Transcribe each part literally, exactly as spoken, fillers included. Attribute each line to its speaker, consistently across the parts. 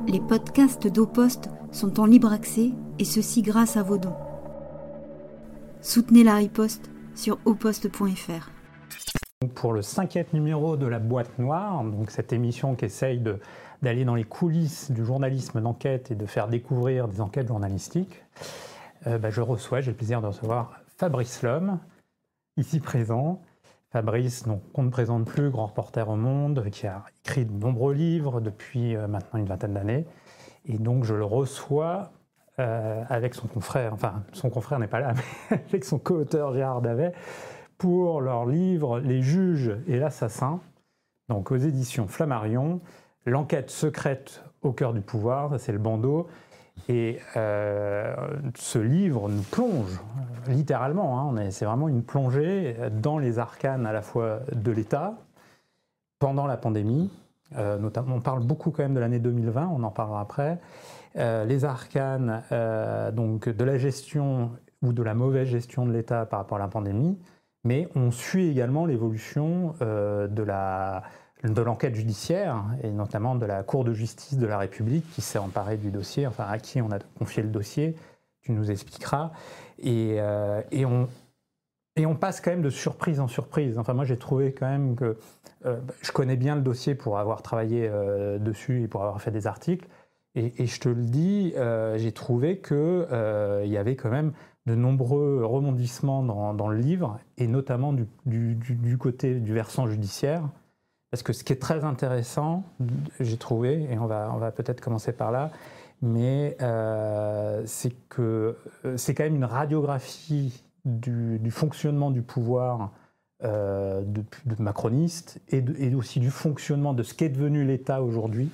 Speaker 1: Les podcasts d'Au-Poste sont en libre accès et ceci grâce à vos dons. Soutenez la riposte sur au poste point f r.
Speaker 2: Pour le cinquième numéro de la Boîte Noire, donc cette émission qui essaye de, d'aller dans les coulisses du journalisme d'enquête et de faire découvrir des enquêtes journalistiques, euh, bah, je reçois, j'ai le plaisir de recevoir Fabrice Lhomme, ici présent. Fabrice, donc, qu'on ne présente plus, grand reporter au Monde, qui a écrit de nombreux livres depuis euh, maintenant une vingtaine d'années. Et donc je le reçois euh, avec son confrère, enfin son confrère n'est pas là, mais avec son co-auteur Gérard Davet, pour leur livre « Les juges et l'assassin », donc aux éditions Flammarion, l'enquête secrète au cœur du pouvoir, ça c'est le bandeau. Et euh, ce livre nous plonge, littéralement, hein, mais c'est vraiment une plongée dans les arcanes à la fois de l'État, pendant la pandémie, euh, notamment, on parle beaucoup quand même de l'année deux mille vingt, on en parlera après, euh, les arcanes euh, donc de la gestion ou de la mauvaise gestion de l'État par rapport à la pandémie, mais on suit également l'évolution euh, de la... de l'enquête judiciaire, et notamment de la Cour de justice de la République qui s'est emparée du dossier, enfin à qui on a confié le dossier, tu nous expliqueras. Et, euh, et, on, et on passe quand même de surprise en surprise. Enfin moi j'ai trouvé quand même que... Euh, je connais bien le dossier pour avoir travaillé euh, dessus et pour avoir fait des articles, et, et je te le dis, euh, j'ai trouvé qu'il euh, y avait quand même de nombreux rebondissements dans, dans le livre, et notamment du, du, du, du côté du versant judiciaire. Parce que ce qui est très intéressant, j'ai trouvé, et on va, on va peut-être commencer par là, mais euh, c'est que c'est quand même une radiographie du, du fonctionnement du pouvoir euh, de, de macroniste et, de, et aussi du fonctionnement de ce qu'est devenu l'État aujourd'hui,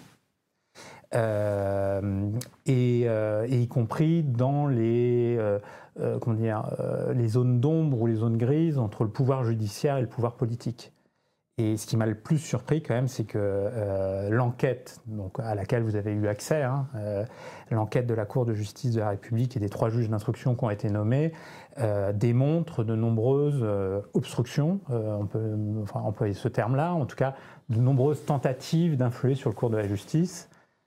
Speaker 2: euh, et, euh, et y compris dans les, euh, euh, comment dire, euh, les zones d'ombre ou les zones grises entre le pouvoir judiciaire et le pouvoir politique. Et ce qui m'a le plus surpris quand même, c'est que euh, l'enquête donc, à laquelle vous avez eu accès, hein, euh, l'enquête de la Cour de justice de la République et des trois juges d'instruction qui ont été nommés, euh, démontre de nombreuses euh, obstructions, euh, on peut enfin, employer ce terme-là, en tout cas de nombreuses tentatives d'influer sur le cours de la justice,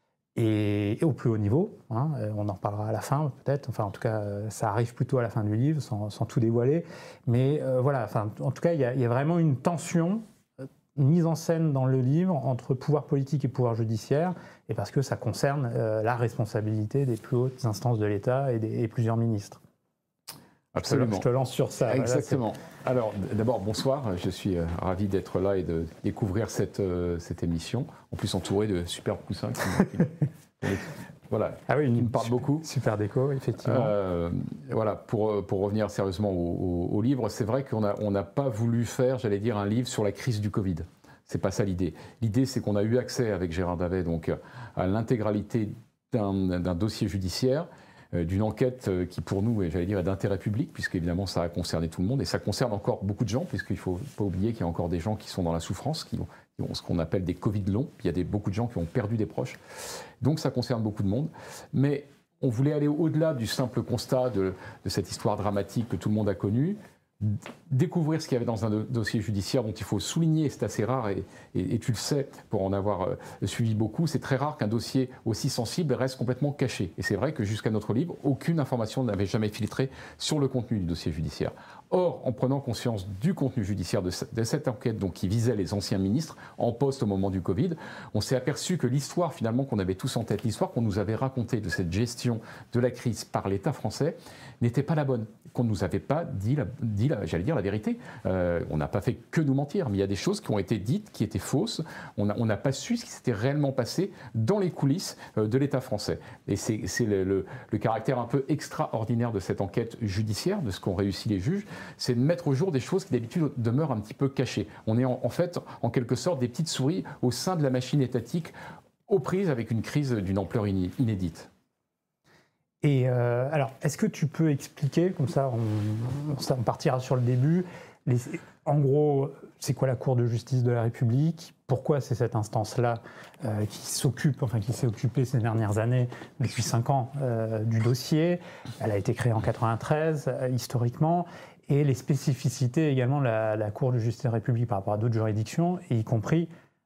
Speaker 2: et, et au plus haut niveau, hein, on en reparlera à la fin peut-être, enfin en tout cas ça arrive plutôt à la fin du livre, sans, sans tout dévoiler, mais euh, voilà, enfin, en tout cas il y, y a vraiment une tension mise en scène dans le livre entre pouvoir politique et pouvoir judiciaire, et parce que ça concerne euh, la responsabilité des plus hautes instances de l'État et, des, et plusieurs ministres.
Speaker 3: Absolument.
Speaker 2: Je te lance sur ça.
Speaker 3: Exactement.
Speaker 2: Voilà,
Speaker 3: alors d'abord, bonsoir, je suis euh, ravi d'être là et de découvrir cette, euh, cette émission, en plus entouré de super coussins qui, qui, voilà,
Speaker 2: ah oui,
Speaker 3: qui
Speaker 2: une
Speaker 3: me parlent
Speaker 2: super,
Speaker 3: beaucoup.
Speaker 2: Super déco, effectivement.
Speaker 3: Euh, voilà, pour, pour revenir sérieusement au, au, au livre, c'est vrai qu'on n'a on n'a pas voulu faire, j'allais dire, un livre sur la crise du Covid. C'est pas ça l'idée. L'idée, c'est qu'on a eu accès avec Gérard Davet donc, à l'intégralité d'un, d'un dossier judiciaire, euh, d'une enquête qui, pour nous, est, j'allais dire, est d'intérêt public, puisqu'évidemment, ça a concerné tout le monde, et ça concerne encore beaucoup de gens, puisqu'il ne faut pas oublier qu'il y a encore des gens qui sont dans la souffrance, qui ont, qui ont ce qu'on appelle des Covid longs. Il y a des, beaucoup de gens qui ont perdu des proches. Donc, ça concerne beaucoup de monde. Mais on voulait aller au-delà du simple constat de, de cette histoire dramatique que tout le monde a connue, découvrir ce qu'il y avait dans un dossier judiciaire dont il faut souligner, c'est assez rare, et, et, et tu le sais, pour en avoir euh, suivi beaucoup, c'est très rare qu'un dossier aussi sensible reste complètement caché. Et c'est vrai que jusqu'à notre livre, aucune information n'avait jamais filtré sur le contenu du dossier judiciaire. Or, en prenant conscience du contenu judiciaire de, de cette enquête donc, qui visait les anciens ministres en poste au moment du Covid, on s'est aperçu que l'histoire finalement qu'on avait tous en tête, l'histoire qu'on nous avait racontée de cette gestion de la crise par l'État français, n'était pas la bonne, qu'on ne nous avait pas dit, la, dit la, j'allais dire la vérité. Euh, on n'a pas fait que nous mentir, mais il y a des choses qui ont été dites, qui étaient fausses. On n'a pas su ce qui s'était réellement passé dans les coulisses euh, de l'État français. Et c'est, c'est le, le, le caractère un peu extraordinaire de cette enquête judiciaire, de ce qu'ont réussi les juges, c'est de mettre au jour des choses qui d'habitude demeurent un petit peu cachées. On est en, en fait, en quelque sorte, des petites souris au sein de la machine étatique, aux prises avec une crise d'une ampleur inédite.
Speaker 2: Et euh, alors, est-ce que tu peux expliquer, comme ça on, on partira sur le début, les, en gros, c'est quoi la Cour de justice de la République ? Pourquoi c'est cette instance-là euh, qui s'occupe, enfin qui s'est occupée ces dernières années, depuis cinq ans, euh, du dossier ? Elle a été créée en quatre-vingt-treize, euh, historiquement, et les spécificités également de la, la Cour de justice de la République par rapport à d'autres juridictions, et y compris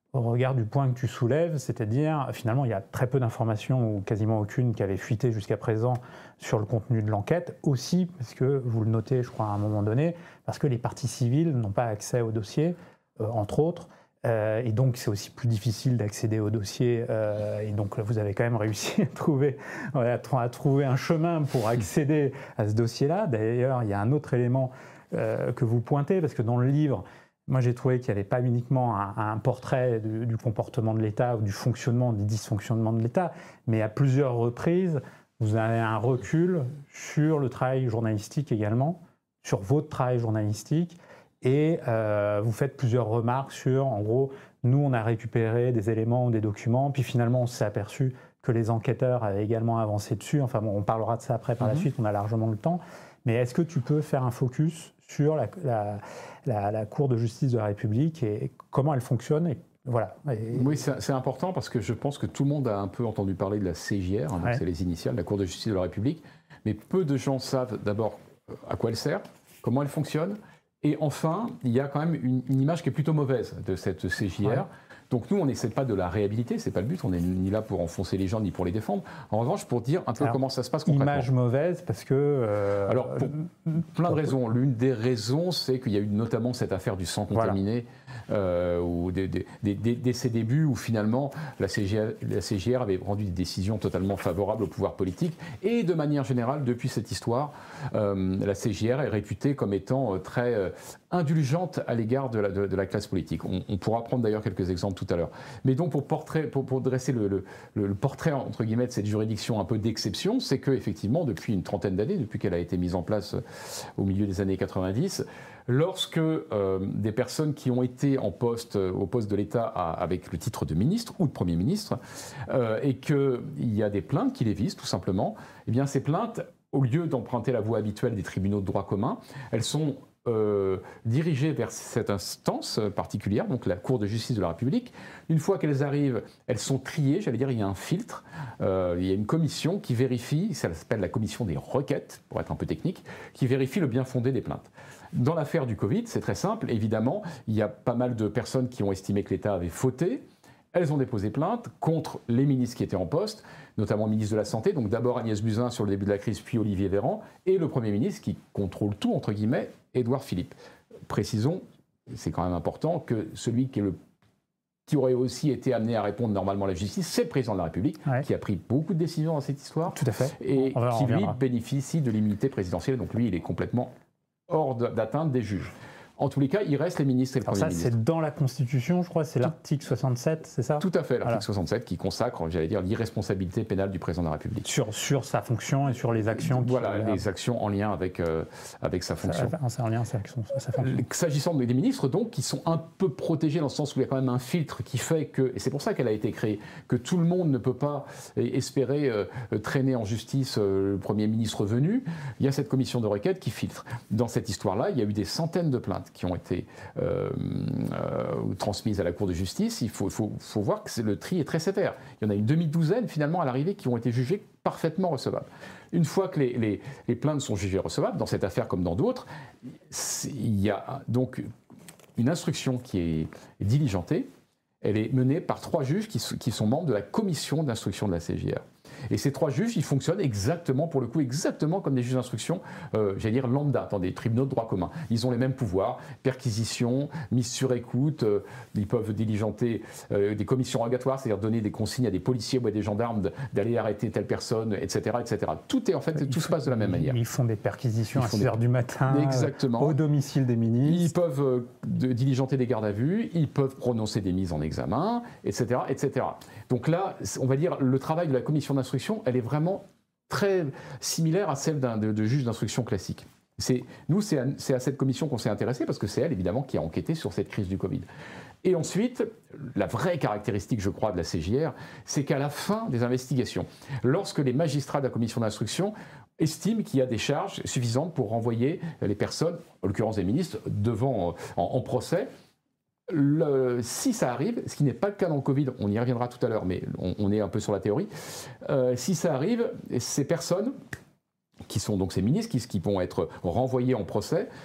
Speaker 2: au regard du point que tu soulèves, c'est-à-dire finalement il y a très peu d'informations ou quasiment aucune qui avait fuité jusqu'à présent sur le contenu de l'enquête, aussi parce que, vous le notez je crois à un moment donné, parce que les parties civiles n'ont pas accès au dossier, euh, entre autres, euh, et donc c'est aussi plus difficile d'accéder au dossier, euh, et donc vous avez quand même réussi à trouver, ouais, à trouver un chemin pour accéder à ce dossier-là. D'ailleurs il y a un autre élément euh, que vous pointez, parce que dans le livre, moi, j'ai trouvé qu'il n'y avait pas uniquement un, un portrait du, du comportement de l'État ou du fonctionnement, du dysfonctionnement de l'État, mais à plusieurs reprises, vous avez un recul sur le travail journalistique également, sur votre travail journalistique, et euh, vous faites plusieurs remarques sur, en gros, nous, on a récupéré des éléments ou des documents, puis finalement, on s'est aperçu que les enquêteurs avaient également avancé dessus. Enfin bon, on parlera de ça après par mm-hmm. la suite, on a largement le temps. Mais est-ce que tu peux faire un focus sur la, la, la, la Cour de justice de la République et comment elle fonctionne et, voilà. Et...
Speaker 3: Oui, c'est, c'est important parce que je pense que tout le monde a un peu entendu parler de la C J R, hein, ouais. donc c'est les initiales, la Cour de justice de la République, mais peu de gens savent d'abord à quoi elle sert, comment elle fonctionne, et enfin, il y a quand même une, une image qui est plutôt mauvaise de cette C J R. Ouais. Donc nous, on n'essaie pas de la réhabiliter, c'est pas le but, on n'est ni là pour enfoncer les gens ni pour les défendre. En revanche, pour dire un peu Alors, comment ça se passe concrètement.
Speaker 2: Image mauvaise parce que... Euh,
Speaker 3: Alors, pour plein de raisons. L'une des raisons, c'est qu'il y a eu notamment cette affaire du sang contaminé, voilà. euh, ou des, des, des, des, dès ses débuts, où finalement la C J R, la C J R avait rendu des décisions totalement favorables au pouvoir politique. Et de manière générale, depuis cette histoire, euh, la C J R est réputée comme étant très euh, indulgente à l'égard de la, de, de la classe politique. On, on pourra prendre d'ailleurs quelques exemples tout à l'heure. Mais donc pour, portrait, pour, pour dresser le, le, le portrait entre guillemets de cette juridiction un peu d'exception, c'est qu'effectivement depuis une trentaine d'années, depuis qu'elle a été mise en place au milieu des années quatre-vingt-dix, lorsque euh, des personnes qui ont été en poste, au poste de l'État avec le titre de ministre ou de Premier ministre, euh, et qu'il y a des plaintes qui les visent tout simplement, eh bien ces plaintes, au lieu d'emprunter la voie habituelle des tribunaux de droit commun, elles sont Euh, dirigées vers cette instance particulière, donc la Cour de justice de la République. Une fois qu'elles arrivent, elles sont triées, j'allais dire, il y a un filtre, euh, il y a une commission qui vérifie, ça s'appelle la commission des requêtes, pour être un peu technique, qui vérifie le bien fondé des plaintes. Dans l'affaire du Covid, c'est très simple, évidemment, il y a pas mal de personnes qui ont estimé que l'État avait fauté. Elles ont déposé plainte contre les ministres qui étaient en poste, notamment le ministre de la Santé, donc d'abord Agnès Buzyn sur le début de la crise, puis Olivier Véran, et le Premier ministre qui contrôle tout, entre guillemets, Édouard Philippe. Précisons, c'est quand même important, que celui qui, est le, qui aurait aussi été amené à répondre normalement à la justice, c'est le président de la République, ouais. qui a pris beaucoup de décisions dans cette histoire,
Speaker 2: tout à fait.
Speaker 3: Et va, qui, lui, bénéficie de l'immunité présidentielle, donc lui, il est complètement hors d'atteinte des juges. En tous les cas, il reste les ministres et le
Speaker 2: Alors
Speaker 3: Premier
Speaker 2: ça,
Speaker 3: ministre.
Speaker 2: C'est dans la Constitution, je crois, c'est l'article soixante-sept, c'est ça ?
Speaker 3: Tout à fait, l'article voilà. soixante-sept qui consacre, j'allais dire, l'irresponsabilité pénale du président de la République.
Speaker 2: Sur, sur sa fonction et sur les actions.
Speaker 3: Voilà,
Speaker 2: qui,
Speaker 3: les actions en lien avec, euh, avec sa fonction.
Speaker 2: C'est en lien avec sa fonction.
Speaker 3: S'agissant des ministres, donc, qui sont un peu protégés dans le sens où il y a quand même un filtre qui fait que, et c'est pour ça qu'elle a été créée, que tout le monde ne peut pas espérer euh, traîner en justice euh, le Premier ministre venu. Il y a cette commission de requête qui filtre. Dans cette histoire-là, il y a eu des centaines de plaintes qui ont été euh, euh, transmises à la Cour de justice. Il faut, faut, faut voir que le tri est très sévère. Il y en a une demi-douzaine finalement à l'arrivée qui ont été jugées parfaitement recevables. Une fois que les, les, les plaintes sont jugées recevables, dans cette affaire comme dans d'autres, il y a donc une instruction qui est diligentée. Elle est menée par trois juges qui, qui sont membres de la commission d'instruction de la C J R. Et ces trois juges, ils fonctionnent exactement, pour le coup, exactement comme des juges d'instruction, euh, j'allais dire lambda, dans des tribunaux de droit commun. Ils ont les mêmes pouvoirs, perquisition, mise sur écoute, euh, ils peuvent diligenter euh, des commissions rogatoires, c'est-à-dire donner des consignes à des policiers ou à des gendarmes d'aller arrêter telle personne, et cetera, et cetera. Tout est en fait, ils tout font, se passe de la même manière.
Speaker 2: Ils font des perquisitions ils à six heures du matin,
Speaker 3: exactement.
Speaker 2: Au domicile des ministres.
Speaker 3: Ils peuvent euh, de, diligenter des gardes à vue, ils peuvent prononcer des mises en examen, et cetera, et cetera. Donc là, on va dire, le travail de la commission d'instruction, elle est vraiment très similaire à celle d'un de, de juge d'instruction classique. C'est, nous, c'est à, c'est à cette commission qu'on s'est intéressé parce que c'est elle, évidemment, qui a enquêté sur cette crise du Covid. Et ensuite, la vraie caractéristique, je crois, de la C J R, c'est qu'à la fin des investigations, lorsque les magistrats de la commission d'instruction estiment qu'il y a des charges suffisantes pour renvoyer les personnes, en l'occurrence des ministres, devant, en, en procès, Le, si ça arrive, ce qui n'est pas le cas dans le Covid, on y reviendra tout à l'heure, mais on, on est un peu sur la théorie, euh, si ça arrive, ces personnes, qui sont donc ces ministres, qui, qui vont être renvoyés en procès,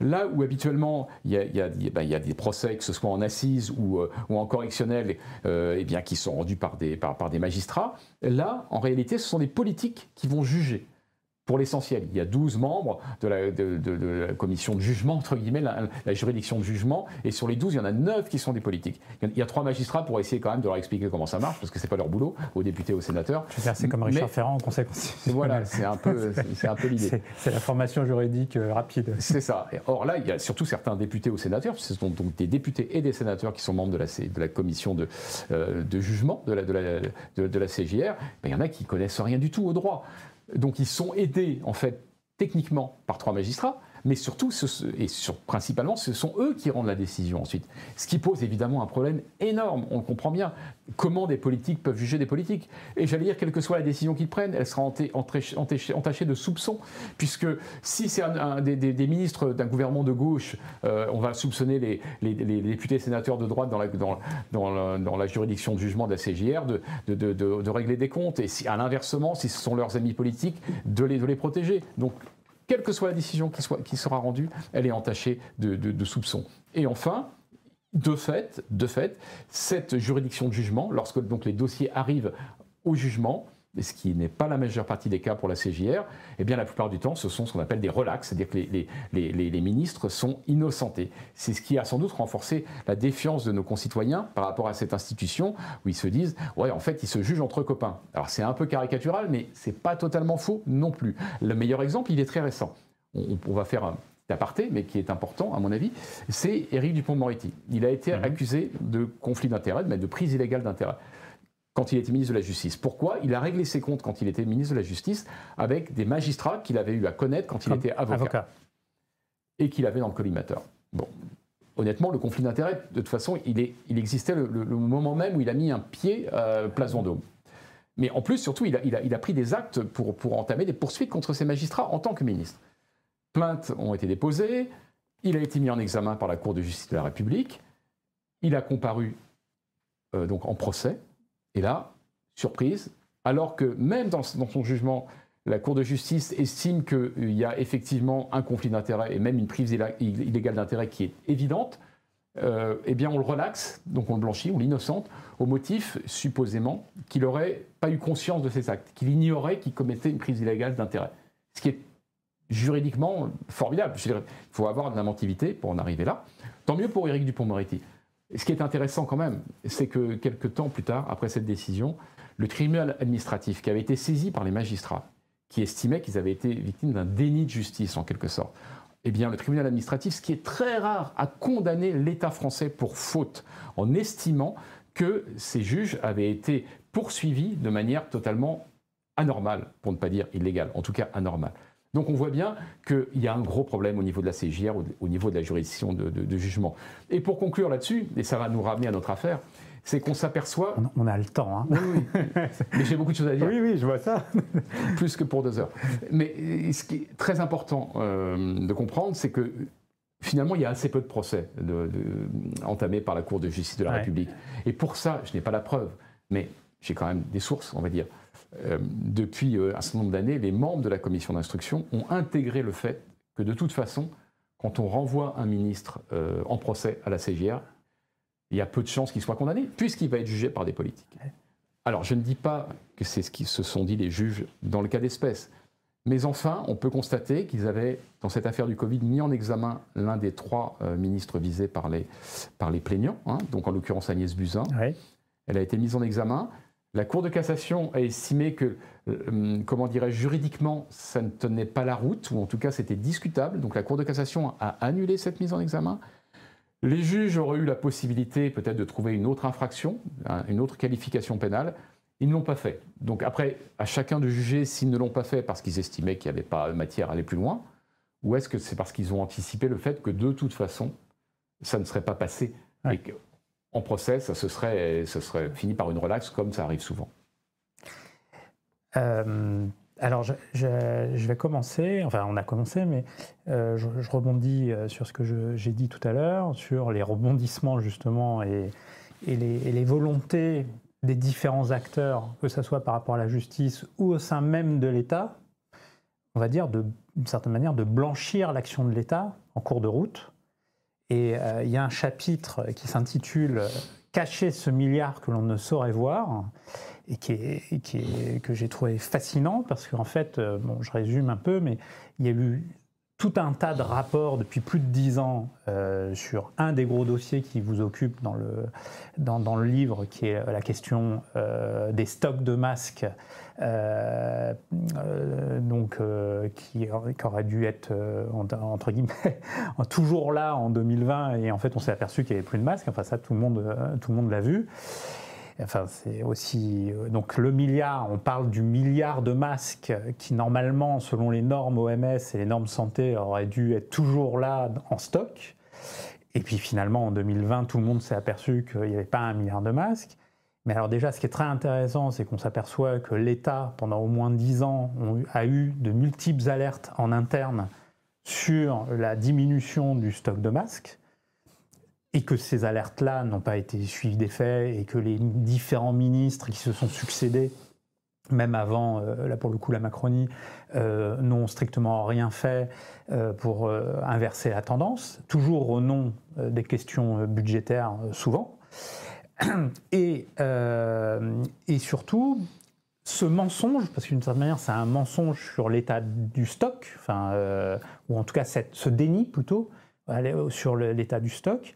Speaker 3: Là où habituellement il y a, il y a, ben, il y a des procès, que ce soit en assises ou, euh, ou en correctionnel, euh, eh bien, qui sont rendus par des, par, par des magistrats, là, en réalité, ce sont des politiques qui vont juger. Pour l'essentiel, il y a douze membres de la, de, de, de la commission de jugement, entre guillemets, la, la juridiction de jugement, et sur les douze, il y en a neuf qui sont des politiques. Il y a trois magistrats pour essayer quand même de leur expliquer comment ça marche, parce que c'est pas leur boulot, aux députés, aux sénateurs.
Speaker 2: Je veux dire, c'est comme Richard Mais, Ferrand en Conseil constitutionnel.
Speaker 3: Voilà, c'est un peu, c'est un peu l'idée.
Speaker 2: C'est, c'est la formation juridique euh, rapide.
Speaker 3: C'est ça. Or là, il y a surtout certains députés ou sénateurs, ce sont donc des députés et des sénateurs qui sont membres de la, de la commission de, euh, de jugement de la, de, la, de, de la C J R. Ben, il y en a qui connaissent rien du tout au droit. Donc ils sont aidés, en fait, techniquement par trois magistrats, mais surtout, ce, et sur, principalement, ce sont eux qui rendent la décision ensuite. Ce qui pose évidemment un problème énorme, on le comprend bien. Comment des politiques peuvent juger des politiques? Et j'allais dire, quelle que soit la décision qu'ils prennent, elle sera entachée de soupçons, puisque si c'est un, un, des, des, des ministres d'un gouvernement de gauche, euh, on va soupçonner les, les, les députés et sénateurs de droite dans la, dans, dans, la, dans la juridiction de jugement de la C J R de, de, de, de, de régler des comptes, et si, à l'inversement, si ce sont leurs amis politiques, de les, de les protéger. Donc, quelle que soit la décision qui, soit, qui sera rendue, elle est entachée de, de, de soupçons. Et enfin, de fait, de fait, cette juridiction de jugement, lorsque donc les dossiers arrivent au jugement, ce qui n'est pas la majeure partie des cas pour la C J R, eh bien la plupart du temps, ce sont ce qu'on appelle des relax, c'est-à-dire que les, les, les, les ministres sont innocentés. C'est ce qui a sans doute renforcé la défiance de nos concitoyens par rapport à cette institution, où ils se disent « ouais, en fait, ils se jugent entre copains ». Alors c'est un peu caricatural, mais c'est pas totalement faux non plus. Le meilleur exemple, il est très récent. On, on va faire un aparté, mais qui est important à mon avis, c'est Éric Dupond-Moretti. Il a été mmh. accusé de conflit d'intérêts, mais de prise illégale d'intérêts, quand il était ministre de la Justice. Pourquoi? Il a réglé ses comptes quand il était ministre de la Justice avec des magistrats qu'il avait eu à connaître quand il Comme était avocat, avocat. Et qu'il avait dans le collimateur. Bon, honnêtement, le conflit d'intérêts, de toute façon, il, est, il existait le, le, le moment même où il a mis un pied à Place Vendôme. Mais en plus, surtout, il a, il a, il a pris des actes pour, pour entamer des poursuites contre ces magistrats en tant que ministre. Plaintes ont été déposées, il a été mis en examen par la Cour de justice de la République, il a comparu euh, donc en procès. Et là, surprise, alors que même dans, dans son jugement, la Cour de justice estime qu'il y a effectivement un conflit d'intérêts et même une prise illégale d'intérêts qui est évidente, euh, eh bien on le relaxe, donc on le blanchit, on l'innocente, au motif, supposément, qu'il n'aurait pas eu conscience de ces actes, qu'il ignorait qu'il commettait une prise illégale d'intérêts. Ce qui est juridiquement formidable. Je dirais, il faut avoir de l'inventivité pour en arriver là. Tant mieux pour Éric Dupond-Moretti. Ce qui est intéressant quand même, c'est que quelques temps plus tard, après cette décision, le tribunal administratif qui avait été saisi par les magistrats, qui estimaient qu'ils avaient été victimes d'un déni de justice en quelque sorte, eh bien le tribunal administratif, ce qui est très rare, a condamné l'État français pour faute, en estimant que ces juges avaient été poursuivis de manière totalement anormale, pour ne pas dire illégale, en tout cas anormale. Donc on voit bien qu'il y a un gros problème au niveau de la C J R, au niveau de la juridiction de, de, de jugement. Et pour conclure là-dessus, et ça va nous ramener à notre affaire, c'est qu'on s'aperçoit...
Speaker 2: On a le temps, hein.
Speaker 3: Oui, oui. Mais j'ai beaucoup de choses à dire.
Speaker 2: Oui, oui, je vois ça.
Speaker 3: Plus que pour deux heures. Mais ce qui est très important euh, de comprendre, c'est que finalement, il y a assez peu de procès de, de, entamés par la Cour de justice de la ouais. République. Et pour ça, je n'ai pas la preuve, mais j'ai quand même des sources, on va dire. Euh, depuis euh, un certain nombre d'années, les membres de la commission d'instruction ont intégré le fait que de toute façon, quand on renvoie un ministre euh, en procès à la C J R, il y a peu de chances qu'il soit condamné, puisqu'il va être jugé par des politiques. Alors, je ne dis pas que c'est ce qui se sont dit les juges dans le cas d'espèce, mais enfin, on peut constater qu'ils avaient, dans cette affaire du Covid, mis en examen l'un des trois euh, ministres visés par les, par les plaignants, hein, donc en l'occurrence Agnès Buzyn. Oui. Elle a été mise en examen. La Cour de cassation a estimé que, euh, comment dirais-je, juridiquement, ça ne tenait pas la route, ou en tout cas c'était discutable. Donc la Cour de cassation a annulé cette mise en examen. Les juges auraient eu la possibilité peut-être de trouver une autre infraction, hein, une autre qualification pénale. Ils ne l'ont pas fait. Donc après, à chacun de juger s'ils ne l'ont pas fait parce qu'ils estimaient qu'il n'y avait pas matière à aller plus loin, ou est-ce que c'est parce qu'ils ont anticipé le fait que de toute façon, ça ne serait pas passé, ouais. Et que, en procès, ça se serait, ça serait fini par une relaxe, comme ça arrive souvent.
Speaker 2: Euh, alors, je, je, je vais commencer, enfin, on a commencé, mais euh, je, je rebondis sur ce que je, j'ai dit tout à l'heure, sur les rebondissements, justement, et, et, les, et les volontés des différents acteurs, que ce soit par rapport à la justice ou au sein même de l'État. on va dire, de, d'une certaine manière, de blanchir l'action de l'État en cours de route. Et euh, il y a un chapitre qui s'intitule « Cacher ce milliard que l'on ne saurait voir », et qui est, qui est, que j'ai trouvé fascinant, parce qu'en fait, euh, bon, je résume un peu, mais il y a eu tout un tas de rapports depuis plus de dix ans euh, sur un des gros dossiers qui vous occupe dans le, dans, dans le livre, qui est la question euh, des stocks de masques, euh, euh, donc, euh, qui, qui aurait dû être, euh, entre guillemets, toujours là en deux mille vingt, et en fait on s'est aperçu qu'il n'y avait plus de masques, enfin ça tout le monde, tout le monde l'a vu. Enfin, c'est aussi donc le milliard. On parle du milliard de masques qui normalement, selon les normes O M S et les normes santé, auraient dû être toujours là en stock. Et puis finalement, en deux mille vingt, tout le monde s'est aperçu qu'il n'y avait pas un milliard de masques. Mais alors déjà, ce qui est très intéressant, c'est qu'on s'aperçoit que l'État, pendant au moins dix ans, a eu de multiples alertes en interne sur la diminution du stock de masques. Et que ces alertes-là n'ont pas été suivies des faits, et que les différents ministres qui se sont succédés, même avant, euh, là pour le coup la Macronie, euh, n'ont strictement rien fait euh, pour euh, inverser la tendance, toujours au nom euh, des questions budgétaires, euh, souvent. Et, euh, et surtout, ce mensonge, parce qu'une certaine manière c'est un mensonge sur l'état du stock, enfin, euh, ou en tout cas cette, ce déni plutôt, sur l'état du stock,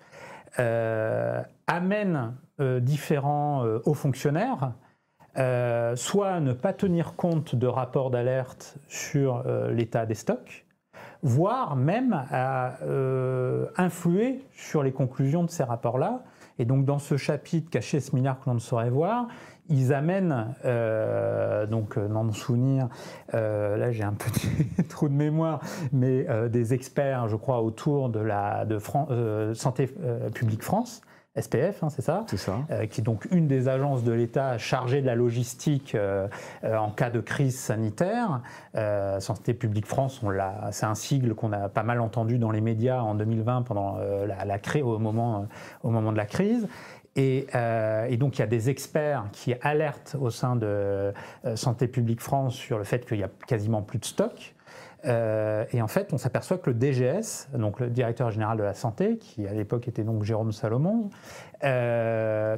Speaker 2: euh, amène euh, différents euh, hauts fonctionnaires euh, soit à ne pas tenir compte de rapports d'alerte sur euh, l'état des stocks, voire même à euh, influer sur les conclusions de ces rapports-là. Et donc dans ce chapitre « Cacher ce milliard que l'on ne saurait voir », ils amènent, euh, donc dans mon souvenir, euh, là j'ai un petit trou de mémoire, mais euh, des experts, je crois, autour de la de Fran- euh, Santé euh, publique France, S P F, hein, c'est ça,
Speaker 3: c'est ça.
Speaker 2: Euh, qui est donc une des agences de l'État chargée de la logistique euh, euh, en cas de crise sanitaire. Euh, Santé publique France, on l'a, c'est un sigle qu'on a pas mal entendu dans les médias en deux mille vingt pendant euh, la, la crise, au moment, euh, au moment de la crise. Et, euh, et donc il y a des experts qui alertent au sein de euh, Santé publique France sur le fait qu'il y a quasiment plus de stock. Euh, et en fait, on s'aperçoit que le D G S, donc le directeur général de la santé, qui à l'époque était donc Jérôme Salomon, euh,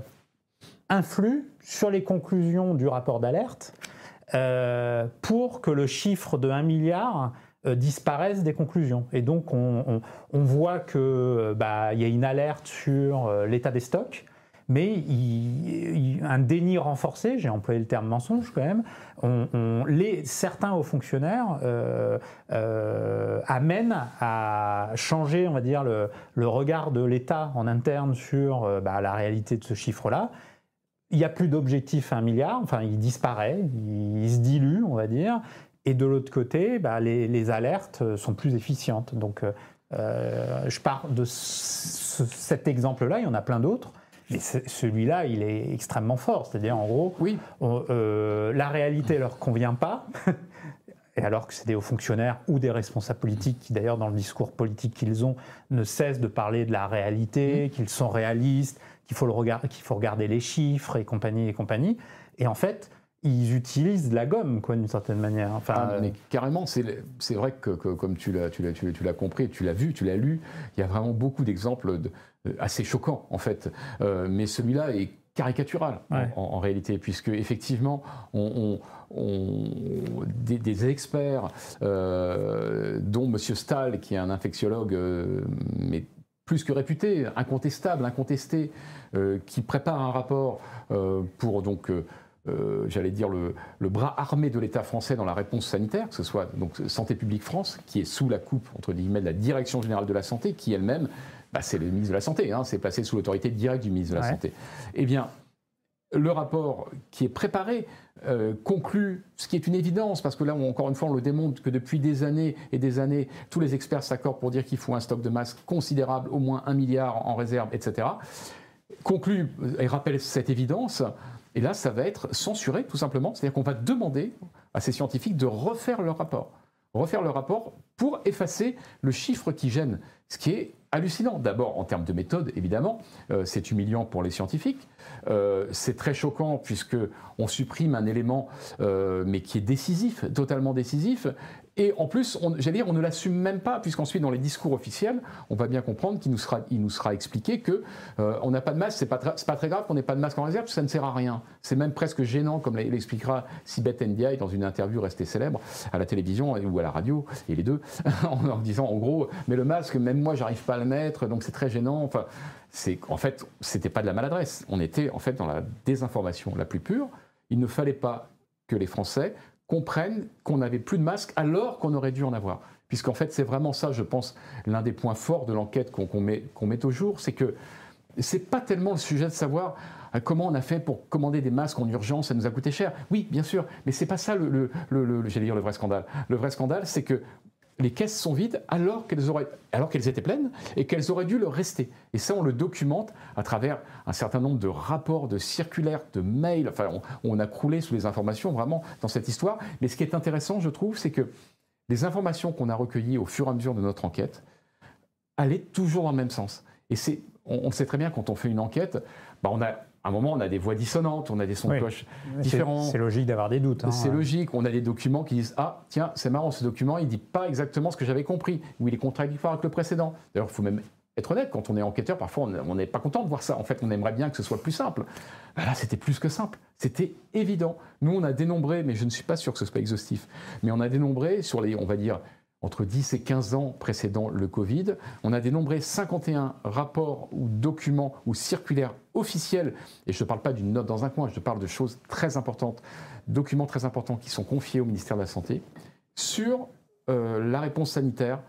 Speaker 2: influe sur les conclusions du rapport d'alerte euh, pour que le chiffre de un milliard euh, disparaisse des conclusions. Et donc on, on, on voit que bah, y a une alerte sur euh, l'état des stocks, mais il, il, un déni renforcé, j'ai employé le terme mensonge quand même, on, on, les, certains hauts fonctionnaires euh, euh, amènent à changer, on va dire, le, le regard de l'État en interne sur euh, bah, la réalité de ce chiffre-là. Il n'y a plus d'objectif à un milliard, enfin il disparaît, il, il se dilue, on va dire, et de l'autre côté, bah, les, les alertes sont plus efficientes. Donc euh, je pars de ce, cet exemple-là, il y en a plein d'autres. Mais celui-là, il est extrêmement fort. C'est-à-dire, en gros, oui. on, euh, la réalité ne leur convient pas, et alors que c'est des hauts fonctionnaires ou des responsables politiques qui, d'ailleurs, dans le discours politique qu'ils ont, ne cessent de parler de la réalité, mmh. qu'ils sont réalistes, qu'il faut, le regard, qu'il faut regarder les chiffres et compagnie et compagnie. Et en fait, ils utilisent la gomme, quoi, d'une certaine manière. Enfin,
Speaker 3: ah, mais carrément, c'est, c'est vrai que, que comme tu l'as, tu, l'as, tu, l'as, tu l'as compris, tu l'as vu, tu l'as lu, il y a vraiment beaucoup d'exemples de, assez choquants, en fait. Euh, mais celui-là est caricatural, ouais. en, en réalité, puisque, effectivement, on, on, on, des, des experts, euh, dont M. Stahl, qui est un infectiologue, euh, mais plus que réputé, incontestable, incontesté, euh, qui prépare un rapport euh, pour, donc... Euh, Euh, j'allais dire le, le bras armé de l'État français dans la réponse sanitaire, que ce soit donc Santé publique France, qui est sous la coupe, entre guillemets, de la Direction générale de la santé, qui elle-même, bah, c'est le ministre de la Santé, hein, c'est placé sous l'autorité directe du ministre de la ouais. Santé. Eh bien, le rapport qui est préparé euh, conclut ce qui est une évidence, parce que là, on, encore une fois, on le démontre que depuis des années et des années, tous les experts s'accordent pour dire qu'il faut un stock de masques considérable, au moins un milliard en réserve, et cetera. Conclut et rappelle cette évidence. Et là, ça va être censuré, tout simplement. C'est-à-dire qu'on va demander à ces scientifiques de refaire leur rapport. Refaire leur rapport pour effacer le chiffre qui gêne. Ce qui est hallucinant. D'abord, en termes de méthode, évidemment. Euh, c'est humiliant pour les scientifiques. Euh, c'est très choquant puisqu'on supprime un élément, euh, mais qui est décisif, totalement décisif. Et en plus, on, j'allais dire, on ne l'assume même pas, puisqu'ensuite, dans les discours officiels, on va bien comprendre qu'il nous sera, il nous sera expliqué que euh, on n'a pas de masque, c'est pas, tra- c'est pas très grave qu'on n'ait pas de masque en réserve, parce que ça ne sert à rien. C'est même presque gênant, comme l'expliquera Sibeth Ndiaye dans une interview restée célèbre à la télévision ou à la radio, et les deux, en leur disant, en gros, mais le masque, même moi, j'arrive pas à le mettre, donc c'est très gênant. Enfin, c'est, en fait, c'était pas de la maladresse. On était en fait dans la désinformation la plus pure. Il ne fallait pas que les Français comprennent qu'on n'avait plus de masques alors qu'on aurait dû en avoir. Puisqu'en fait, c'est vraiment ça, je pense, l'un des points forts de l'enquête qu'on, qu'on, met, qu'on met au jour, c'est que c'est pas tellement le sujet de savoir comment on a fait pour commander des masques en urgence, ça nous a coûté cher. Oui, bien sûr, mais c'est pas ça le, le, le, le, j'allais dire le vrai scandale. Le vrai scandale, c'est que les caisses sont vides alors qu'elles, auraient, alors qu'elles étaient pleines et qu'elles auraient dû le rester. Et ça, on le documente à travers un certain nombre de rapports, de circulaires, de mails. Enfin, on, on a croulé sous les informations vraiment dans cette histoire. Mais ce qui est intéressant, je trouve, c'est que les informations qu'on a recueillies au fur et à mesure de notre enquête allaient toujours dans le même sens. Et c'est, on, on sait très bien, quand on fait une enquête, bah on a... À un moment, on a des voix dissonantes, on a des sons de cloche oui. différents.
Speaker 2: C'est, c'est logique d'avoir des doutes. Hein,
Speaker 3: c'est
Speaker 2: ouais.
Speaker 3: logique. On a des documents qui disent « Ah, tiens, c'est marrant, ce document, il ne dit pas exactement ce que j'avais compris. » Ou il est contradictoire avec le précédent. D'ailleurs, il faut même être honnête. Quand on est enquêteur, parfois, on n'est pas content de voir ça. En fait, on aimerait bien que ce soit plus simple. Ben là, c'était plus que simple. C'était évident. Nous, on a dénombré, mais je ne suis pas sûr que ce soit exhaustif, mais on a dénombré sur les, on va dire, entre dix et quinze ans précédant le Covid, on a dénombré cinquante et un rapports ou documents ou circulaires officiels, et je ne parle pas d'une note dans un coin, je parle de choses très importantes, documents très importants qui sont confiés au ministère de la Santé, sur euh, la réponse sanitaire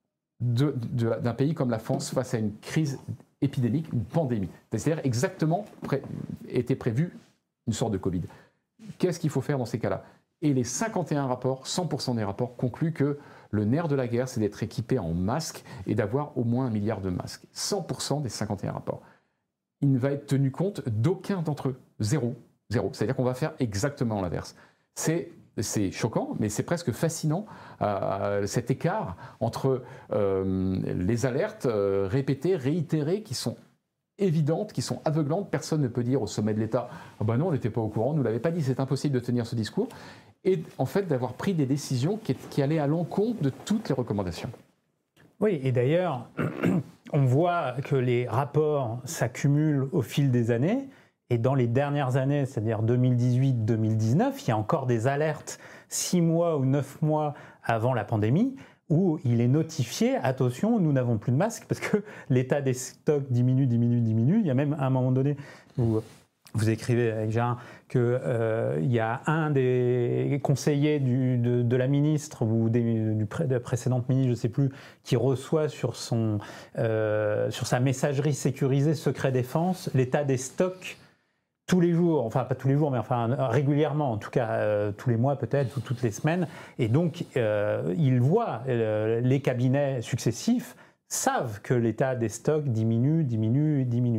Speaker 3: de, de, d'un pays comme la France face à une crise épidémique, une pandémie. C'est-à-dire exactement pré- était prévu une sorte de Covid. Qu'est-ce qu'il faut faire dans ces cas-là ? Et les cinquante et un rapports, cent pour cent des rapports concluent que le nerf de la guerre, c'est d'être équipé en masques et d'avoir au moins un milliard de masques. cent pour cent des cinquante et un rapports. Il ne va être tenu compte d'aucun d'entre eux. Zéro. Zéro. C'est-à-dire qu'on va faire exactement l'inverse. C'est, c'est choquant, mais c'est presque fascinant, euh, cet écart entre euh, les alertes euh, répétées, réitérées, qui sont évidentes, qui sont aveuglantes. Personne ne peut dire au sommet de l'État « Ah ben non, on n'était pas au courant, on ne nous l'avait pas dit, c'est impossible de tenir ce discours ». Et en fait d'avoir pris des décisions qui, qui allaient à l'encontre de toutes les recommandations.
Speaker 2: Oui, et d'ailleurs, on voit que les rapports s'accumulent au fil des années, et dans les dernières années, c'est-à-dire deux mille dix-huit deux mille dix-neuf, il y a encore des alertes six mois ou neuf mois avant la pandémie, où il est notifié, attention, nous n'avons plus de masques, parce que l'état des stocks diminue, diminue, diminue. Il y a même un moment donné où vous écrivez avec Gérard qu'il euh, y a un des conseillers du, de, de la ministre ou des, du pré, de la précédente ministre, je ne sais plus, qui reçoit sur, son, euh, sur sa messagerie sécurisée secret défense l'état des stocks tous les jours, enfin pas tous les jours, mais enfin régulièrement, en tout cas euh, tous les mois peut-être ou toutes les semaines. Et donc euh, il voit, euh, les cabinets successifs savent que l'état des stocks diminue, diminue, diminue.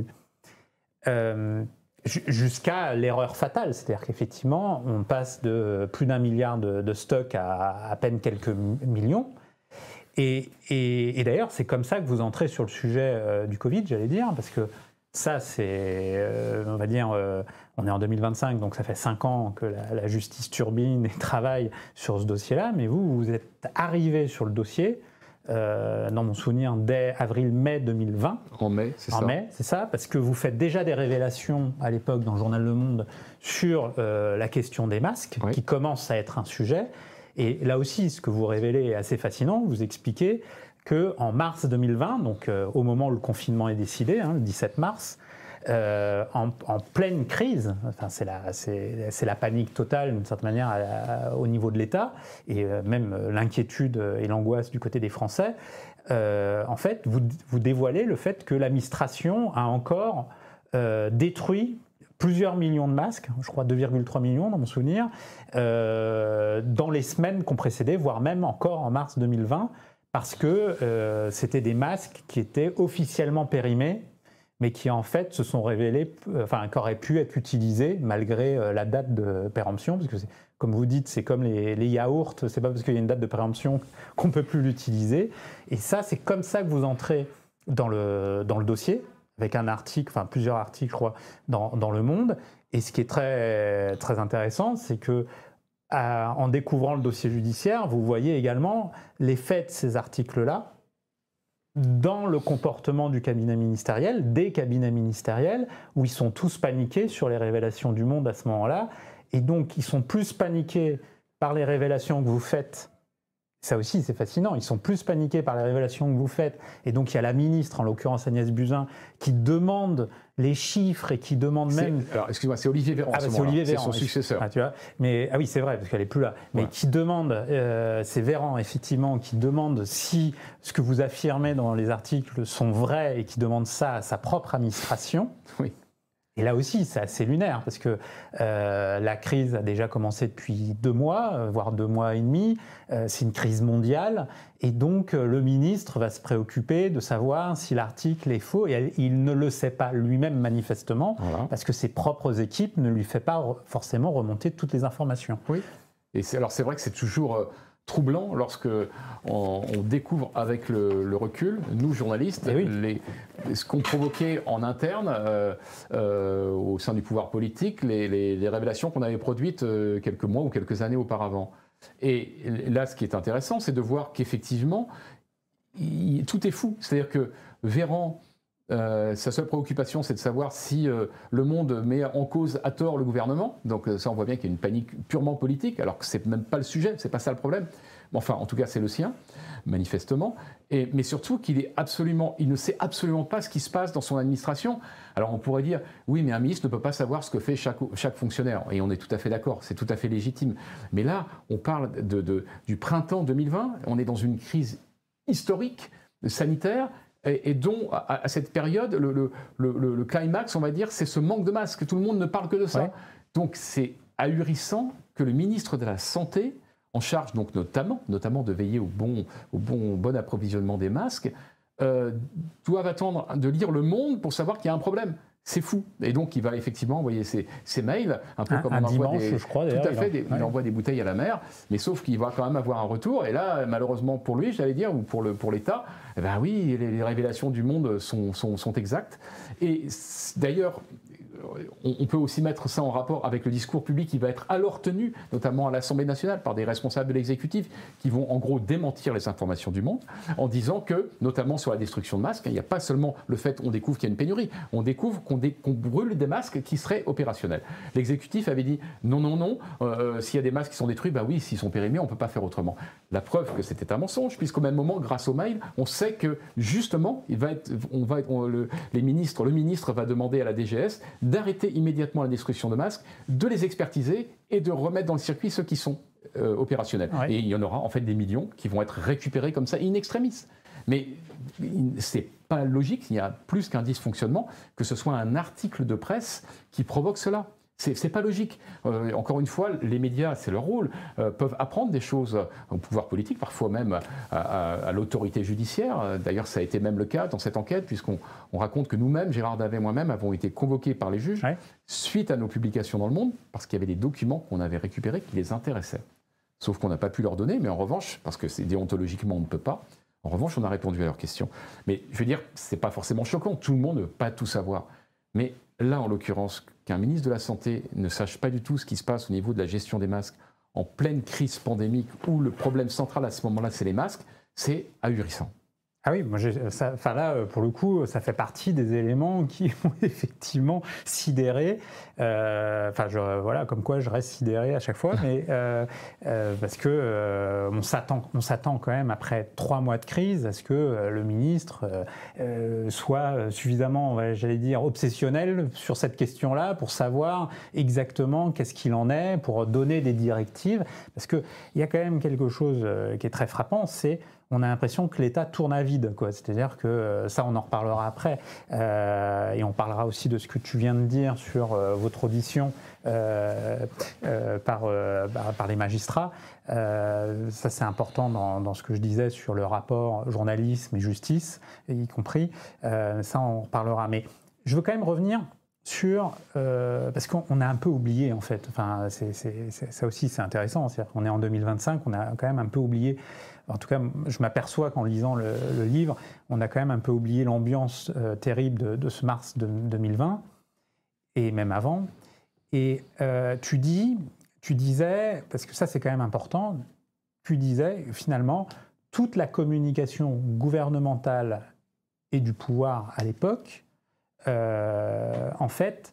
Speaker 2: Euh, Jusqu'à l'erreur fatale, c'est-à-dire qu'effectivement, on passe de plus d'un milliard de, de stocks à à peine quelques millions. Et, et, et d'ailleurs, c'est comme ça que vous entrez sur le sujet euh, du Covid, j'allais dire, parce que ça, c'est, euh, on va dire, euh, on est en deux mille vingt-cinq, donc ça fait cinq ans que la, la justice turbine et travaille sur ce dossier-là, mais vous, vous êtes arrivé sur le dossier. Euh, dans mon souvenir, dès avril-mai deux mille vingt.
Speaker 3: En mai, c'est
Speaker 2: en
Speaker 3: ça.
Speaker 2: En mai, c'est ça, parce que vous faites déjà des révélations à l'époque dans le journal Le Monde sur euh, la question des masques, oui. qui commence à être un sujet. Et là aussi, ce que vous révélez est assez fascinant. Vous expliquez qu'en mars deux mille vingt, donc euh, au moment où le confinement est décidé, hein, le dix-sept mars, Euh, en, en pleine crise, enfin, c'est, la, c'est, c'est la panique totale d'une certaine manière à la, au niveau de l'État et euh, même l'inquiétude et l'angoisse du côté des Français, euh, en fait vous, vous dévoilez le fait que l'administration a encore euh, détruit plusieurs millions de masques, je crois deux virgule trois millions dans mon souvenir, euh, dans les semaines qui ont précédé, voire même encore en mars deux mille vingt, parce que euh, c'était des masques qui étaient officiellement périmés, mais qui en fait se sont révélés, enfin, qui auraient pu être utilisés malgré euh, la date de péremption, parce que c'est, comme vous dites, c'est comme les, les yaourts, c'est pas parce qu'il y a une date de péremption qu'on peut plus l'utiliser. Et ça, c'est comme ça que vous entrez dans le, dans le dossier, avec un article, enfin plusieurs articles, je crois, dans, dans Le Monde. Et ce qui est très, très intéressant, c'est que à, en découvrant le dossier judiciaire, vous voyez également l'effet de ces articles-là dans le comportement du cabinet ministériel, des cabinets ministériels, où ils sont tous paniqués sur les révélations du Monde à ce moment-là, et donc ils sont plus paniqués par les révélations que vous faites. Ça aussi, c'est fascinant. Ils sont plus paniqués par les révélations que vous faites. Et donc, il y a la ministre, en l'occurrence Agnès Buzyn, qui demande les chiffres et qui demande même...
Speaker 3: Alors, excuse-moi, c'est Olivier Véran.
Speaker 2: Ah, bah, c'est Olivier Véran.
Speaker 3: C'est son successeur.
Speaker 2: Ah, tu vois. Mais, ah oui, c'est vrai, parce qu'elle n'est plus là. Mais ouais. qui demande, euh, c'est Véran, effectivement, qui demande si ce que vous affirmez dans les articles sont vrais et qui demande ça à sa propre administration.
Speaker 3: Oui.
Speaker 2: Et là aussi, c'est assez lunaire, parce que euh, la crise a déjà commencé depuis deux mois, euh, voire deux mois et demi. Euh, c'est une crise mondiale. Et donc, euh, le ministre va se préoccuper de savoir si l'article est faux. Et elle, il ne le sait pas lui-même, manifestement, voilà. parce que ses propres équipes ne lui font pas re- forcément remonter toutes les informations.
Speaker 3: Oui. Et c'est, alors, c'est vrai que c'est toujours... Euh... troublant lorsque on, on découvre avec le, le recul, nous journalistes, oui. les, ce qu'on provoquait en interne euh, euh, au sein du pouvoir politique, les, les, les révélations qu'on avait produites euh, quelques mois ou quelques années auparavant. Et là, ce qui est intéressant, c'est de voir qu'effectivement, il, tout est fou. C'est-à-dire que Véran, Euh, sa seule préoccupation, c'est de savoir si euh, le Monde met en cause à tort le gouvernement. Donc euh, ça, on voit bien qu'il y a une panique purement politique, alors que c'est même pas le sujet, c'est pas ça le problème. Mais enfin, en tout cas, c'est le sien, manifestement. Et, mais surtout qu'il est absolument, il ne sait absolument pas ce qui se passe dans son administration. Alors on pourrait dire, oui, mais un ministre ne peut pas savoir ce que fait chaque, chaque fonctionnaire. Et on est tout à fait d'accord, c'est tout à fait légitime. Mais là, on parle de, de, du printemps deux mille vingt, on est dans une crise historique, sanitaire. Et dont, à, à cette période, le, le, le, le climax, on va dire, c'est ce manque de masques. Tout le monde ne parle que de ça. Ouais. Donc c'est ahurissant que le ministre de la Santé, en charge donc notamment, notamment de veiller au bon, au bon, au bon approvisionnement des masques, euh, doive attendre de lire Le Monde pour savoir qu'il y a un problème. C'est fou. Et donc, il va effectivement envoyer ses, ses mails, un peu
Speaker 2: un,
Speaker 3: comme
Speaker 2: un
Speaker 3: on envoie
Speaker 2: dimanche,
Speaker 3: des,
Speaker 2: je crois,
Speaker 3: tout à fait,
Speaker 2: il,
Speaker 3: des,
Speaker 2: ouais.
Speaker 3: il envoie des bouteilles à la mer, mais sauf qu'il va quand même avoir un retour. Et là, malheureusement pour lui, j'allais dire, ou pour, le, pour l'État, eh ben oui, les, les révélations du Monde sont, sont, sont exactes. Et d'ailleurs, on, on peut aussi mettre ça en rapport avec le discours public qui va être alors tenu, notamment à l'Assemblée nationale, par des responsables de l'exécutif, qui vont en gros démentir les informations du Monde, en disant que, notamment sur la destruction de masques, il n'y a pas seulement le fait qu'on découvre qu'il y a une pénurie, on découvre qu'on, dé, qu'on brûle des masques qui seraient opérationnels. L'exécutif avait dit non, non, non, euh, s'il y a des masques qui sont détruits, bah oui, s'ils sont périmés, on ne peut pas faire autrement. La preuve que c'était un mensonge, puisqu'au même moment, grâce au mail, on sait que justement, il va être, on va être, on, le, les ministres, le ministre va demander à la D G S d'arrêter immédiatement la destruction de masques, de les expertiser et de remettre dans le circuit ceux qui sont euh, opérationnels. Ouais. Et il y en aura en fait des millions qui vont être récupérés comme ça in extremis. Mais c'est pas logique, il y a plus qu'un dysfonctionnement, que ce soit un article de presse qui provoque cela. C'est, c'est pas logique. Euh, encore une fois, les médias, c'est leur rôle, euh, peuvent apprendre des choses au pouvoir politique, parfois même à, à, à l'autorité judiciaire. D'ailleurs, ça a été même le cas dans cette enquête, puisqu'on on raconte que nous-mêmes, Gérard Davet et moi-même, avons été convoqués par les juges ouais. suite à nos publications dans Le Monde, parce qu'il y avait des documents qu'on avait récupérés qui les intéressaient. Sauf qu'on n'a pas pu leur donner, mais en revanche, parce que c'est déontologiquement, on ne peut pas, en revanche, on a répondu à leurs questions. Mais je veux dire, c'est pas forcément choquant, tout le monde ne veut pas tout savoir. Mais là, en l'occurrence, qu'un ministre de la Santé ne sache pas du tout ce qui se passe au niveau de la gestion des masques en pleine crise pandémique où le problème central à ce moment-là, c'est les masques, c'est ahurissant.
Speaker 2: Ah oui, moi ça, enfin là, pour le coup, ça fait partie des éléments qui ont effectivement sidéré. Euh, enfin, je, voilà, comme quoi je reste sidéré à chaque fois, mais euh, euh, parce que euh, on s'attend, on s'attend quand même après trois mois de crise à ce que euh, le ministre euh, soit suffisamment, j'allais dire, obsessionnel sur cette question-là pour savoir exactement qu'est-ce qu'il en est, pour donner des directives. Parce que il y a quand même quelque chose qui est très frappant, c'est on a l'impression que l'État tourne à vide, quoi. C'est-à-dire que euh, ça, on en reparlera après, euh, et on parlera aussi de ce que tu viens de dire sur euh, votre audition euh, euh, par, euh, par, par les magistrats. Euh, ça, c'est important dans, dans ce que je disais sur le rapport journalisme et justice, y compris. Euh, ça, on en reparlera. Mais je veux quand même revenir sur, euh, parce qu'on a un peu oublié en fait, enfin, c'est, c'est, c'est, ça aussi c'est intéressant, c'est-à-dire qu'on est en deux mille vingt-cinq, on a quand même un peu oublié, en tout cas je m'aperçois qu'en lisant le, le livre, on a quand même un peu oublié l'ambiance euh, terrible de, de ce mars de, deux mille vingt, et même avant, et euh, tu dis, tu disais, parce que ça c'est quand même important, tu disais finalement toute la communication gouvernementale et du pouvoir à l'époque, euh, en fait,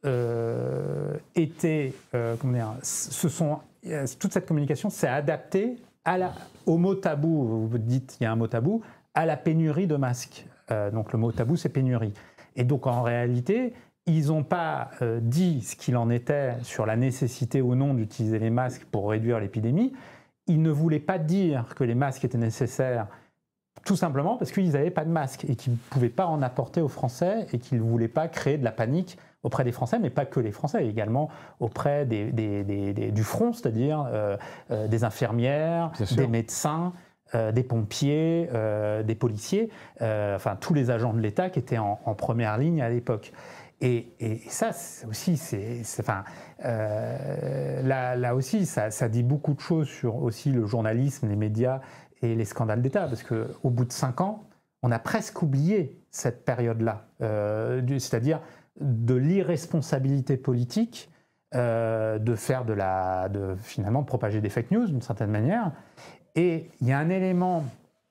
Speaker 2: euh, était, euh, comment dire, ce sont, toute cette communication s'est adaptée à la, au mot tabou, vous dites il y a un mot tabou, à la pénurie de masques. Euh, donc le mot tabou c'est pénurie. Et donc en réalité, ils n'ont pas euh, dit ce qu'il en était sur la nécessité ou non d'utiliser les masques pour réduire l'épidémie. Ils ne voulaient pas dire que les masques étaient nécessaires tout simplement parce qu'ils n'avaient pas de masques et qu'ils ne pouvaient pas en apporter aux Français et qu'ils ne voulaient pas créer de la panique auprès des Français, mais pas que les Français, également auprès des, des, des, des, du front, c'est-à-dire euh, euh, des infirmières, des médecins, euh, des pompiers, euh, des policiers, euh, enfin tous les agents de l'État qui étaient en, en première ligne à l'époque. Et, et ça c'est aussi, c'est, c'est, enfin, euh, là, là aussi, ça, ça dit beaucoup de choses sur aussi le journalisme, les médias et les scandales d'État, parce qu'au bout de cinq ans, on a presque oublié cette période-là, euh, c'est-à-dire de l'irresponsabilité politique, euh, de faire de la, de finalement de propager des fake news d'une certaine manière. Et il y a un élément,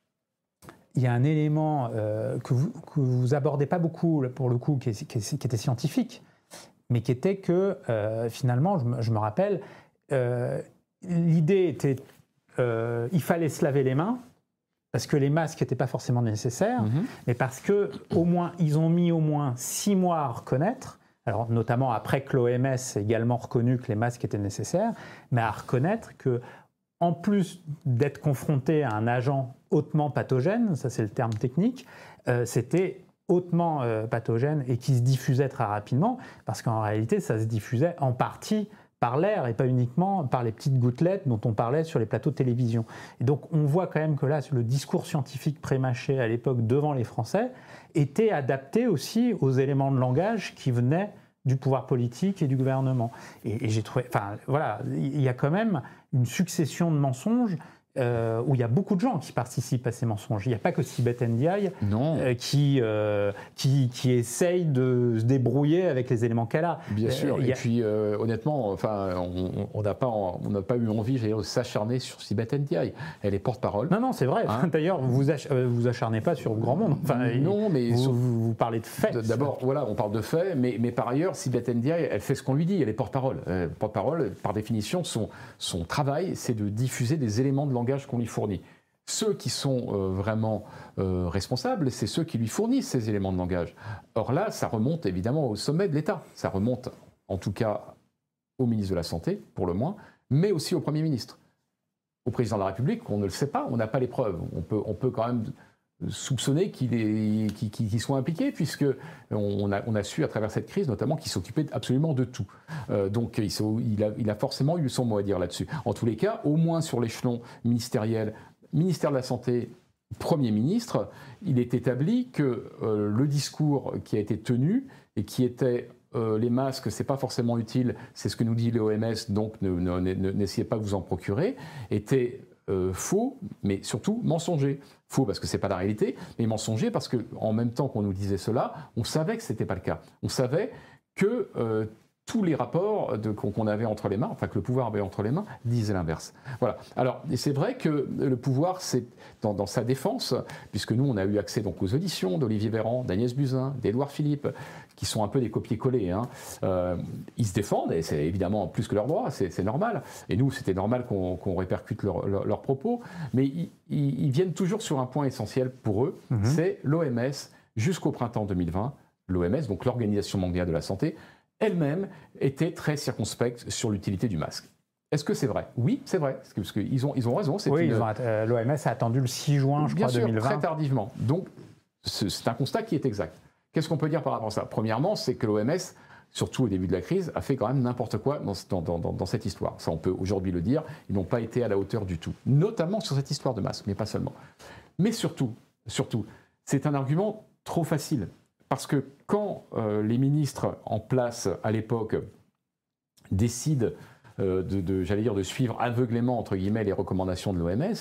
Speaker 2: il y a un élément euh, que vous que vous abordez pas beaucoup pour le coup, qui, est, qui, est, qui était scientifique, mais qui était que euh, finalement, je me, je me rappelle, euh, l'idée était, euh, il fallait se laver les mains. Parce que les masques n'étaient pas forcément nécessaires, mmh. mais parce que au moins ils ont mis au moins six mois à reconnaître, alors notamment après que l'O M S ait également reconnu que les masques étaient nécessaires, mais à reconnaître que en plus d'être confronté à un agent hautement pathogène, ça c'est le terme technique, euh, c'était hautement euh, pathogène et qui se diffusait très rapidement, parce qu'en réalité ça se diffusait en partie par l'air et pas uniquement par les petites gouttelettes dont on parlait sur les plateaux de télévision. Et donc on voit quand même que là, le discours scientifique prémâché à l'époque devant les Français était adapté aussi aux éléments de langage qui venaient du pouvoir politique et du gouvernement. Et, et j'ai trouvé, enfin voilà, il y a quand même une succession de mensonges Euh, où il y a beaucoup de gens qui participent à ces mensonges. Il n'y a pas que Sibeth Ndiaye euh, qui, euh, qui, qui essaye de se débrouiller avec les éléments qu'elle a.
Speaker 3: Bien sûr,
Speaker 2: euh,
Speaker 3: et
Speaker 2: a...
Speaker 3: puis euh, honnêtement, enfin, on n'a pas, on n'a pas eu envie dire, de s'acharner sur Sibeth Ndiaye. Elle est porte-parole.
Speaker 2: Non, non, c'est vrai. Hein? D'ailleurs, vous ach vous acharnez pas sur le grand monde. Enfin,
Speaker 3: non, mais
Speaker 2: vous,
Speaker 3: sur...
Speaker 2: vous, vous parlez de faits.
Speaker 3: D'abord, voilà, on parle de faits, mais, mais par ailleurs, Sibeth Ndiaye, elle fait ce qu'on lui dit. Elle est porte-parole. Euh, porte-parole, par définition, son, son travail, c'est de diffuser des éléments de langage qu'on lui fournit. Ceux qui sont euh, vraiment euh, responsables, c'est ceux qui lui fournissent ces éléments de langage. Or là, ça remonte évidemment au sommet de l'État. Ça remonte en tout cas au ministre de la Santé, pour le moins, mais aussi au Premier ministre. Au président de la République, on ne le sait pas, on n'a pas les preuves. On peut, on peut quand même soupçonner qu'il est, qu'il, qu'il soit impliqué, puisqu'on a, on a su à travers cette crise notamment qu'il s'occupait absolument de tout. Euh, donc il, il, a, il a forcément eu son mot à dire là-dessus. En tous les cas, au moins sur l'échelon ministériel, ministère de la Santé, Premier ministre, il est établi que euh, le discours qui a été tenu et qui était euh, les masques, c'est pas forcément utile, c'est ce que nous dit l'O M S, donc ne, ne, ne, n'essayez pas de vous en procurer, était euh, faux, mais surtout mensonger. Faux parce que c'est pas la réalité, mais mensonger parce que en même temps qu'on nous disait cela, on savait que c'était pas le cas. On savait que euh, tous les rapports de, qu'on avait entre les mains, enfin que le pouvoir avait entre les mains, disaient l'inverse. Voilà. Alors, c'est vrai que le pouvoir, c'est dans, dans sa défense, puisque nous, on a eu accès donc aux auditions d'Olivier Véran, d'Agnès Buzyn, d'Édouard Philippe, qui sont un peu des copier-coller. Hein. Euh, ils se défendent, et c'est évidemment plus que leur droit, c'est, c'est normal. Et nous, c'était normal qu'on, qu'on répercute leurs leur, leur propos, mais ils, ils, ils viennent toujours sur un point essentiel pour eux, mmh. c'est l'O M S, jusqu'au printemps deux mille vingt, l'O M S, donc l'Organisation mondiale de la santé, elle-même était très circonspecte sur l'utilité du masque. Est-ce que c'est vrai? Oui, c'est vrai, parce qu'ils ont, ils ont raison.
Speaker 2: Oui,
Speaker 3: une...
Speaker 2: euh, l'O M S a attendu le six juin, je
Speaker 3: Bien
Speaker 2: crois,
Speaker 3: sûr,
Speaker 2: deux mille vingt.
Speaker 3: Très tardivement. Donc, c'est un constat qui est exact. Qu'est-ce qu'on peut dire par rapport à ça? Premièrement, c'est que l'O M S, surtout au début de la crise, a fait quand même n'importe quoi dans, dans, dans, dans cette histoire. Ça, on peut aujourd'hui le dire. Ils n'ont pas été à la hauteur du tout, notamment sur cette histoire de masque, mais pas seulement. Mais surtout, surtout, c'est un argument trop facile. Parce que quand euh, les ministres en place à l'époque décident euh, de, de, j'allais dire, de suivre aveuglément entre guillemets les recommandations de l'O M S,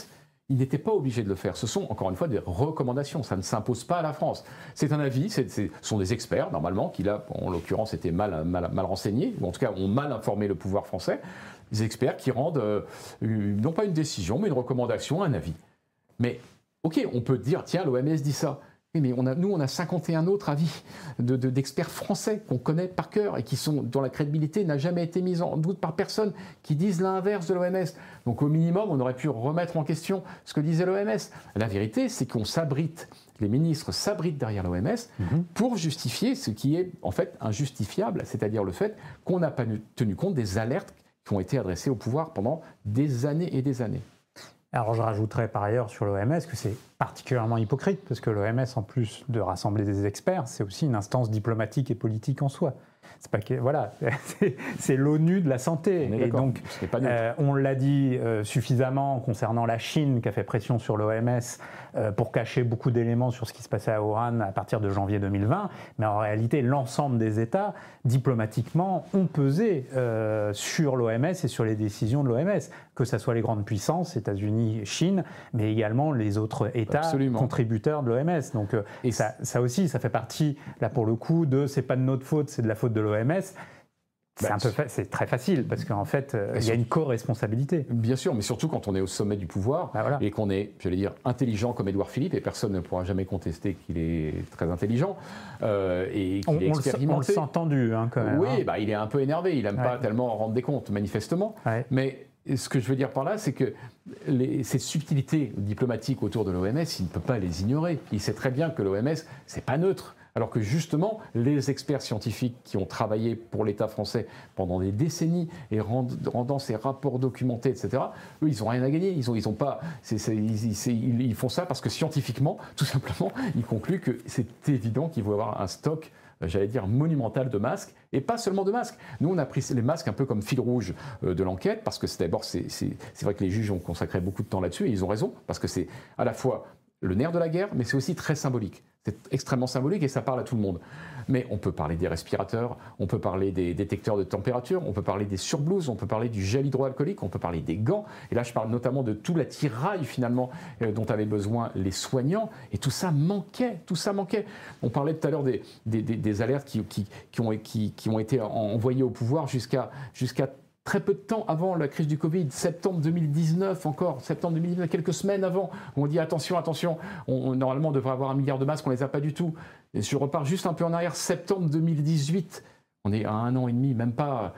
Speaker 3: ils n'étaient pas obligés de le faire. Ce sont, encore une fois, des recommandations. Ça ne s'impose pas à la France. C'est un avis, ce sont des experts, normalement, qui, là, en l'occurrence, étaient mal, mal, mal renseignés, ou en tout cas, ont mal informé le pouvoir français. Des experts qui rendent, euh, une, non pas une décision, mais une recommandation, un avis. Mais, OK, on peut dire, tiens, l'O M S dit ça. Mais on a, nous, on a cinquante et un autres avis de, de, d'experts français qu'on connaît par cœur et qui sont, dont la crédibilité n'a jamais été mise en doute par personne, qui disent l'inverse de l'O M S. Donc au minimum, on aurait pu remettre en question ce que disait l'O M S. La vérité, c'est qu'on s'abrite, les ministres s'abritent derrière l'O M S mm-hmm. pour justifier ce qui est en fait injustifiable, c'est-à-dire le fait qu'on n'a pas tenu compte des alertes qui ont été adressées au pouvoir pendant des années et des années.
Speaker 2: Alors je rajouterais par ailleurs sur l'O M S que c'est particulièrement hypocrite, parce que l'O M S, en plus de rassembler des experts, c'est aussi une instance diplomatique et politique en soi. C'est pas que, voilà, c'est, c'est l'ONU de la santé.
Speaker 3: On est
Speaker 2: et donc, euh, on l'a dit euh, suffisamment concernant la Chine, qui a fait pression sur l'O M S euh, pour cacher beaucoup d'éléments sur ce qui se passait à Wuhan à partir de janvier deux mille vingt. Mais en réalité, l'ensemble des États, diplomatiquement, ont pesé euh, sur l'O M S et sur les décisions de l'O M S, que ce soit les grandes puissances, États-Unis, Chine, mais également les autres États Absolument. contributeurs de l'O M S. Donc, euh, et ça, ça aussi, ça fait partie, là pour le coup, de c'est pas de notre faute, c'est de la faute de l'O M S. C'est, bah, un peu fa- c'est très facile parce qu'en fait, euh, il y a une co-responsabilité.
Speaker 3: Bien sûr, mais surtout quand on est au sommet du pouvoir bah, voilà. et qu'on est, j'allais dire, intelligent comme Édouard Philippe, et personne ne pourra jamais contester qu'il est très intelligent euh, et qu'il
Speaker 2: on,
Speaker 3: est expérimenté.
Speaker 2: On le sent tendu hein, quand même.
Speaker 3: Oui,
Speaker 2: hein.
Speaker 3: bah, il est un peu énervé, il n'aime ouais. pas tellement rendre des comptes, manifestement. Ouais. Mais ce que je veux dire par là, c'est que les, ces subtilités diplomatiques autour de l'O M S, il ne peut pas les ignorer. Il sait très bien que l'O M S, c'est pas neutre. Alors que justement, les experts scientifiques qui ont travaillé pour l'État français pendant des décennies et rendant ces rapports documentés, et cetera, eux, ils n'ont rien à gagner. Ils, ont, ils, ont pas, c'est, c'est, ils, c'est, ils font ça parce que scientifiquement, tout simplement, ils concluent que c'est évident qu'il faut avoir un stock, j'allais dire, monumental de masques, et pas seulement de masques. Nous, on a pris les masques un peu comme fil rouge de l'enquête, parce que c'est, d'abord, c'est, c'est, c'est vrai que les juges ont consacré beaucoup de temps là-dessus, et ils ont raison, parce que c'est à la fois le nerf de la guerre, mais c'est aussi très symbolique. C'est extrêmement symbolique et ça parle à tout le monde. Mais on peut parler des respirateurs, on peut parler des détecteurs de température, on peut parler des surblouses, on peut parler du gel hydroalcoolique, on peut parler des gants. Et là, je parle notamment de tout l'attirail finalement euh, dont avaient besoin les soignants. Et tout ça manquait, tout ça manquait. On parlait tout à l'heure des, des, des, des alertes qui, qui, qui, ont, qui, qui ont été envoyées au pouvoir jusqu'à, jusqu'à très peu de temps avant la crise du Covid, septembre deux mille dix-neuf encore, septembre deux mille dix-neuf, quelques semaines avant, on dit attention, attention, on, on, normalement on devrait avoir un milliard de masques, on ne les a pas du tout. Et je repars juste un peu en arrière, septembre deux mille dix-huit, on est à un an et demi, même pas,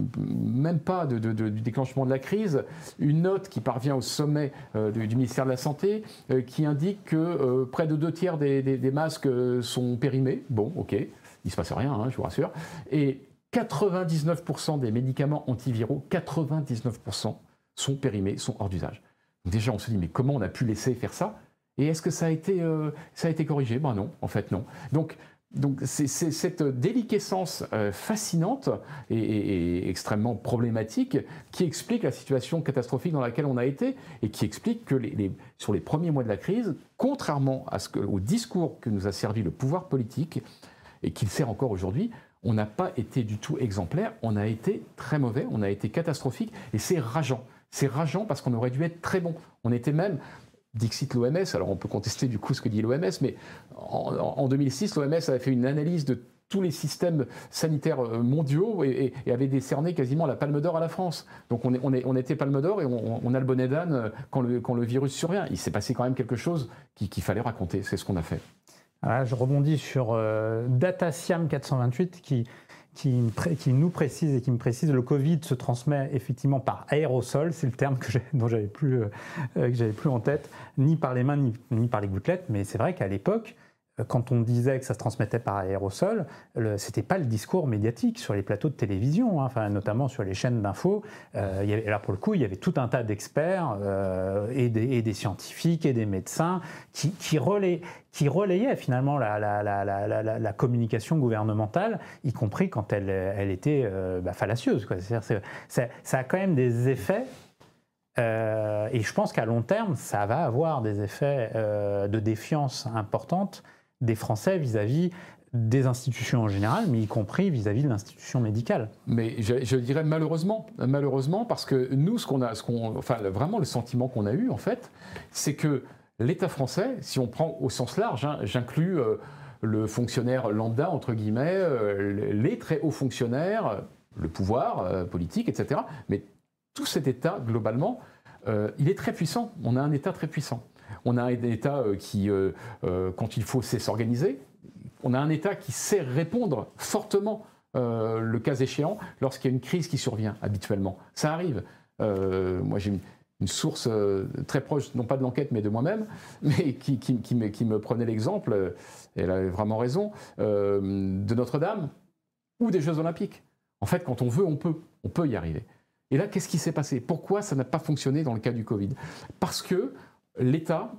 Speaker 3: même pas de, de, de, du déclenchement de la crise, une note qui parvient au sommet euh, du, du ministère de la Santé euh, qui indique que euh, près de deux tiers des, des, des masques sont périmés. Bon, ok, il ne se passe rien, hein, je vous rassure. Et quatre-vingt-dix-neuf pour cent des médicaments antiviraux, quatre-vingt-dix-neuf pour cent sont périmés, sont hors d'usage. Donc déjà, on se dit, mais comment on a pu laisser faire ça ? Et est-ce que ça a été, euh, ça a été corrigé ? Ben non, en fait, non. Donc, donc c'est, c'est cette déliquescence euh, fascinante et, et, et extrêmement problématique qui explique la situation catastrophique dans laquelle on a été et qui explique que les, les, sur les premiers mois de la crise, contrairement à ce que, au discours que nous a servi le pouvoir politique et qu'il sert encore aujourd'hui, on n'a pas été du tout exemplaire, on a été très mauvais, on a été catastrophique, et c'est rageant. C'est rageant parce qu'on aurait dû être très bon. On était même, dixit l'O M S, alors on peut contester du coup ce que dit l'O M S, mais en, en deux mille six, l'O M S avait fait une analyse de tous les systèmes sanitaires mondiaux et, et, et avait décerné quasiment la palme d'or à la France. Donc on, est, on, est, on était palme d'or et on, on a le bonnet d'âne quand le, quand le virus survient. Il s'est passé quand même quelque chose qui, qu'il fallait raconter, c'est ce qu'on a fait.
Speaker 2: Voilà, je rebondis sur euh, Datasiam quatre cent vingt-huit qui, qui, qui nous précise et qui me précise le Covid se transmet effectivement par aérosol, c'est le terme que j'ai, dont j'avais plus, euh, que j'avais plus en tête, ni par les mains ni, ni par les gouttelettes, mais c'est vrai qu'à l'époque, quand on disait que ça se transmettait par aérosol, ce n'était pas le discours médiatique sur les plateaux de télévision, hein, enfin, notamment sur les chaînes d'infos. Euh, il y avait, là, pour le coup, il y avait tout un tas d'experts euh, et, des, et des scientifiques et des médecins qui, qui, relay, qui relayaient finalement la, la, la, la, la, la communication gouvernementale, y compris quand elle, elle était euh, bah, fallacieuse, quoi. C'est-à-dire, c'est, c'est, ça a quand même des effets. Euh, et je pense qu'à long terme, ça va avoir des effets euh, de défiance importante des Français vis-à-vis des institutions en général, mais y compris vis-à-vis de l'institution médicale.
Speaker 3: Mais je, je dirais malheureusement, malheureusement, parce que nous, ce qu'on a, ce qu'on, enfin vraiment le sentiment qu'on a eu en fait, c'est que l'État français, si on prend au sens large, hein, j'inclus euh, le fonctionnaire lambda entre guillemets, euh, les très hauts fonctionnaires, le pouvoir euh, politique, et cetera. Mais tout cet État globalement, euh, il est très puissant. On a un État très puissant. On a un État euh, qui, euh, euh, quand il faut, sait s'organiser. On a un État qui sait répondre fortement, euh, le cas échéant, lorsqu'il y a une crise qui survient habituellement. Ça arrive. Euh, moi, j'ai une, une source euh, très proche, non pas de l'enquête, mais de moi-même, mais qui, qui, qui, me, qui me prenait l'exemple, euh, et elle avait vraiment raison, euh, de Notre-Dame ou des Jeux Olympiques. En fait, quand on veut, on peut. On peut y arriver. Et là, qu'est-ce qui s'est passé? Pourquoi ça n'a pas fonctionné dans le cas du Covid? Parce que l'État,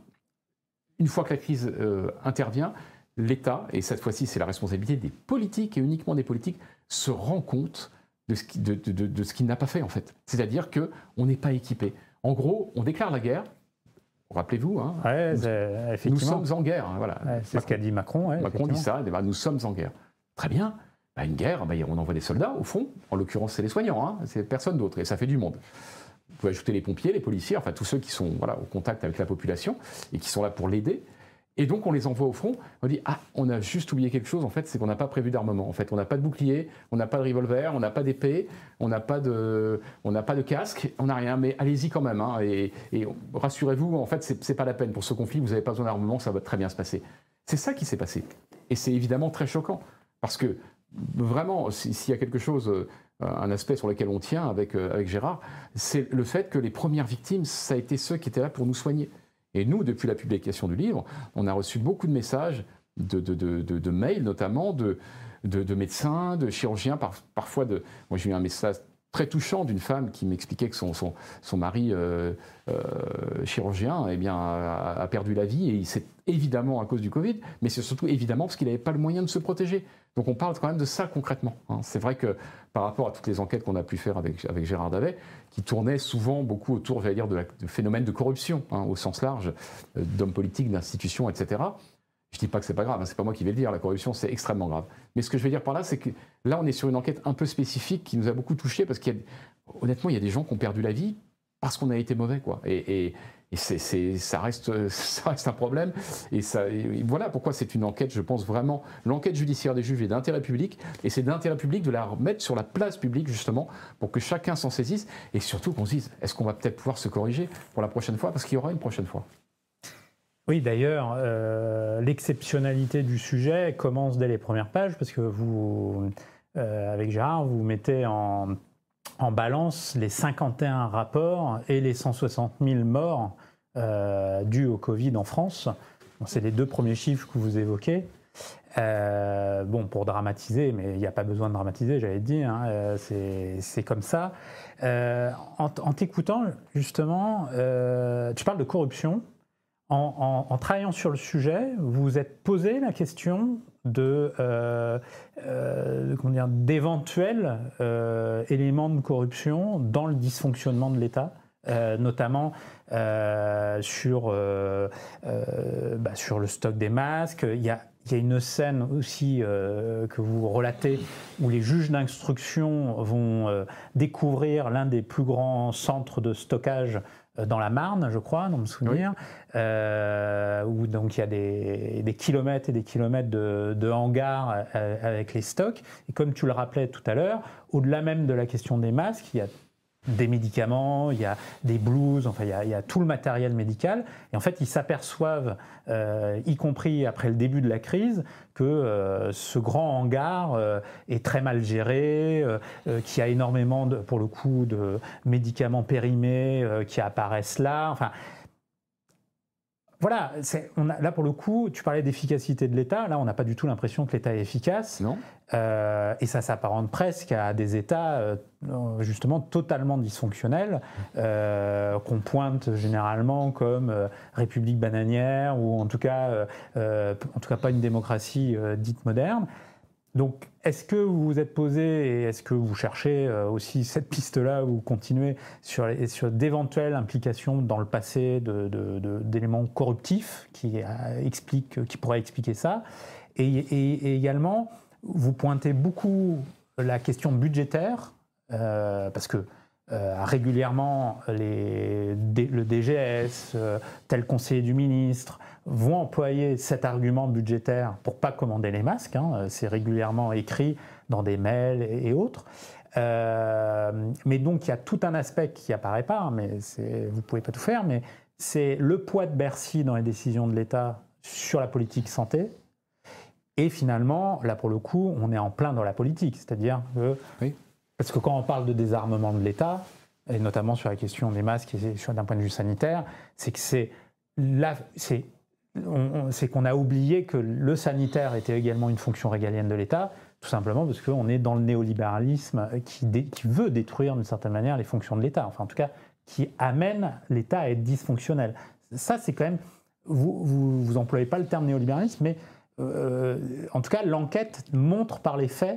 Speaker 3: une fois que la crise euh, intervient, l'État, et cette fois-ci c'est la responsabilité des politiques et uniquement des politiques, se rend compte de ce, qui, de, de, de, de ce qu'il n'a pas fait en fait. C'est-à-dire qu'on n'est pas équipé. En gros, on déclare la guerre. Rappelez-vous, hein,
Speaker 2: ouais,
Speaker 3: nous, nous sommes en guerre. Hein, voilà.
Speaker 2: Ouais, c'est Macron, ce qu'a dit Macron. Ouais,
Speaker 3: Macron dit ça, bah, nous sommes en guerre. Très bien. Bah, une guerre, bah, on envoie des soldats au fond. En l'occurrence, c'est les soignants, hein, c'est personne d'autre, et ça fait du monde. Vous pouvez ajouter les pompiers, les policiers, enfin tous ceux qui sont voilà, au contact avec la population et qui sont là pour l'aider. Et donc on les envoie au front, on dit « Ah, on a juste oublié quelque chose, en fait, c'est qu'on n'a pas prévu d'armement. En fait, on n'a pas de bouclier, on n'a pas de revolver, on n'a pas d'épée, on n'a pas de, on n'a pas de casque, on n'a rien, mais allez-y quand même. Hein, et, et rassurez-vous, en fait, c'est, c'est pas la peine. Pour ce conflit, vous n'avez pas besoin d'armement, ça va très bien se passer. » C'est ça qui s'est passé. Et c'est évidemment très choquant, parce que vraiment, s'il y a quelque chose, un aspect sur lequel on tient avec, avec Gérard, c'est le fait que les premières victimes, ça a été ceux qui étaient là pour nous soigner. Et nous, depuis la publication du livre, on a reçu beaucoup de messages, de, de, de, de, de mails notamment, de, de, de médecins, de chirurgiens, par, parfois de... Moi, j'ai eu un message très touchant d'une femme qui m'expliquait que son, son, son mari euh, euh, chirurgien eh bien, a, a perdu la vie, et c'est évidemment à cause du Covid, mais c'est surtout évidemment parce qu'il n'avait pas le moyen de se protéger. Donc on parle quand même de ça concrètement. Hein. C'est vrai que par rapport à toutes les enquêtes qu'on a pu faire avec, avec Gérard Davet, qui tournaient souvent beaucoup autour, j'allais dire, de, la, de phénomènes de corruption, hein, au sens large, euh, d'hommes politiques, d'institutions, et cetera. Je ne dis pas que c'est pas grave, hein, c'est pas moi qui vais le dire, la corruption c'est extrêmement grave. Mais ce que je veux dire par là, c'est que là on est sur une enquête un peu spécifique qui nous a beaucoup touchés, parce qu'il y a, honnêtement, il y a des gens qui ont perdu la vie parce qu'on a été mauvais, quoi. Et, et, et c'est, c'est, ça, reste, ça reste un problème. Et, ça, et voilà pourquoi c'est une enquête, je pense vraiment, l'enquête judiciaire des juges est d'intérêt public, et c'est d'intérêt public de la remettre sur la place publique, justement, pour que chacun s'en saisisse, et surtout qu'on se dise, est-ce qu'on va peut-être pouvoir se corriger pour la prochaine fois, parce qu'il y aura une prochaine fois.
Speaker 2: Oui, d'ailleurs, euh, l'exceptionnalité du sujet commence dès les premières pages, parce que vous, euh, avec Gérard, vous mettez en, en balance les cinquante et un rapports et les cent soixante mille morts euh, dus au Covid en France. Bon, c'est les deux premiers chiffres que vous évoquez. Euh, bon, pour dramatiser, mais il n'y a pas besoin de dramatiser, j'allais te dire, hein, euh, c'est, c'est comme ça. Euh, en, en t'écoutant, justement, euh, tu parles de corruption. En, en, en travaillant sur le sujet, vous vous êtes posé la question de, euh, euh, comment dire, d'éventuels euh, éléments de corruption dans le dysfonctionnement de l'État, euh, notamment euh, sur, euh, euh, bah, sur le stock des masques. Il y a, il y a une scène aussi euh, que vous relatez où les juges d'instruction vont euh, découvrir l'un des plus grands centres de stockage dans la Marne, je crois, dans me souvenir, oui. euh, où donc il y a des, des kilomètres et des kilomètres de, de hangars euh, avec les stocks. Et comme tu le rappelais tout à l'heure, au-delà même de la question des masques, il y a des médicaments, il y a des blouses, enfin il y a, il y a tout le matériel médical. Et en fait, ils s'aperçoivent, euh, y compris après le début de la crise, que euh, ce grand hangar euh, est très mal géré, euh, euh, qu'il y a énormément, de, pour le coup, de médicaments périmés euh, qui apparaissent là. Enfin, voilà, c'est, on a, là pour le coup, tu parlais d'efficacité de l'État, là on n'a pas du tout l'impression que l'État est efficace.
Speaker 3: Non.
Speaker 2: Euh, et ça s'apparente presque à des États euh, justement totalement dysfonctionnels, euh, qu'on pointe généralement comme euh, république bananière, ou en tout cas, euh, en tout cas pas une démocratie euh, dite moderne. Donc, est-ce que vous vous êtes posé, et est-ce que vous cherchez aussi cette piste-là, ou continuez sur, les, sur d'éventuelles implications dans le passé de, de, de, d'éléments corruptifs qui, euh, expliquent, qui pourraient expliquer ça? Et, et, et également, vous pointez beaucoup la question budgétaire, euh, parce que euh, régulièrement, les, le D G S, euh, tel conseiller du ministre, vont employer cet argument budgétaire pour ne pas commander les masques. Hein, c'est régulièrement écrit dans des mails et, et autres. Euh, mais donc, il y a tout un aspect qui n'apparaît pas, mais vous ne pouvez pas tout faire, mais c'est le poids de Bercy dans les décisions de l'État sur la politique santé. Et finalement, là pour le coup, on est en plein dans la politique. C'est-à-dire que, oui. parce que quand on parle de désarmement de l'État, et notamment sur la question des masques et d'un point de vue sanitaire, c'est que c'est là, c'est c'est qu'on a oublié que le sanitaire était également une fonction régalienne de l'État, tout simplement parce qu'on est dans le néolibéralisme qui, dé, qui veut détruire d'une certaine manière les fonctions de l'État, enfin en tout cas qui amène l'État à être dysfonctionnel. Ça, c'est quand même... Vous, vous, vous employez pas le terme néolibéralisme, mais euh, en tout cas, l'enquête montre par les faits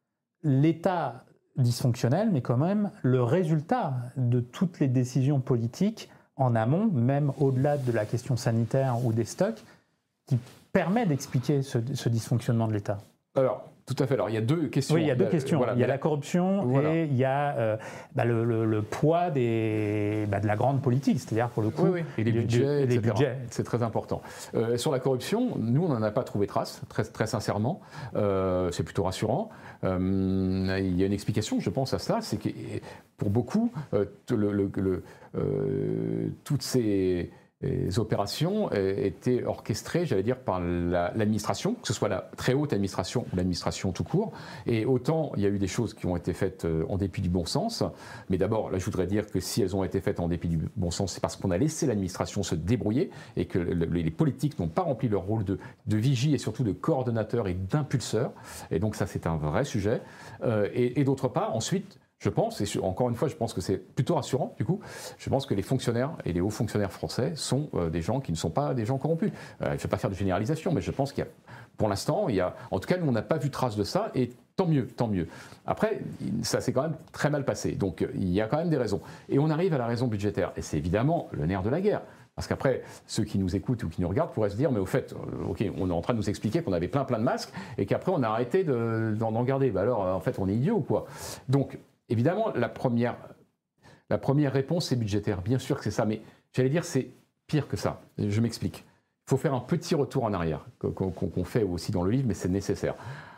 Speaker 2: l'État dysfonctionnel, mais quand même le résultat de toutes les décisions politiques en amont, même au-delà de la question sanitaire ou des stocks, qui permet d'expliquer ce, ce dysfonctionnement de l'État.
Speaker 3: Alors, tout à fait. Alors, il y a deux questions.
Speaker 2: Oui, il y a deux questions. Voilà, il y a la corruption voilà. et il y a euh, bah, le, le, le poids des, bah, de la grande politique, c'est-à-dire pour le coup...
Speaker 3: Oui, oui. Et les budgets,
Speaker 2: les budgets.
Speaker 3: C'est très important. Euh, sur la corruption, nous, on n'en a pas trouvé trace, très, très sincèrement. Euh, c'est plutôt rassurant. Euh, il y a une explication, je pense, à cela, c'est que pour beaucoup, euh, le, le, le, euh, toutes ces... Les opérations étaient orchestrées, j'allais dire, par l'administration, que ce soit la très haute administration ou l'administration tout court. Et autant il y a eu des choses qui ont été faites en dépit du bon sens, mais d'abord, là, je voudrais dire que si elles ont été faites en dépit du bon sens, c'est parce qu'on a laissé l'administration se débrouiller et que les politiques n'ont pas rempli leur rôle de, de vigie et surtout de coordonnateur et d'impulseur. Et donc ça, c'est un vrai sujet. Euh, et et d'autre part, ensuite, je pense, et encore une fois, je pense que c'est plutôt rassurant, du coup, je pense que les fonctionnaires et les hauts fonctionnaires français sont euh, des gens qui ne sont pas des gens corrompus. Euh, je ne vais pas faire de généralisation, mais je pense qu'il y a, pour l'instant, il y a, en tout cas, nous, on n'a pas vu trace de ça, et tant mieux, tant mieux. Après, ça s'est quand même très mal passé, donc il y a quand même des raisons. Et on arrive à la raison budgétaire, et c'est évidemment le nerf de la guerre. Parce qu'après, ceux qui nous écoutent ou qui nous regardent pourraient se dire, mais au fait, ok, on est en train de nous expliquer qu'on avait plein plein de masques, et qu'après, on a arrêté d'en garder. Ben alors, en fait, on est idiot ou quoi? Donc, évidemment, la première, la première réponse, c'est budgétaire. Bien sûr que c'est ça, mais j'allais dire, c'est pire que ça. Je m'explique. Il faut faire un petit retour en arrière, qu'on qu'on fait aussi dans le livre, mais c'est nécessaire.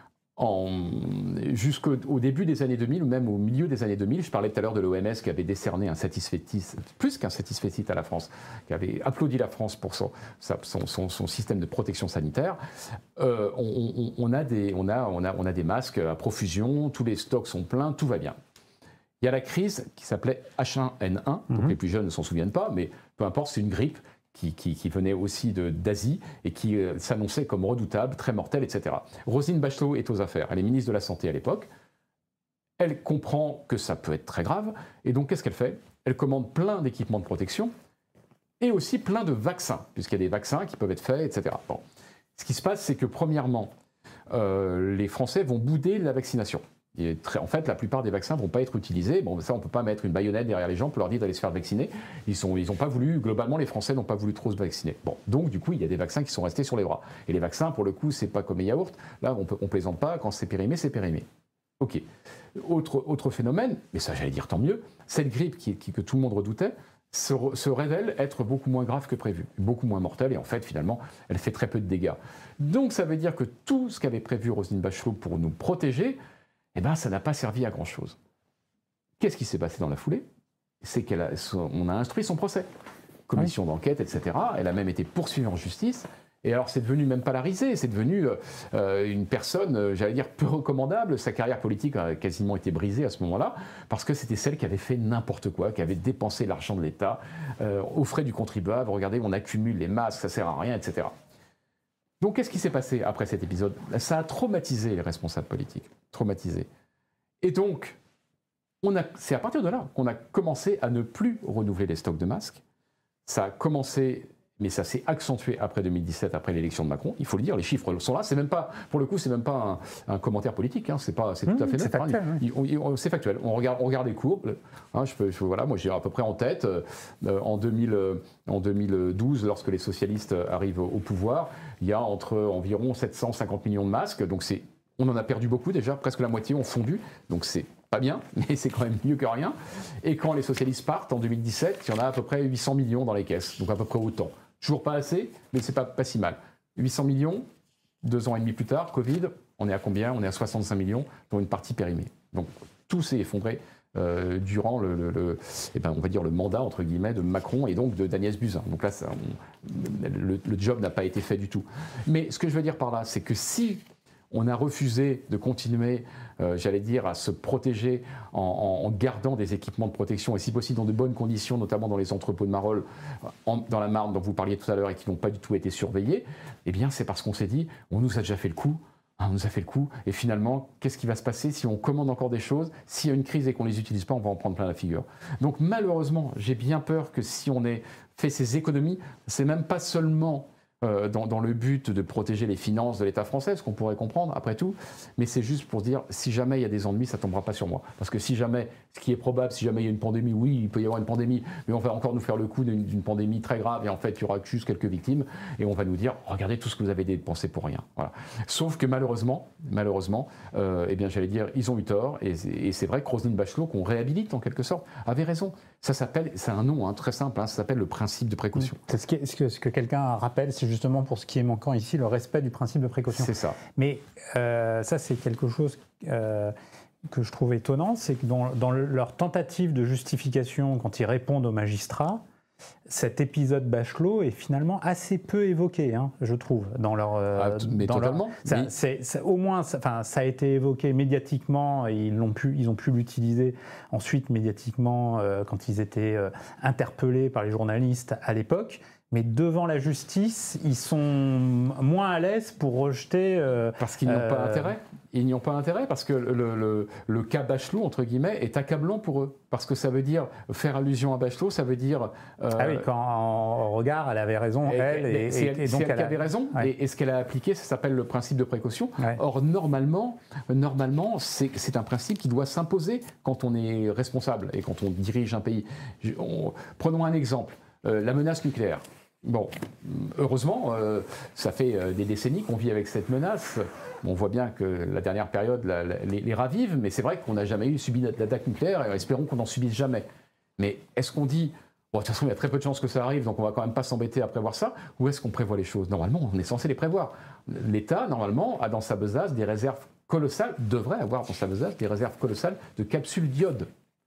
Speaker 3: Jusqu'au début des années deux mille, ou même au milieu des années deux mille, je parlais tout à l'heure de l'O M S qui avait décerné un satisfecit, plus qu'un satisfecit à la France, qui avait applaudi la France pour son, son, son, son système de protection sanitaire. Euh, on, on, on, a des, on, a, on, a, on a des masques à profusion, tous les stocks sont pleins, tout va bien. Il y a la crise qui s'appelait H un N un, mm-hmm. donc les plus jeunes ne s'en souviennent pas, mais peu importe, c'est une grippe qui, qui, qui venait aussi d'Asie et qui euh, s'annonçait comme redoutable, très mortelle, et cetera. Roselyne Bachelot est aux affaires, elle est ministre de la Santé à l'époque, elle comprend que ça peut être très grave, et donc qu'est-ce qu'elle fait? Elle commande plein d'équipements de protection et aussi plein de vaccins, puisqu'il y a des vaccins qui peuvent être faits, et cetera. Bon. Ce qui se passe, c'est que premièrement, euh, les Français vont bouder la vaccination. Et très, en fait, la plupart des vaccins ne vont pas être utilisés. Bon, ça, on ne peut pas mettre une baïonnette derrière les gens pour leur dire d'aller se faire vacciner. Ils n'ont ils pas voulu, globalement, les Français n'ont pas voulu trop se vacciner. Bon, donc, du coup, il y a des vaccins qui sont restés sur les bras. Et les vaccins, pour le coup, ce n'est pas comme les yaourts. Là, on ne plaisante pas. Quand c'est périmé, c'est périmé. OK. Autre, autre phénomène, mais ça, j'allais dire tant mieux, cette grippe qui, qui, que tout le monde redoutait se, se révèle être beaucoup moins grave que prévu, beaucoup moins mortelle. Et en fait, finalement, elle fait très peu de dégâts. Donc, ça veut dire que tout ce qu'avait prévu Roselyne Bachelot pour nous protéger, eh bien, ça n'a pas servi à grand-chose. Qu'est-ce qui s'est passé dans la foulée? C'est qu'on a, a instruit son procès. Commission oui. d'enquête, et cetera. Elle a même été poursuivie en justice. Et alors, c'est devenu même pas la risée, c'est devenu euh, une personne, euh, j'allais dire, peu recommandable. Sa carrière politique a quasiment été brisée à ce moment-là, parce que c'était celle qui avait fait n'importe quoi, qui avait dépensé l'argent de l'État, euh, aux frais du contribuable. Regardez, on accumule les masques, ça sert à rien, et cetera. Donc, qu'est-ce qui s'est passé après cet épisode? Ça a traumatisé les responsables politiques, traumatisé. Et donc, c'est à partir de là qu'on a commencé à ne plus renouveler les stocks de masques. Ça a commencé mais ça s'est accentué après deux mille dix-sept, après l'élection de Macron. Il faut le dire, les chiffres sont là. C'est même pas, pour le coup, c'est même pas un, un commentaire politique. Hein. C'est pas, c'est
Speaker 2: mmh,
Speaker 3: tout à fait
Speaker 2: c'est
Speaker 3: neutre.
Speaker 2: factuel,
Speaker 3: Hein.
Speaker 2: oui.
Speaker 3: C'est factuel. On regarde, on regarde les courbes. Hein, je peux, je, voilà, moi, j'ai à peu près en tête euh, en, deux mille, euh, en deux mille douze, lorsque les socialistes arrivent au, au pouvoir, il y a entre environ sept cent cinquante millions de masques. Donc c'est, on en a perdu beaucoup déjà, presque la moitié ont fondu. Donc c'est pas bien, mais c'est quand même mieux que rien. Et quand les socialistes partent en deux mille dix-sept, il y en a à peu près huit cents millions dans les caisses. Donc à peu près autant. Toujours pas assez, mais c'est pas, pas si mal. huit cents millions, deux ans et demi plus tard, Covid, on est à combien? On est à soixante-cinq millions, dont une partie périmée. Donc tout s'est effondré euh, durant le, le, le eh ben, on va dire le mandat entre guillemets de Macron et donc de d'Agnès Buzyn. Donc là, ça, on, le, le job n'a pas été fait du tout. Mais ce que je veux dire par là, c'est que si on a refusé de continuer, euh, j'allais dire, à se protéger en, en, en gardant des équipements de protection et si possible dans de bonnes conditions, notamment dans les entrepôts de Marolles, en, dans la Marne dont vous parliez tout à l'heure et qui n'ont pas du tout été surveillés, eh bien c'est parce qu'on s'est dit, on nous a déjà fait le coup, hein, on nous a fait le coup, et finalement, qu'est-ce qui va se passer si on commande encore des choses? S'il y a une crise et qu'on ne les utilise pas, on va en prendre plein la figure. Donc malheureusement, j'ai bien peur que si on ait fait ces économies, c'est même pas seulement Euh, dans, dans le but de protéger les finances de l'État français, ce qu'on pourrait comprendre après tout, mais c'est juste pour dire, si jamais il y a des ennuis, ça ne tombera pas sur moi. Parce que si jamais, ce qui est probable, si jamais il y a une pandémie, oui, il peut y avoir une pandémie, mais on va encore nous faire le coup d'une, d'une pandémie très grave, et en fait, il y aura juste quelques victimes, et on va nous dire, regardez tout ce que vous avez dépensé pour rien. Voilà. Sauf que malheureusement, malheureusement, euh, eh bien, j'allais dire, ils ont eu tort, et, et c'est vrai que Roselyne Bachelot, qu'on réhabilite en quelque sorte, avait raison. Ça s'appelle, c'est un nom hein, très simple, hein, ça s'appelle le principe de précaution.
Speaker 2: C'est ce, qui, ce que, ce que quelqu'un rappelle, c'est justement pour ce qui est manquant ici, le respect du principe de précaution.
Speaker 3: C'est ça.
Speaker 2: Mais euh, ça, c'est quelque chose euh, que je trouve étonnant, c'est que dans, dans le, leur tentative de justification, quand ils répondent aux magistrats, cet épisode Bachelot est finalement assez peu évoqué, hein, je trouve, dans leur. Euh,
Speaker 3: ah, mais
Speaker 2: dans
Speaker 3: totalement.
Speaker 2: Leur, ça,
Speaker 3: mais...
Speaker 2: c'est, ça, au moins, ça, ça a été évoqué médiatiquement et ils l'ont pu, ils ont pu l'utiliser ensuite médiatiquement euh, quand ils étaient euh, interpellés par les journalistes à l'époque. Mais devant la justice, ils sont moins à l'aise pour rejeter. Euh,
Speaker 3: parce qu'ils n'y ont
Speaker 2: euh,
Speaker 3: pas intérêt. Ils n'y ont pas intérêt parce que le, le, le cas Bachelot, entre guillemets, est accablant pour eux. Parce que ça veut dire faire allusion à Bachelot, ça veut dire.
Speaker 2: Euh, ah oui, quand en regard, elle avait raison,
Speaker 3: et,
Speaker 2: elle. Et,
Speaker 3: c'est elle,
Speaker 2: et donc
Speaker 3: elle, elle
Speaker 2: qui
Speaker 3: avait raison. Ouais. Et, et ce qu'elle a appliqué, ça s'appelle le principe de précaution.
Speaker 2: Ouais.
Speaker 3: Or, normalement, normalement c'est, c'est un principe qui doit s'imposer quand on est responsable et quand on dirige un pays. On, prenons un exemple euh, la menace nucléaire. Bon, heureusement, euh, ça fait euh, des décennies qu'on vit avec cette menace. On voit bien que la dernière période la, la, les, les ravive, mais c'est vrai qu'on n'a jamais eu subi d'attaque nucléaire et espérons qu'on n'en subisse jamais. Mais est-ce qu'on dit, bon, de toute façon, il y a très peu de chances que ça arrive, donc on va quand même pas s'embêter à prévoir ça, ou est-ce qu'on prévoit les choses? Normalement, on est censé les prévoir. L'État, normalement, a dans sa besace des réserves colossales, devrait avoir dans sa besace des réserves colossales de capsules d'iode.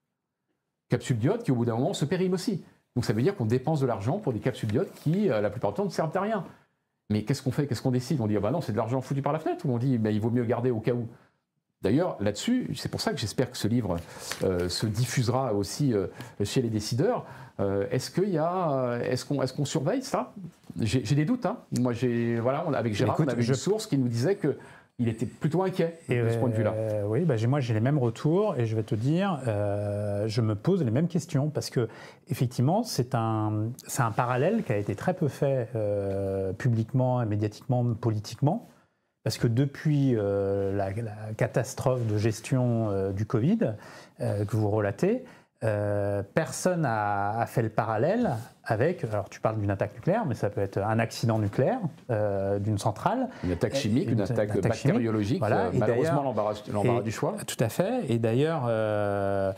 Speaker 3: Capsules d'iode qui, au bout d'un moment, se périment aussi. Donc ça veut dire qu'on dépense de l'argent pour des capsules d'iode qui, euh, la plupart du temps, ne servent à rien. Mais qu'est-ce qu'on fait? Qu'est-ce qu'on décide? On dit, ah bah non, c'est de l'argent foutu par la fenêtre, ou on dit, bah, il vaut mieux garder au cas où. D'ailleurs, là-dessus, c'est pour ça que j'espère que ce livre euh, se diffusera aussi euh, chez les décideurs. Euh, est-ce qu'il y a, est-ce qu'on, est-ce qu'on surveille ça? j'ai, j'ai des doutes. Hein. Moi, j'ai, voilà, on, avec Gérard, Écoute, on avait je... une source qui nous disait que il était plutôt inquiet et de ce euh, point de vue-là.
Speaker 2: Euh, oui, bah j'ai, moi j'ai les mêmes retours et je vais te dire, euh, je me pose les mêmes questions parce que effectivement c'est un, c'est un parallèle qui a été très peu fait euh, publiquement, médiatiquement, politiquement, parce que depuis euh, la, la catastrophe de gestion euh, du Covid euh, que vous relatez, euh, personne n'a a fait le parallèle avec, alors tu parles d'une attaque nucléaire, mais ça peut être un accident nucléaire euh, d'une centrale.
Speaker 3: Une attaque chimique, une, une attaque, attaque bactériologique, voilà, euh, malheureusement l'embarras, l'embarras
Speaker 2: et,
Speaker 3: du choix.
Speaker 2: Tout à fait, et d'ailleurs, euh,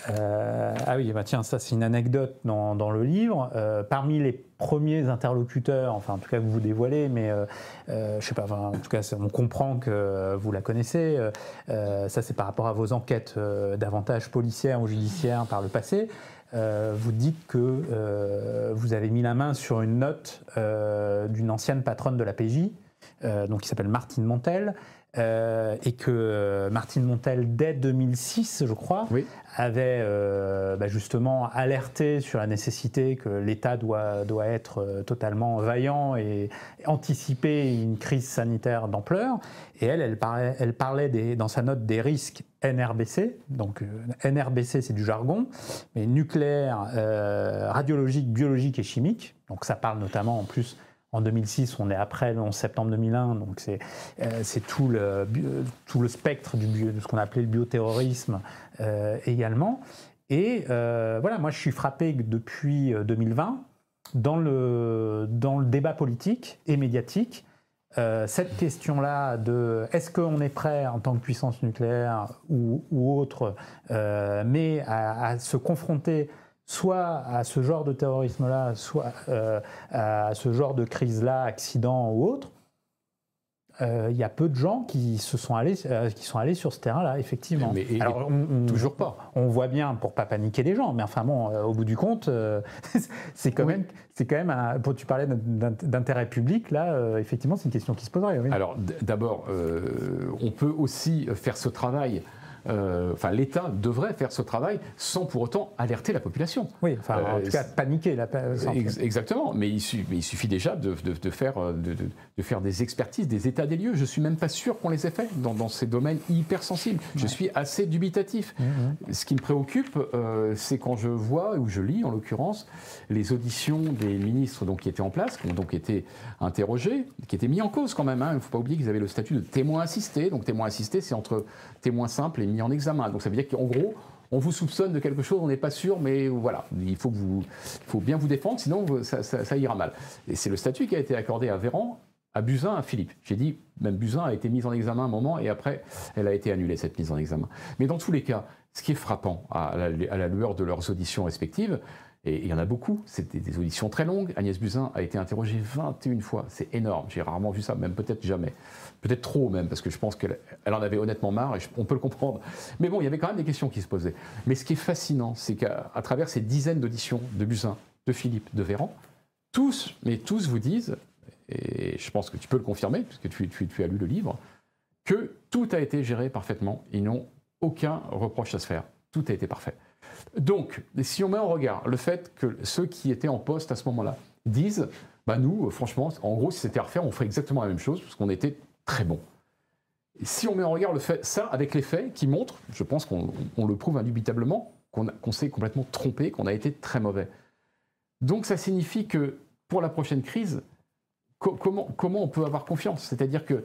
Speaker 2: euh, ah oui, bah tiens, ça c'est une anecdote dans, dans le livre, euh, parmi les premiers interlocuteurs, enfin en tout cas que vous dévoilez, mais euh, euh, je sais pas, enfin, en tout cas on comprend que vous la connaissez, euh, ça c'est par rapport à vos enquêtes euh, davantage policières ou judiciaires par le passé. Euh, vous dites que euh, vous avez mis la main sur une note euh, d'une ancienne patronne de la P J, euh, donc qui s'appelle Martine Montel, euh, et que euh, Martine Montel, dès deux mille six, je crois,
Speaker 3: oui.
Speaker 2: avait euh, bah justement alerté sur la nécessité que l'État doit, doit être euh, totalement vaillant et anticiper une crise sanitaire d'ampleur. Et elle, elle parlait, elle parlait des, dans sa note des risques N R B C. Donc euh, N R B C, c'est du jargon, mais nucléaire, euh, radiologique, biologique et chimique. Donc ça parle notamment en plus. En deux mille six, on est après le onze septembre deux mille un, donc c'est, euh, c'est tout, le, tout le spectre du bio, de ce qu'on appelait le bioterrorisme euh, également. Et euh, voilà, moi je suis frappé que depuis deux mille vingt, dans le, dans le débat politique et médiatique, euh, cette question-là de est-ce qu'on est prêt en tant que puissance nucléaire ou, ou autre, euh, mais à, à se confronter soit à ce genre de terrorisme-là, soit euh, à ce genre de crise-là, accident ou autre, il euh, y a peu de gens qui, se sont, allés, euh, qui sont allés sur ce terrain-là, effectivement.
Speaker 3: Mais et,
Speaker 2: Alors, on, on,
Speaker 3: toujours pas.
Speaker 2: On voit bien, pour ne pas paniquer les gens, mais enfin bon, euh, au bout du compte, euh, c'est quand, oui. quand même, un, pour, tu parlais d'intérêt public, là, euh, effectivement, c'est une question qui se poserait. Oui.
Speaker 3: Alors d'abord, euh, on peut aussi faire ce travail. Euh, enfin, l'État devrait faire ce travail sans pour autant alerter la population.
Speaker 2: Oui, enfin, en euh, tout cas, paniquer. La,
Speaker 3: ex exactement, mais il, su mais il suffit déjà de, de, de, faire, de, de, de faire des expertises, des états des lieux. Je ne suis même pas sûr qu'on les ait fait dans, dans ces domaines hyper sensibles. Ouais. Je suis assez dubitatif. Mmh. Ce qui me préoccupe, euh, c'est quand je vois, ou je lis en l'occurrence, les auditions des ministres donc, qui étaient en place, qui ont donc été interrogés, qui étaient mis en cause quand même. Hein. Il ne faut pas oublier qu'ils avaient le statut de témoin assisté. Donc témoin assisté, c'est entre témoin simple et mis en examen. Donc ça veut dire qu'en gros, on vous soupçonne de quelque chose, on n'est pas sûr, mais voilà, il faut, que vous, il faut bien vous défendre, sinon ça, ça, ça ira mal. Et c'est le statut qui a été accordé à Véran, à Buzyn, à Philippe. J'ai dit, même Buzyn a été mise en examen un moment, et après, elle a été annulée, cette mise en examen. Mais dans tous les cas, ce qui est frappant à la, à la lueur de leurs auditions respectives, et il y en a beaucoup, c'était des auditions très longues. Agnès Buzyn a été interrogée vingt et une fois, c'est énorme, j'ai rarement vu ça, même peut-être jamais. Peut-être trop même, parce que je pense qu'elle elle en avait honnêtement marre, et je, on peut le comprendre. Mais bon, il y avait quand même des questions qui se posaient. Mais ce qui est fascinant, c'est qu'à à travers ces dizaines d'auditions de Buzyn, de Philippe, de Véran, tous, mais tous vous disent, et je pense que tu peux le confirmer, puisque tu, tu, tu as lu le livre, que tout a été géré parfaitement. Ils n'ont aucun reproche à se faire. Tout a été parfait. Donc, si on met en regard le fait que ceux qui étaient en poste à ce moment-là disent, bah nous, franchement, en gros, si c'était à refaire, on ferait exactement la même chose, parce qu'on était très bon. Et si on met en regard le fait, ça avec les faits qui montrent, je pense qu'on on le prouve indubitablement, qu'on qu'on s'est complètement trompé, qu'on a été très mauvais. Donc ça signifie que pour la prochaine crise, co comment, comment on peut avoir confiance? C'est-à-dire que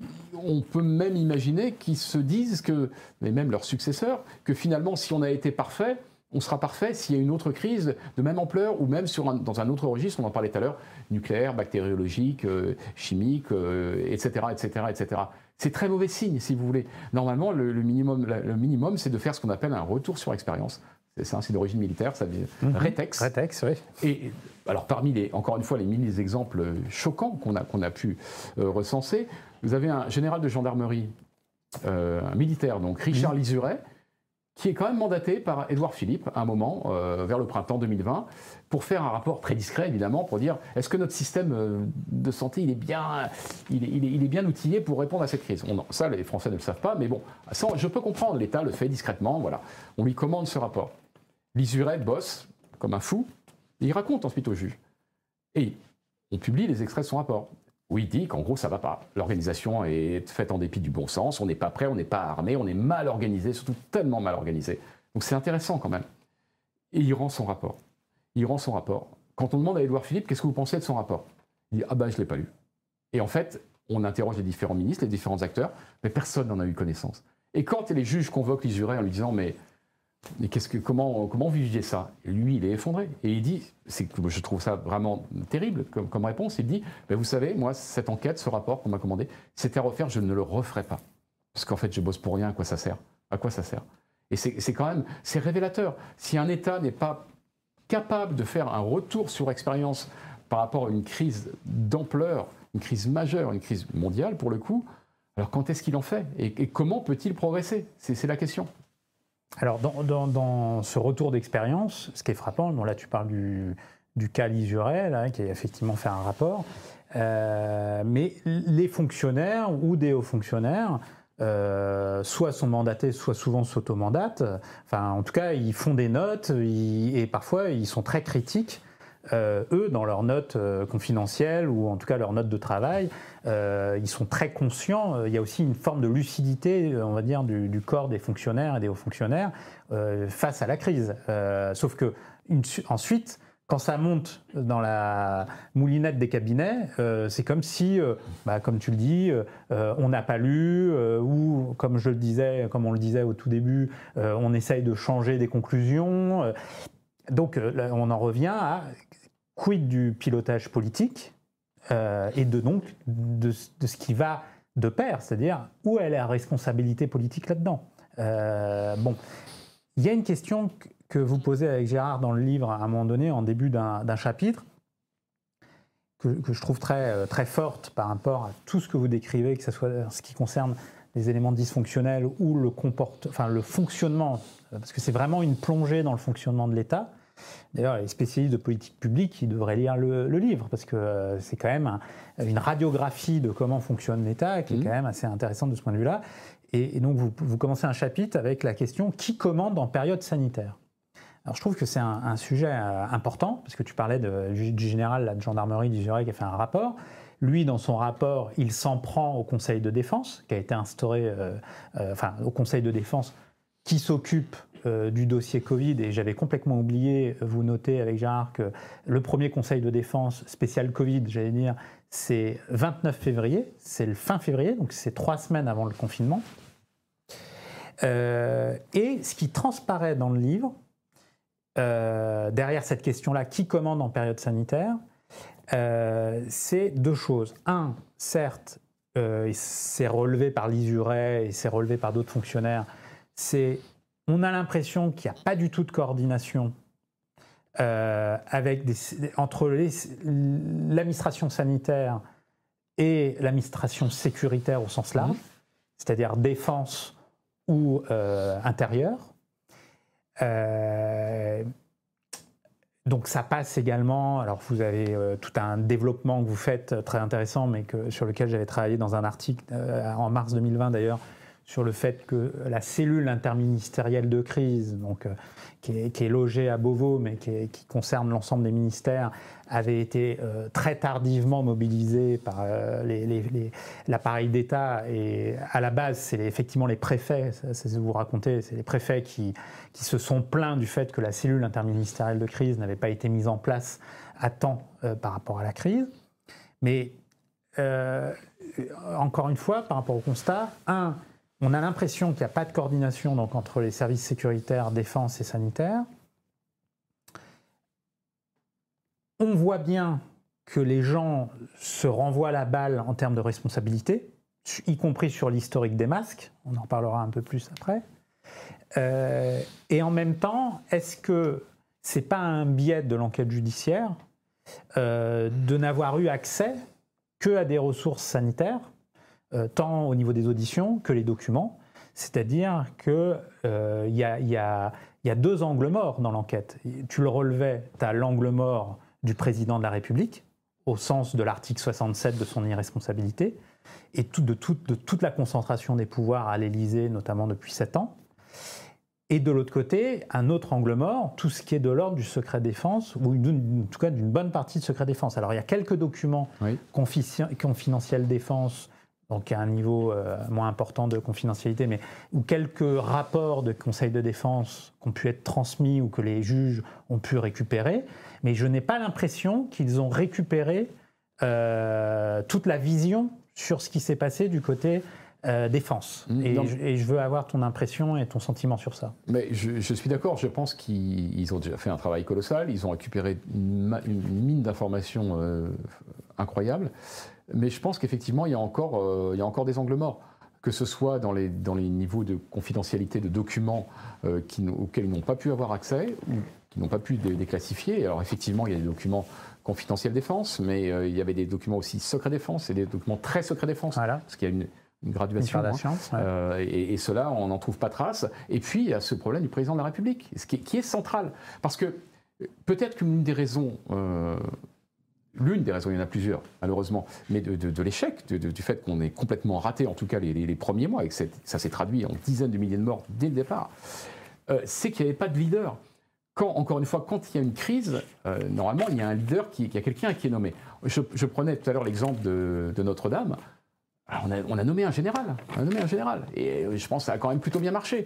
Speaker 3: on peut même imaginer qu'ils se disent que, mais même leurs successeurs, que finalement, si on a été parfait, on sera parfait s'il y a une autre crise de même ampleur ou même sur un, dans un autre registre, on en parlait tout à l'heure, nucléaire, bactériologique, euh, chimique, euh, et cetera, et cetera, et cetera. C'est très mauvais signe, si vous voulez. Normalement, le, le minimum, le minimum, c'est de faire ce qu'on appelle un retour sur expérience. C'est ça, c'est d'origine militaire, ça vient mmh. Rétex.
Speaker 2: Rétex, oui.
Speaker 3: Et alors, parmi les, encore une fois, les mille exemples choquants qu'on a, qu'on a pu euh, recenser, vous avez un général de gendarmerie, euh, un militaire, donc Richard mmh. Lizuret, qui est quand même mandaté par Édouard Philippe, à un moment, euh, vers le printemps deux mille vingt, pour faire un rapport très discret, évidemment, pour dire est-ce que notre système de santé, il est bien, il est, il est, il est bien outillé pour répondre à cette crise. On, ça, les Français ne le savent pas, mais bon, ça, je peux comprendre, l'État le fait discrètement, voilà. On lui commande ce rapport. Lizuret bosse comme un fou, et il raconte ensuite au juge. Et on publie les extraits de son rapport, où il dit qu'en gros, ça ne va pas. L'organisation est faite en dépit du bon sens, on n'est pas prêt, on n'est pas armé, on est mal organisé, surtout tellement mal organisé. Donc c'est intéressant quand même. Et il rend son rapport. Il rend son rapport. Quand on demande à Édouard Philippe, qu'est-ce que vous pensez de son rapport? Il dit, ah ben je ne l'ai pas lu. Et en fait, on interroge les différents ministres, les différents acteurs, mais personne n'en a eu connaissance. Et quand les juges convoquent Lizuret en lui disant, mais... Mais qu'est-ce que, comment, comment vous jugez ça? Et lui, il est effondré. Et il dit, c'est, je trouve ça vraiment terrible comme, comme réponse, il dit, ben vous savez, moi, cette enquête, ce rapport qu'on m'a commandé, c'était à refaire, je ne le referai pas. Parce qu'en fait, je bosse pour rien, à quoi ça sert? À quoi ça sert? Et c'est, c'est quand même, c'est révélateur. Si un État n'est pas capable de faire un retour sur expérience par rapport à une crise d'ampleur, une crise majeure, une crise mondiale pour le coup, alors quand est-ce qu'il en fait? Et, et comment peut-il progresser? C'est, c'est la question.
Speaker 2: Alors, dans, dans, dans ce retour d'expérience, ce qui est frappant, bon là tu parles du, du cas Lizuret, là, qui a effectivement fait un rapport, Euh, mais les fonctionnaires ou des hauts fonctionnaires, euh, soit sont mandatés, soit souvent s'automandatent. Enfin, en tout cas, ils font des notes ils, et parfois ils sont très critiques. Euh, eux, dans leurs notes euh, confidentielles ou en tout cas leurs notes de travail, euh, ils sont très conscients. Euh, il y a aussi une forme de lucidité, on va dire, du, du corps des fonctionnaires et des hauts fonctionnaires euh, face à la crise. Euh, sauf que une, ensuite, quand ça monte dans la moulinette des cabinets, euh, c'est comme si, euh, bah, comme tu le dis, euh, on n'a pas lu, euh, ou comme je le disais, comme on le disait au tout début, euh, on essaye de changer des conclusions. Euh, donc là, on en revient à quid du pilotage politique euh, et de, donc, de, de ce qui va de pair, c'est-à-dire où est la responsabilité politique là-dedans. Euh, bon, il y a une question que vous posez avec Gérard dans le livre à un moment donné, en début d'un, d'un chapitre, que, que je trouve très, très forte par rapport à tout ce que vous décrivez, que ce soit en ce qui concerne les éléments dysfonctionnels ou le, comporte, enfin, le fonctionnement, parce que c'est vraiment une plongée dans le fonctionnement de l'État. D'ailleurs, les spécialistes de politique publique, ils devraient lire le, le livre, parce que euh, c'est quand même un, une radiographie de comment fonctionne l'État, qui est mmh. quand même assez intéressante de ce point de vue-là. Et, et donc, vous, vous commencez un chapitre avec la question « Qui commande en période sanitaire ?» Alors, je trouve que c'est un, un sujet euh, important, parce que tu parlais de, du, du général là, de gendarmerie du Zurich qui a fait un rapport. Lui, dans son rapport, il s'en prend au Conseil de défense, qui a été instauré, euh, euh, enfin, au Conseil de défense, qui s'occupe euh, du dossier Covid. Et j'avais complètement oublié, vous notez avec Gérard, que le premier Conseil de défense spécial Covid, j'allais dire, c'est vingt-neuf février, c'est le fin février, donc c'est trois semaines avant le confinement. Euh, et ce qui transparaît dans le livre, euh, derrière cette question-là, qui commande en période sanitaire, euh, c'est deux choses. Un, certes, euh, c'est relevé par l'Isuret et c'est relevé par d'autres fonctionnaires, c'est on a l'impression qu'il n'y a pas du tout de coordination euh, avec des, entre les, l'administration sanitaire et l'administration sécuritaire au sens large, mmh. c'est-à-dire défense ou euh, intérieur. Euh, donc ça passe également, alors vous avez euh, tout un développement que vous faites euh, très intéressant, mais que, sur lequel j'avais travaillé dans un article euh, en mars deux mille vingt d'ailleurs, sur le fait que la cellule interministérielle de crise, donc, euh, qui, est, qui est logée à Beauvau, mais qui, est, qui concerne l'ensemble des ministères, avait été euh, très tardivement mobilisée par euh, les, les, les, l'appareil d'État. Et à la base, c'est les, effectivement les préfets, c'est ce que vous racontez, c'est les préfets qui, qui se sont plaints du fait que la cellule interministérielle de crise n'avait pas été mise en place à temps euh, par rapport à la crise. Mais euh, encore une fois, par rapport au constat, un, on a l'impression qu'il n'y a pas de coordination donc, entre les services sécuritaires, défense et sanitaires. On voit bien que les gens se renvoient la balle en termes de responsabilité, y compris sur l'historique des masques. On en parlera un peu plus après. Euh, et en même temps, est-ce que ce n'est pas un biais de l'enquête judiciaire euh, de n'avoir eu accès qu'à des ressources sanitaires, Euh, tant au niveau des auditions que les documents, c'est-à-dire qu'il euh, y, y, y a deux angles morts dans l'enquête. Tu le relevais, tu as l'angle mort du président de la République, au sens de l'article soixante-sept de son irresponsabilité, et tout, de, tout, de toute la concentration des pouvoirs à l'Élysée, notamment depuis sept ans. Et de l'autre côté, un autre angle mort, tout ce qui est de l'ordre du secret défense, ou en tout cas d'une bonne partie de secret défense. Alors il y a quelques documents oui. confidentiels défense, donc à un niveau euh, moins important de confidentialité, mais ou quelques rapports de conseil de défense qui ont pu être transmis ou que les juges ont pu récupérer, mais je n'ai pas l'impression qu'ils ont récupéré euh, toute la vision sur ce qui s'est passé du côté euh, défense. Mmh, et, je, et je veux avoir ton impression et ton sentiment sur ça.
Speaker 3: Mais je, je suis d'accord, je pense qu'ils ont déjà fait un travail colossal, ils ont récupéré une, une mine d'informations euh, incroyable. Mais je pense qu'effectivement, il y a encore, euh, il y a encore des angles morts, que ce soit dans les, dans les niveaux de confidentialité de documents euh, qui, auxquels ils n'ont pas pu avoir accès ou qui n'ont pas pu les déclassifier. Alors effectivement, il y a des documents confidentiels défense, mais euh, il y avait des documents aussi secret défense et des documents très secret défense, voilà. Parce qu'il y a une, une graduation. Une
Speaker 2: gradation,
Speaker 3: hein.
Speaker 2: ouais.
Speaker 3: euh, et, et cela, on n'en trouve pas trace. Et puis, il y a ce problème du président de la République, ce qui est, qui est central. Parce que peut-être qu'une des raisons... Euh, l'une des raisons, il y en a plusieurs, malheureusement, mais de, de, de l'échec, de, de, du fait qu'on est complètement raté, en tout cas les, les, les premiers mois, et que ça s'est traduit en dizaines de milliers de morts dès le départ, euh, c'est qu'il n'y avait pas de leader. Quand, encore une fois, quand il y a une crise, euh, normalement, il y a un leader, qui, il y a quelqu'un qui est nommé. Je, je prenais tout à l'heure l'exemple de, de Notre-Dame. Alors on, a, on a nommé un général, on a nommé un général, et je pense que ça a quand même plutôt bien marché.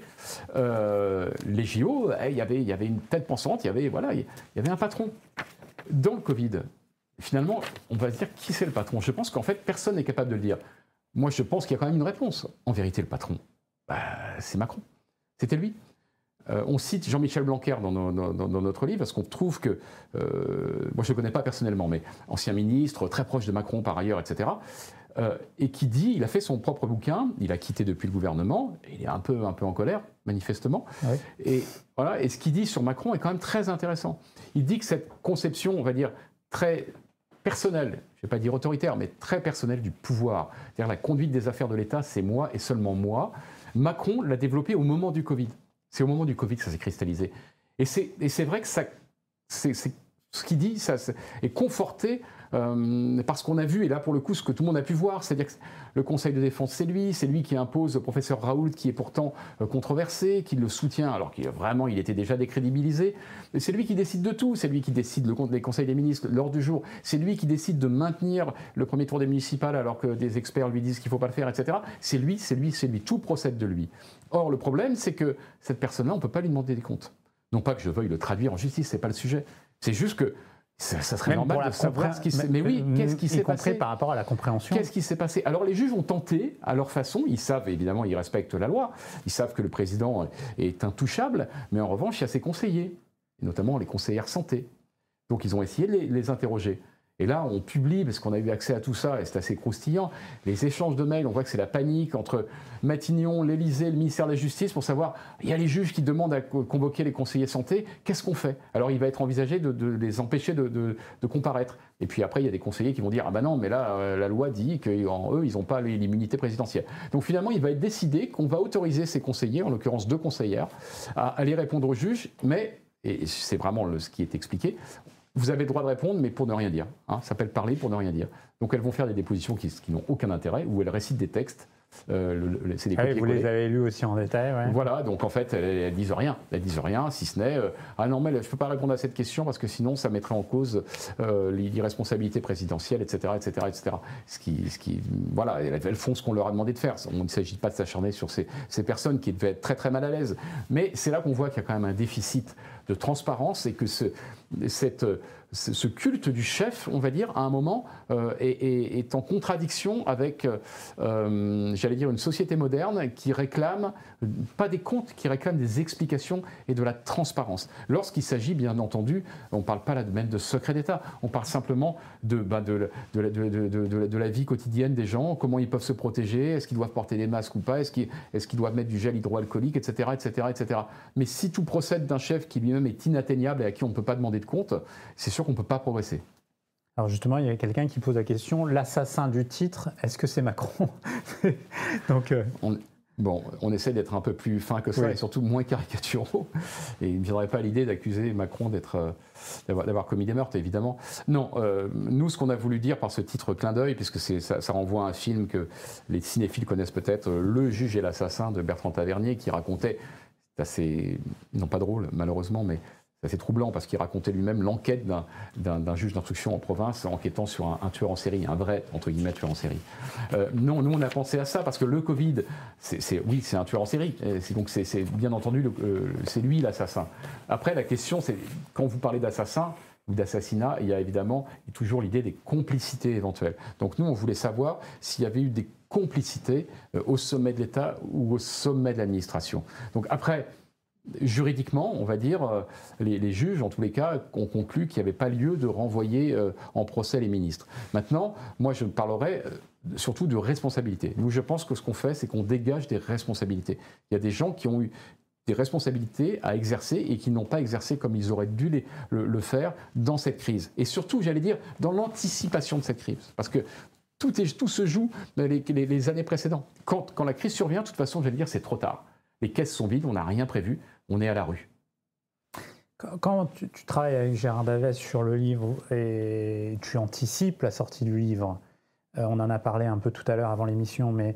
Speaker 3: Euh, les J O, il y avait, il y avait une tête pensante, il y avait, voilà, il y avait un patron. Dans le Covid, finalement, on va se dire qui c'est le patron. Je pense qu'en fait, personne n'est capable de le dire. Moi, je pense qu'il y a quand même une réponse. En vérité, le patron, bah, c'est Macron. C'était lui. Euh, on cite Jean-Michel Blanquer dans, nos, dans, dans notre livre parce qu'on trouve que, euh, moi je ne le connais pas personnellement, mais ancien ministre, très proche de Macron par ailleurs, et cetera, euh, et qui dit, il a fait son propre bouquin, il a quitté depuis le gouvernement, il est un peu, un peu en colère, manifestement, oui. et, voilà, et ce qu'il dit sur Macron est quand même très intéressant. Il dit que cette conception, on va dire, très personnelle, je ne vais pas dire autoritaire, mais très personnelle du pouvoir, c'est-à-dire la conduite des affaires de l'État, c'est moi et seulement moi, Macron l'a développé au moment du Covid. C'est au moment du Covid que ça s'est cristallisé. Et c'est vrai que ça, c'est, c'est, ce qu'il dit ça, est conforté euh, parce qu'on a vu, et là pour le coup, ce que tout le monde a pu voir, c'est-à-dire que le Conseil de défense, c'est lui, c'est lui qui impose au professeur Raoult, qui est pourtant euh, controversé, qui le soutient, alors qu'il vraiment, il était déjà décrédibilisé. C'est lui qui décide de tout, c'est lui qui décide le, les conseils des ministres l'ordre du jour, c'est lui qui décide de maintenir le premier tour des municipales alors que des experts lui disent qu'il ne faut pas le faire, et cetera. C'est lui, c'est lui, c'est lui, tout procède de lui. Or, le problème, c'est que cette personne-là, on ne peut pas lui demander des comptes. Non pas que je veuille le traduire en justice, ce n'est pas le sujet. C'est juste que ça, ça serait même normal de savoir ce qui s'est passé. Mais oui, qu'est-ce qui s'est passé
Speaker 2: par rapport à la compréhension.
Speaker 3: Qu'est-ce qui s'est passé? Alors, les juges ont tenté, à leur façon, ils savent, évidemment, ils respectent la loi, ils savent que le président est intouchable, mais en revanche, il y a ses conseillers, et notamment les conseillères santé. Donc, ils ont essayé de les, les interroger. Et là, on publie, parce qu'on a eu accès à tout ça, et c'est assez croustillant, les échanges de mails, on voit que c'est la panique entre Matignon, l'Élysée, le ministère de la Justice, pour savoir, il y a les juges qui demandent à convoquer les conseillers santé, qu'est-ce qu'on fait? Alors il va être envisagé de, de les empêcher de, de, de comparaître. Et puis après, il y a des conseillers qui vont dire, ah ben non, mais là, euh, la loi dit qu'en eux, ils n'ont pas l'immunité présidentielle. Donc finalement, il va être décidé qu'on va autoriser ces conseillers, en l'occurrence deux conseillères, à aller répondre aux juges, mais, et c'est vraiment le, ce qui est expliqué, vous avez le droit de répondre, mais pour ne rien dire. Hein, ça s'appelle parler pour ne rien dire. Donc elles vont faire des dépositions qui, qui n'ont aucun intérêt, où elles récitent des textes. Euh, le, le, c'est des
Speaker 2: ah oui, vous les avez lus aussi en détail. Ouais.
Speaker 3: Voilà, donc en fait, elles, elles disent rien. Elles disent rien, si ce n'est euh, ah non, mais je ne peux pas répondre à cette question parce que sinon, ça mettrait en cause euh, l'irresponsabilité présidentielle, et cetera, et cetera, et cetera. Ce qui, ce qui, voilà, elles, elles font ce qu'on leur a demandé de faire. Il ne s'agit pas de s'acharner sur ces, ces personnes qui devaient être très très mal à l'aise. Mais c'est là qu'on voit qu'il y a quand même un déficit de transparence et que ce, cette, ce culte du chef, on va dire, à un moment, euh, est, est, est en contradiction avec, euh, j'allais dire, une société moderne qui réclame, pas des comptes, qui réclame des explications et de la transparence. Lorsqu'il s'agit, bien entendu, on ne parle pas là même de secret d'État, on parle simplement de, bah, de, de, de, de, de, de, de la vie quotidienne des gens, comment ils peuvent se protéger, est-ce qu'ils doivent porter des masques ou pas, est-ce qu'ils, est-ce qu'ils doivent mettre du gel hydroalcoolique, et cetera, et cetera, et cetera. Mais si tout procède d'un chef qui lui-même est inatteignable et à qui on ne peut pas demander de compte, c'est sûr qu'on ne peut pas progresser.
Speaker 2: Alors justement, il y a quelqu'un qui pose la question, l'assassin du titre, est-ce que c'est Macron? Donc, euh...
Speaker 3: on, bon, on essaie d'être un peu plus fin que ça, oui. Et surtout moins caricaturaux. Et il ne me viendrait pas l'idée d'accuser Macron d'être, euh, d'avoir, d'avoir commis des meurtres, évidemment. Non, euh, nous, ce qu'on a voulu dire par ce titre clin d'œil, puisque c'est, ça, ça renvoie à un film que les cinéphiles connaissent peut-être, euh, Le juge et l'assassin de Bertrand Tavernier, qui racontait, c'est assez, non pas drôle malheureusement, mais c'est assez troublant parce qu'il racontait lui-même l'enquête d'un, d'un, d'un juge d'instruction en province enquêtant sur un, un tueur en série, un vrai, entre guillemets, tueur en série. Euh, non, nous on a pensé à ça parce que le Covid, c'est, c'est, oui, c'est un tueur en série, c'est, donc c'est, c'est bien entendu, le, euh, c'est lui l'assassin. Après, la question, c'est, quand vous parlez d'assassin ou d'assassinat, il y a évidemment toujours l'idée des complicités éventuelles. Donc nous, on voulait savoir s'il y avait eu des complicités euh, au sommet de l'État ou au sommet de l'administration. Donc après, juridiquement, on va dire, euh, les, les juges, en tous les cas, ont conclu qu'il n'y avait pas lieu de renvoyer euh, en procès les ministres. Maintenant, moi, je parlerai euh, surtout de responsabilité. Nous, je pense que ce qu'on fait, c'est qu'on dégage des responsabilités. Il y a des gens qui ont eu des responsabilités à exercer et qui n'ont pas exercé comme ils auraient dû les, le, le faire dans cette crise. Et surtout, j'allais dire, dans l'anticipation de cette crise. Parce que tout, est, tout se joue les, les, les années précédentes. Quand, quand la crise survient, de toute façon, j'allais dire, c'est trop tard. Les caisses sont vides, on n'a rien prévu, on est à la rue.
Speaker 2: Quand tu, tu travailles avec Gérard Davès sur le livre et tu anticipes la sortie du livre, euh, on en a parlé un peu tout à l'heure avant l'émission, mais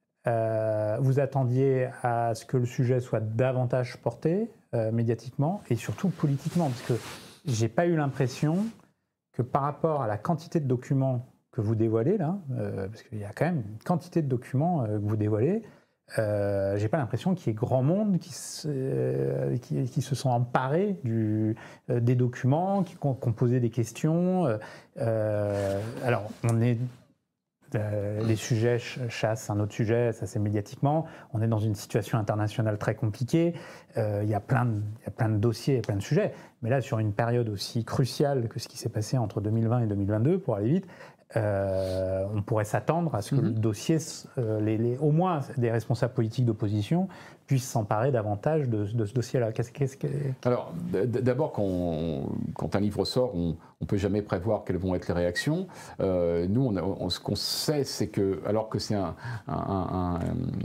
Speaker 2: euh, vous attendiez à ce que le sujet soit davantage porté euh, médiatiquement et surtout politiquement, parce que j'ai pas eu l'impression que par rapport à la quantité de documents que vous dévoilez là, euh, parce qu'il y a quand même une quantité de documents euh, que vous dévoilez, Euh, j'ai pas l'impression qu'il y ait grand monde qui se, euh, qui, qui se sont emparés du, euh, des documents, qui, qui ont posé des questions. Euh, alors, on est euh, les sujets chassent un autre sujet, ça c'est médiatiquement. On est dans une situation internationale très compliquée. Euh, il y a plein de, il y a plein de dossiers, plein de sujets. Mais là, sur une période aussi cruciale que ce qui s'est passé entre deux mille vingt et deux mille vingt-deux, pour aller vite. Euh, on pourrait s'attendre à ce que mmh. le dossier, euh, les, les, au moins des responsables politiques d'opposition, puissent s'emparer davantage de, de ce dossier-là. Qu'est-ce, qu'est-ce que...
Speaker 3: Alors, d'abord, quand, on, quand un livre sort, on ne peut jamais prévoir quelles vont être les réactions. Euh, nous, on a, on, ce qu'on sait, c'est que, alors que c'est un, un, un,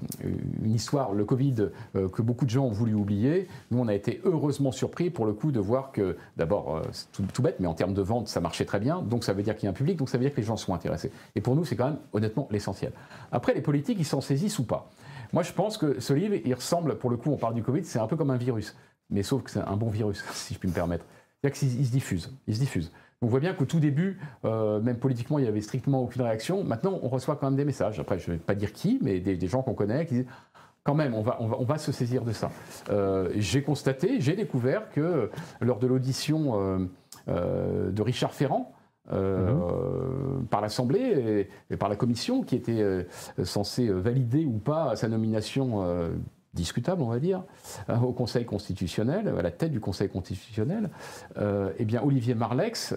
Speaker 3: une histoire, le Covid, euh, que beaucoup de gens ont voulu oublier, nous, on a été heureusement surpris, pour le coup, de voir que, d'abord, euh, c'est tout, tout bête, mais en termes de vente, ça marchait très bien, donc ça veut dire qu'il y a un public, donc ça veut dire que les gens sont intéressés. Et pour nous, c'est quand même, honnêtement, l'essentiel. Après, les politiques, ils s'en saisissent ou pas. Moi, je pense que ce livre, il ressemble, pour le coup, on parle du Covid, c'est un peu comme un virus. Mais sauf que c'est un bon virus, si je puis me permettre. C'est-à-dire qu'il se diffuse. Il se diffuse. On voit bien qu'au tout début, euh, même politiquement, il n'y avait strictement aucune réaction. Maintenant, on reçoit quand même des messages. Après, je ne vais pas dire qui, mais des, des gens qu'on connaît qui disent quand même, on va, on va, on va se saisir de ça. Euh, j'ai constaté, j'ai découvert que lors de l'audition euh, euh, de Richard Ferrand, Euh, mmh. par l'Assemblée et, et par la Commission qui était euh, censée valider ou pas sa nomination euh, discutable, on va dire, euh, au Conseil constitutionnel, à la tête du Conseil constitutionnel, euh, eh bien Olivier Marleix,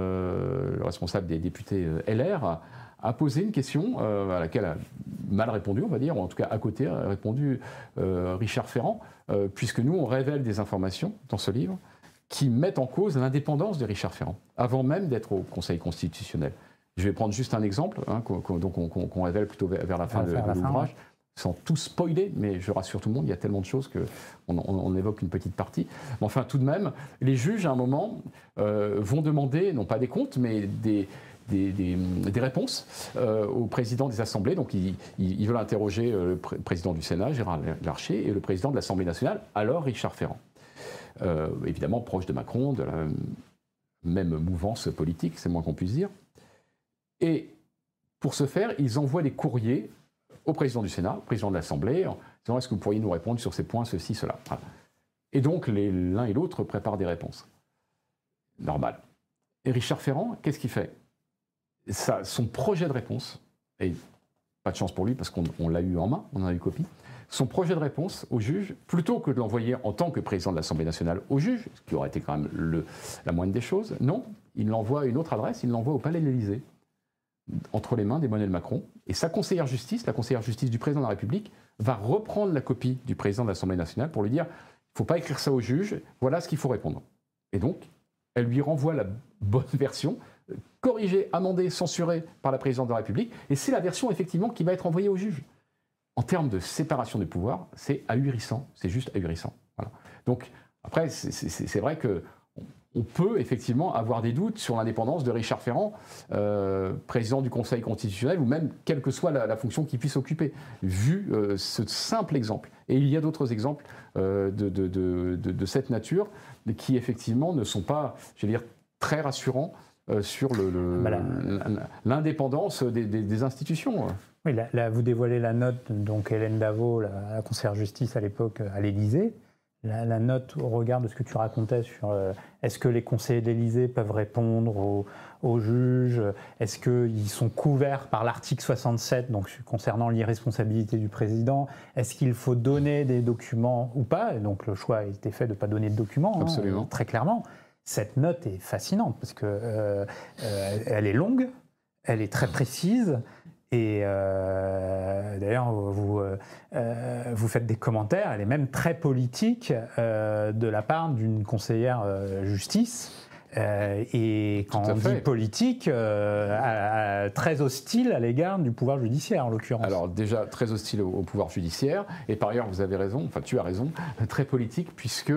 Speaker 3: euh, le responsable des députés L R, a posé une question euh, à laquelle a mal répondu, on va dire, ou en tout cas à côté a répondu euh, Richard Ferrand, euh, puisque nous on révèle des informations dans ce livre qui mettent en cause l'indépendance de Richard Ferrand, avant même d'être au Conseil constitutionnel. Je vais prendre juste un exemple, hein, qu'on, qu'on, donc on, qu'on, qu'on révèle plutôt vers la fin de, de l'ouvrage, fin, sans tout spoiler, mais je rassure tout le monde, il y a tellement de choses qu'on on, on évoque une petite partie. Mais enfin, tout de même, les juges, à un moment, euh, vont demander, non pas des comptes, mais des... Des, des, des réponses euh, au président des assemblées. Donc ils, ils veulent interroger le pr- président du Sénat, Gérard Larcher, et le président de l'Assemblée nationale, alors Richard Ferrand. Euh, évidemment proche de Macron, de la même mouvance politique, c'est le moins qu'on puisse dire. Et pour ce faire, ils envoient des courriers au président du Sénat, au président de l'Assemblée, en disant « Est-ce que vous pourriez nous répondre sur ces points, ceci, cela ?» Voilà. Et donc les, l'un et l'autre préparent des réponses. Normal. Et Richard Ferrand, qu'est-ce qu'il fait ? Ça, son projet de réponse, et pas de chance pour lui parce qu'on on l'a eu en main, on en a eu copie, son projet de réponse au juge, plutôt que de l'envoyer en tant que président de l'Assemblée nationale au juge, ce qui aurait été quand même le, la moindre des choses, non, il l'envoie à une autre adresse, il l'envoie au Palais de l'Élysée, entre les mains d'Emmanuel Macron, et sa conseillère justice, la conseillère justice du président de la République, va reprendre la copie du président de l'Assemblée nationale pour lui dire « il ne faut pas écrire ça au juge, voilà ce qu'il faut répondre ». Et donc, elle lui renvoie la bonne version, corrigée, amendée, censurée par la présidente de la République, et c'est la version effectivement qui va être envoyée au juge. En termes de séparation des pouvoirs, c'est ahurissant, c'est juste ahurissant. Voilà. Donc, après, c'est, c'est, c'est vrai que on peut effectivement avoir des doutes sur l'indépendance de Richard Ferrand, euh, président du Conseil constitutionnel, ou même quelle que soit la, la fonction qu'il puisse occuper, vu euh, ce simple exemple. Et il y a d'autres exemples euh, de, de, de, de, de cette nature qui effectivement ne sont pas, je vais dire, très rassurants euh, sur le, le, bah là, l'indépendance des, des, des institutions.
Speaker 2: Oui, là, là, vous dévoilez la note, donc Hélène Davaux, la, la conseillère justice à l'époque à l'Élysée. La, la note au regard de ce que tu racontais sur euh, est-ce que les conseillers de l'Élysée peuvent répondre aux, aux juges, est-ce qu'ils sont couverts par l'article soixante-sept, donc concernant l'irresponsabilité du président, est-ce qu'il faut donner des documents ou pas, et donc le choix a été fait de ne pas donner de documents,
Speaker 3: absolument,
Speaker 2: hein, très clairement. Cette note est fascinante parce que euh, euh, elle est longue, elle est très précise. Et euh, d'ailleurs, vous, euh, vous faites des commentaires, elle est même très politique, euh, de la part d'une conseillère euh, justice, Euh, et quand on dit politique, euh, à, à, très hostile à l'égard du pouvoir judiciaire en l'occurrence.
Speaker 3: Alors déjà très hostile au, au pouvoir judiciaire, et par ailleurs vous avez raison, enfin tu as raison, très politique puisque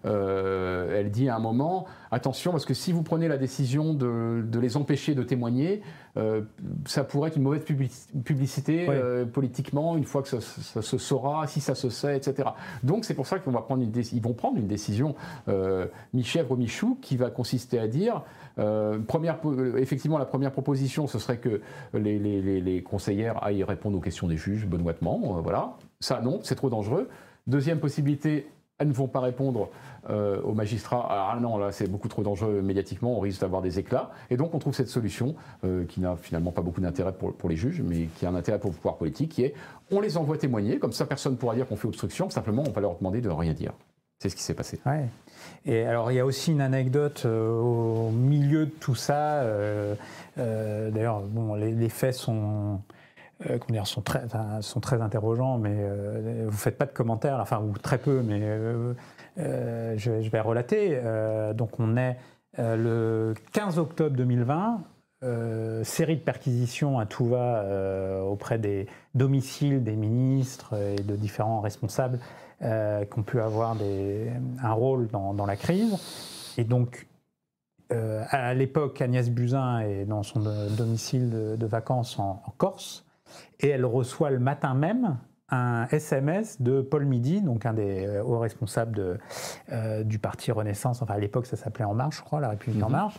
Speaker 3: euh, elle dit à un moment, attention parce que si vous prenez la décision de, de les empêcher de témoigner, euh, ça pourrait être une mauvaise publicité oui. euh, politiquement une fois que ça, ça se saura, si ça se sait, et cetera. Donc c'est pour ça qu'on va prendre une ils vont prendre une décision euh, mi-chèvre mi-chou qui va consister à dire, euh, première, effectivement, la première proposition, ce serait que les, les, les conseillères aillent répondre aux questions des juges benoîtement. Euh, voilà. Ça, non, c'est trop dangereux. Deuxième possibilité, elles ne vont pas répondre euh, aux magistrats. Ah non, là, c'est beaucoup trop dangereux médiatiquement, on risque d'avoir des éclats. Et donc, on trouve cette solution euh, qui n'a finalement pas beaucoup d'intérêt pour, pour les juges, mais qui a un intérêt pour le pouvoir politique, qui est on les envoie témoigner, comme ça, personne ne pourra dire qu'on fait obstruction, simplement, on va leur demander de rien dire. C'est ce qui s'est passé.
Speaker 2: Ouais. Et alors, il y a aussi une anecdote euh, au milieu de tout ça. Euh, euh, d'ailleurs, bon, les, les faits sont, euh, comment dire, sont, très, enfin, sont très interrogeants, mais euh, vous ne faites pas de commentaires, enfin, ou très peu, mais euh, euh, je, je vais relater. Euh, donc, on est euh, le quinze octobre deux mille vingt. Euh, série de perquisitions à tout va euh, auprès des domiciles des ministres et de différents responsables euh, qui ont pu avoir des, un rôle dans, dans la crise. Et donc, euh, à l'époque, Agnès Buzyn est dans son domicile de, de vacances en, en Corse et elle reçoit le matin même un S M S de Paul Midi, donc un des hauts responsables de, euh, du parti Renaissance, enfin à l'époque ça s'appelait En Marche, je crois, La République mmh. En Marche,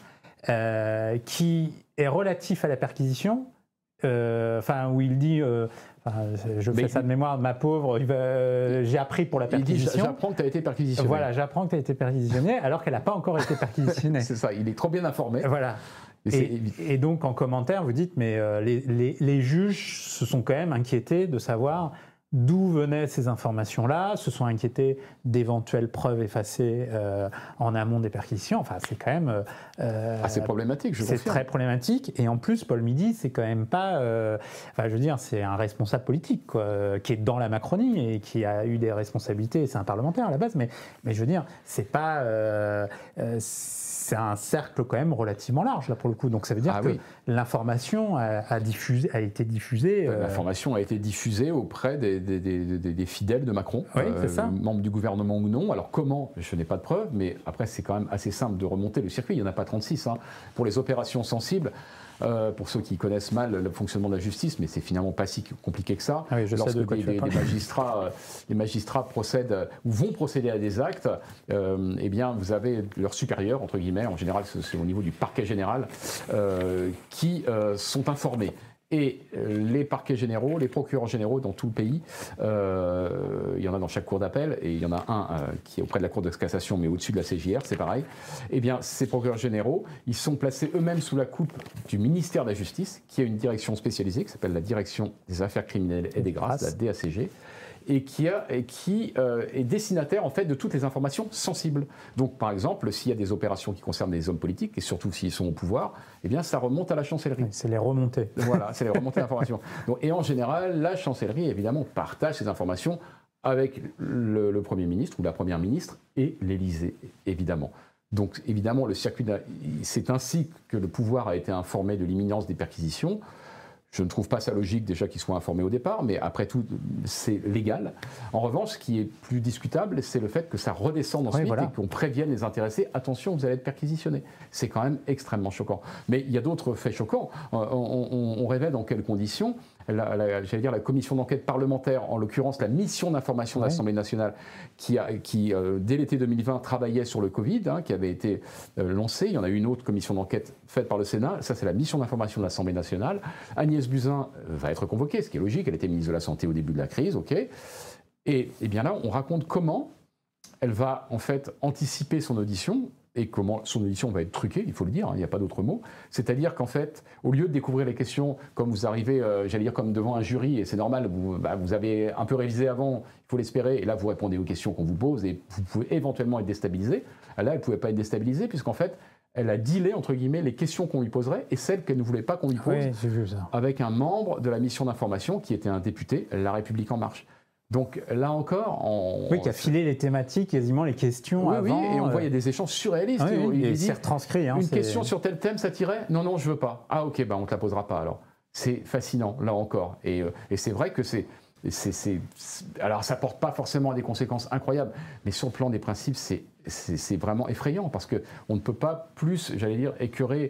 Speaker 2: euh, qui est relatif à la perquisition, euh, enfin où il dit, euh, enfin, je fais Mais ça de mémoire, ma pauvre, euh, j'ai appris pour la perquisition.
Speaker 3: Il dit, j'apprends que tu as été perquisitionné.
Speaker 2: Voilà, j'apprends que tu as été perquisitionné, alors qu'elle n'a pas encore été perquisitionnée.
Speaker 3: C'est ça, il est trop bien informé.
Speaker 2: Voilà. Et, et donc en commentaire, vous dites, mais euh, les, les, les juges se sont quand même inquiétés de savoir d'où venaient ces informations-là, se sont inquiétés d'éventuelles preuves effacées euh, en amont des perquisitions. Enfin, c'est quand même...
Speaker 3: Euh, ah, c'est problématique, je
Speaker 2: C'est très problématique. Et en plus, Paul Midi, c'est quand même pas... Euh, enfin, je veux dire, c'est un responsable politique, quoi, qui est dans la Macronie et qui a eu des responsabilités. C'est un parlementaire à la base, mais, mais je veux dire, c'est pas... Euh, euh, c'est un cercle quand même relativement large, là, pour le coup. Donc, ça veut dire ah, que oui. l'information a, a, diffusé, a été diffusée...
Speaker 3: Euh... L'information a été diffusée auprès des, des, des, des, des fidèles de Macron,
Speaker 2: oui, c'est ça.
Speaker 3: Euh, membres du gouvernement ou non. Alors, comment ? Je n'ai pas de preuves, mais après, c'est quand même assez simple de remonter le circuit. Il n'y en a pas trente-six. Hein. Pour les opérations sensibles, euh, pour ceux qui connaissent mal le fonctionnement de la justice, mais c'est finalement pas si compliqué que ça.
Speaker 2: Ah oui, je
Speaker 3: Lorsque
Speaker 2: sais de quoi
Speaker 3: des,
Speaker 2: tu
Speaker 3: des, des, magistrats, euh, les magistrats procèdent ou vont procéder à des actes, euh, eh bien, vous avez leur supérieur, entre guillemets, en général, c'est au niveau du parquet général, euh, qui euh, sont informés. Et les parquets généraux, les procureurs généraux dans tout le pays, euh, il y en a dans chaque cour d'appel, et il y en a un euh, qui est auprès de la cour de cassation, mais au-dessus de la C J R, c'est pareil. Eh bien, ces procureurs généraux, ils sont placés eux-mêmes sous la coupe du ministère de la Justice, qui a une direction spécialisée, qui s'appelle la Direction des Affaires Criminelles et des Grâces, la D A C G, et qui, a, et qui euh, est destinataire en fait de toutes les informations sensibles. Donc par exemple, s'il y a des opérations qui concernent des hommes politiques, et surtout s'ils sont au pouvoir, eh bien ça remonte à la chancellerie.
Speaker 2: Oui, c'est les remontées.
Speaker 3: Voilà, c'est les remontées d'informations. Donc, et en général, la chancellerie évidemment partage ces informations avec le, le Premier ministre ou la Première ministre et l'Élysée, évidemment. Donc évidemment, le circuit, c'est ainsi que le pouvoir a été informé de l'imminence des perquisitions. Je ne trouve pas ça logique déjà qu'ils soient informés au départ, mais après tout, c'est légal. En revanche, ce qui est plus discutable, c'est le fait que ça redescende ensuite oui, voilà. et qu'on prévienne les intéressés. Attention, vous allez être perquisitionnés. C'est quand même extrêmement choquant. Mais il y a d'autres faits choquants. On, on, on rêvait dans quelles conditions la, la, j'allais dire la commission d'enquête parlementaire, en l'occurrence la mission d'information ouais. de l'Assemblée nationale, qui, a, qui euh, dès l'été deux mille vingt, travaillait sur le Covid, hein, qui avait été euh, lancée. Il y en a eu une autre commission d'enquête faite par le Sénat. Ça, c'est la mission d'information de l'Assemblée nationale. Agnès Buzyn va être convoquée, ce qui est logique. Elle était ministre de la Santé au début de la crise, ok. Et, et bien là, on raconte comment elle va en fait anticiper son audition et comment son audition va être truquée, il faut le dire, hein, il n'y a pas d'autre mot. C'est-à-dire qu'en fait, au lieu de découvrir les questions comme vous arrivez, euh, j'allais dire comme devant un jury, et c'est normal, vous, bah, vous avez un peu révisé avant, il faut l'espérer, et là vous répondez aux questions qu'on vous pose et vous pouvez éventuellement être déstabilisé. Là, elle ne pouvait pas être déstabilisée puisqu'en fait, elle a dealé, entre guillemets, les questions qu'on lui poserait et celles qu'elle ne voulait pas qu'on lui pose
Speaker 2: oui, j'ai vu ça.
Speaker 3: Avec un membre de la mission d'information qui était un député, La République En Marche. Donc là encore, on,
Speaker 2: oui, qui a filé les thématiques, quasiment les questions
Speaker 3: oui,
Speaker 2: avant.
Speaker 3: Oui, et on
Speaker 2: euh...
Speaker 3: voyait des échanges surréalistes.
Speaker 2: Oui, oui,
Speaker 3: il
Speaker 2: et
Speaker 3: dit,
Speaker 2: c'est retranscrit. Hein,
Speaker 3: une
Speaker 2: c'est...
Speaker 3: question sur tel thème, ça tirait ? Non, non, je veux pas. Ah ok, bah on te la posera pas alors. C'est fascinant, là encore. Et, euh, et c'est vrai que c'est, c'est, c'est, c'est... Alors ça porte pas forcément à des conséquences incroyables, mais sur le plan des principes, c'est... C'est, c'est vraiment effrayant parce qu'on ne peut pas plus, j'allais dire, écœurer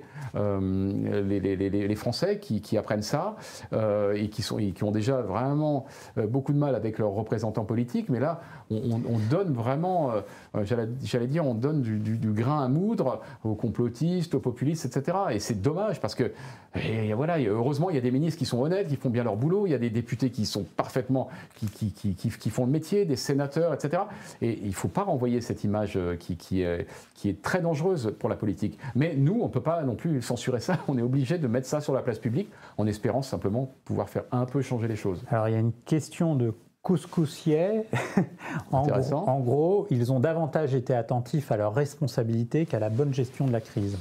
Speaker 3: euh, les, les, les, les Français qui, qui apprennent ça euh, et, qui sont, et qui ont déjà vraiment euh, beaucoup de mal avec leurs représentants politiques. Mais là, on, on, on donne vraiment, euh, j'allais, j'allais dire, on donne du, du, du grain à moudre aux complotistes, aux populistes, et cetera. Et c'est dommage parce que, et voilà, heureusement, il y a des ministres qui sont honnêtes, qui font bien leur boulot. Il y a des députés qui sont parfaitement, qui, qui, qui, qui, qui font le métier, des sénateurs, et cetera. Et il ne faut pas renvoyer cette image Qui, qui, est, qui est très dangereuse pour la politique. Mais nous, on ne peut pas non plus censurer ça, on est obligé de mettre ça sur la place publique en espérant simplement pouvoir faire un peu changer les choses.
Speaker 2: Alors il y a une question de Couscoussier. en, gros, en gros, ils ont davantage été attentifs à leurs responsabilités qu'à la bonne gestion de la crise.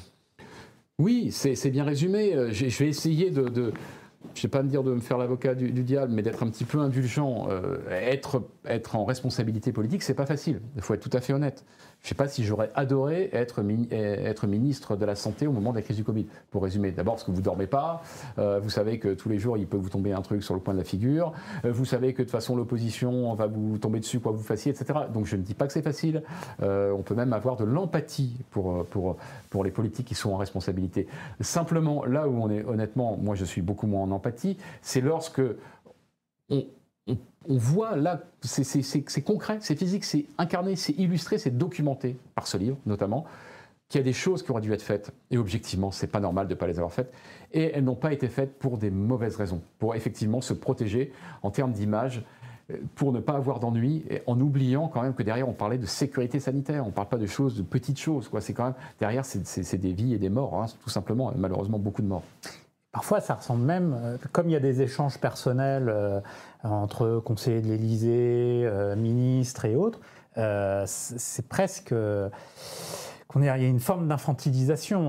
Speaker 3: Oui, c'est, c'est bien résumé. Je, je vais essayer de... de je ne vais pas me dire de me faire l'avocat du, du diable, mais d'être un petit peu indulgent. Euh, être, être en responsabilité politique, c'est pas facile. Il faut être tout à fait honnête. Je ne sais pas si j'aurais adoré être, mi- être ministre de la Santé au moment de la crise du Covid. Pour résumer, d'abord parce que vous ne dormez pas, euh, vous savez que tous les jours, il peut vous tomber un truc sur le coin de la figure, euh, vous savez que de toute façon, l'opposition va vous tomber dessus, quoi que vous fassiez, et cetera. Donc je ne dis pas que c'est facile. Euh, on peut même avoir de l'empathie pour, pour, pour les politiques qui sont en responsabilité. Simplement, là où on est, honnêtement, moi je suis beaucoup moins en empathie, c'est lorsque on... On, on voit là, c'est, c'est, c'est, c'est concret, c'est physique, c'est incarné, c'est illustré, c'est documenté par ce livre notamment, qu'il y a des choses qui auraient dû être faites, et objectivement, c'est pas normal de ne pas les avoir faites, et elles n'ont pas été faites pour des mauvaises raisons, pour effectivement se protéger en termes d'image, pour ne pas avoir d'ennui, en oubliant quand même que derrière on parlait de sécurité sanitaire, on ne parle pas de choses, de petites choses, quoi. C'est quand même, derrière c'est, c'est, c'est des vies et des morts, hein, tout simplement, malheureusement beaucoup de morts.
Speaker 2: Parfois, ça ressemble même, euh, comme il y a des échanges personnels euh, entre conseillers de l'Élysée, euh, ministres et autres, euh, c'est, c'est presque euh, qu'on est, il y a une forme d'infantilisation.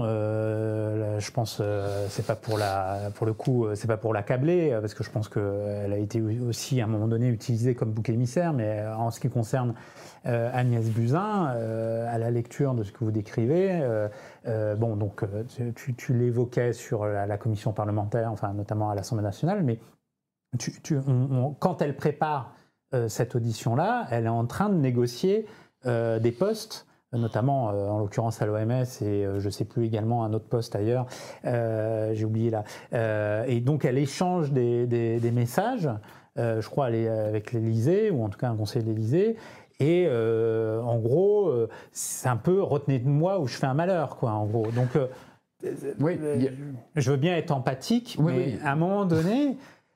Speaker 2: Euh, je pense, euh, c'est pas pour la, pour le coup, c'est pas pour l'accabler, parce que je pense qu'elle a été aussi à un moment donné utilisée comme bouc émissaire, mais en ce qui concerne Euh, Agnès Buzyn, euh, à la lecture de ce que vous décrivez, euh, euh, bon, donc tu, tu l'évoquais sur la, la commission parlementaire, enfin notamment à l'Assemblée nationale, mais tu, tu, on, on, quand elle prépare euh, cette audition-là, elle est en train de négocier euh, des postes, notamment euh, en l'occurrence à l'O M S et euh, je ne sais plus également un autre poste ailleurs, euh, j'ai oublié là. Euh, et donc elle échange des, des, des messages, euh, je crois avec l'Élysée, ou en tout cas un conseiller de l'Élysée. Et euh, en gros, euh, c'est un peu retenez de moi ou je fais un malheur, quoi, en gros. Donc, euh,
Speaker 3: oui,
Speaker 2: euh,
Speaker 3: a...
Speaker 2: je veux bien être empathique,
Speaker 3: oui,
Speaker 2: mais
Speaker 3: oui.
Speaker 2: à un moment donné.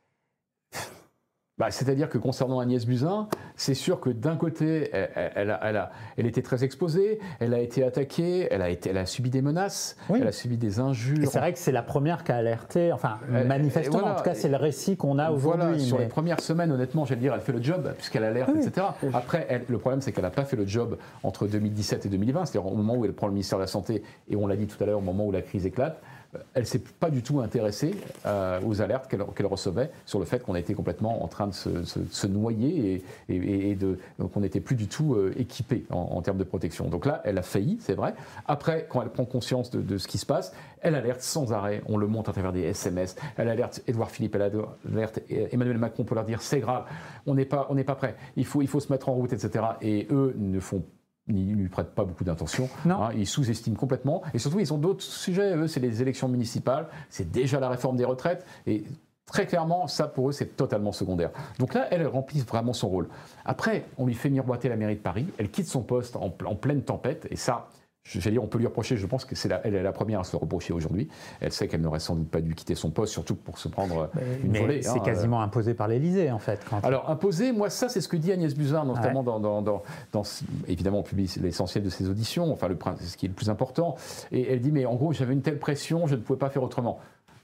Speaker 3: Bah, c'est-à-dire que concernant Agnès Buzyn, c'est sûr que d'un côté, elle, elle, a, elle, a, elle était très exposée, elle a été attaquée, elle a, été, elle a subi des menaces, oui. Elle a subi des injures.
Speaker 2: Et c'est vrai que c'est la première qui a alerté, enfin elle, manifestement, voilà. En tout cas c'est le récit qu'on a aujourd'hui.
Speaker 3: Voilà, sur
Speaker 2: mais...
Speaker 3: les premières semaines, honnêtement, j'allais dire, elle fait le job, puisqu'elle alerte, oui. et cetera. Après, elle, le problème, c'est qu'elle n'a pas fait le job entre deux mille dix-sept et deux mille vingt, c'est-à-dire au moment où elle prend le ministère de la Santé, et on l'a dit tout à l'heure, au moment où la crise éclate. Elle ne s'est pas du tout intéressée euh, aux alertes qu'elle, qu'elle recevait sur le fait qu'on était complètement en train de se, se, se noyer et, et, et de, qu'on n'était plus du tout euh, équipé en, en termes de protection. Donc là, elle a failli, c'est vrai. Après, quand elle prend conscience de, de ce qui se passe, elle alerte sans arrêt. On le montre à travers des S M S. Elle alerte Édouard Philippe, elle alerte Emmanuel Macron pour leur dire c'est grave, on n'est pas, on n'est pas prêt, il faut, il faut se mettre en route, et cetera. Et eux ne font ils ne lui prêtent pas beaucoup d'intention, hein, ils sous-estiment complètement, et surtout ils ont d'autres sujets, eux c'est les élections municipales, c'est déjà la réforme des retraites, et très clairement ça pour eux c'est totalement secondaire. Donc là elle remplit vraiment son rôle. Après on lui fait miroiter la mairie de Paris, elle quitte son poste en, en pleine tempête, et ça, j'allais dire, on peut lui reprocher, je pense que c'est la, elle est la première à se le reprocher aujourd'hui. Elle sait qu'elle n'aurait sans doute pas dû quitter son poste, surtout pour se prendre mais, une
Speaker 2: mais
Speaker 3: volée.
Speaker 2: C'est hein, quasiment euh... imposé par l'Élysée, en fait. Quand
Speaker 3: Alors, imposé, moi, ça, c'est ce que dit Agnès Buzyn, notamment ouais. dans, dans, dans, dans... Évidemment, on publie l'essentiel de ses auditions, enfin, le, ce qui est le plus important. Et elle dit, mais en gros, j'avais une telle pression, je ne pouvais pas faire autrement.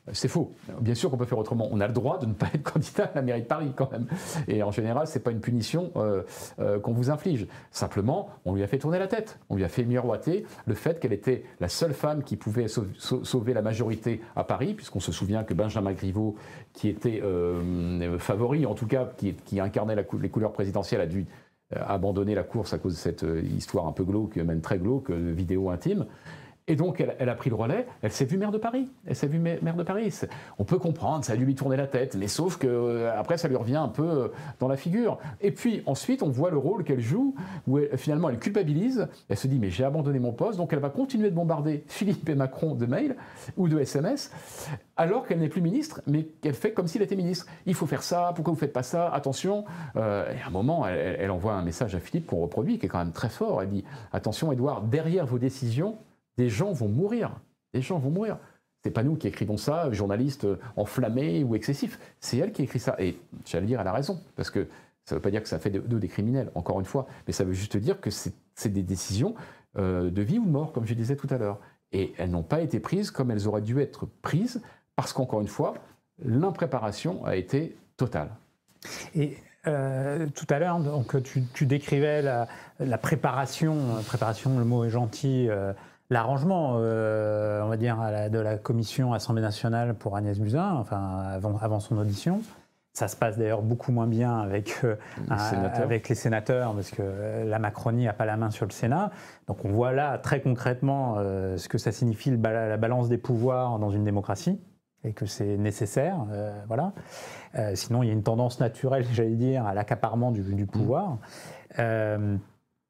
Speaker 3: C'est faux. Bien sûr qu'on peut faire autrement. On a le droit de ne pas être candidat à la mairie de Paris quand même. Et en général, c'est pas une punition euh, euh, qu'on vous inflige. Simplement, on lui a fait tourner la tête. On lui a fait miroiter le fait qu'elle était la seule femme qui pouvait sauver, sauver la majorité à Paris, puisqu'on se souvient que Benjamin Griveaux, qui était euh, favori, en tout cas, qui, qui incarnait la, les couleurs présidentielles, a dû euh, abandonner la course à cause de cette euh, histoire un peu glauque, même très glauque, de vidéo intime. Et donc, elle, elle a pris le relais, elle s'est vue maire de Paris. Elle s'est vue maire de Paris. On peut comprendre, ça a dû lui tourner la tête, mais sauf que euh, après, ça lui revient un peu euh, dans la figure. Et puis, ensuite, on voit le rôle qu'elle joue, où elle, finalement, elle culpabilise. Elle se dit, mais j'ai abandonné mon poste, donc elle va continuer de bombarder Philippe et Macron de mails ou de S M S, alors qu'elle n'est plus ministre, mais qu'elle fait comme s'il était ministre. Il faut faire ça, pourquoi vous ne faites pas ça, attention. Euh, et à un moment, elle, elle envoie un message à Philippe qu'on reproduit, qui est quand même très fort. Elle dit, attention, Édouard, derrière vos décisions, des gens vont mourir. Des gens vont mourir. C'est pas nous qui écrivons ça, journalistes enflammés ou excessifs. C'est elle qui écrit ça. Et j'allais dire, elle a raison. Parce que ça ne veut pas dire que ça fait d'eux des criminels, encore une fois. Mais ça veut juste dire que c'est des décisions euh, de vie ou de mort, comme je disais tout à l'heure. Et elles n'ont pas été prises comme elles auraient dû être prises, parce qu'encore une fois, l'impréparation a été totale.
Speaker 2: Et euh, tout à l'heure, donc tu, tu décrivais la, la préparation. Préparation, le mot est gentil. Euh, L'arrangement, euh, on va dire, à la, de la commission Assemblée nationale pour Agnès Buzyn, enfin, avant, avant son audition. Ça se passe d'ailleurs beaucoup moins bien avec, euh, les avec les sénateurs, parce que la Macronie n'a pas la main sur le Sénat. Donc on voit là très concrètement euh, ce que ça signifie le, la balance des pouvoirs dans une démocratie, et que c'est nécessaire. Euh, voilà. Euh, sinon, il y a une tendance naturelle, j'allais dire, à l'accaparement du, du pouvoir. Mmh. Euh,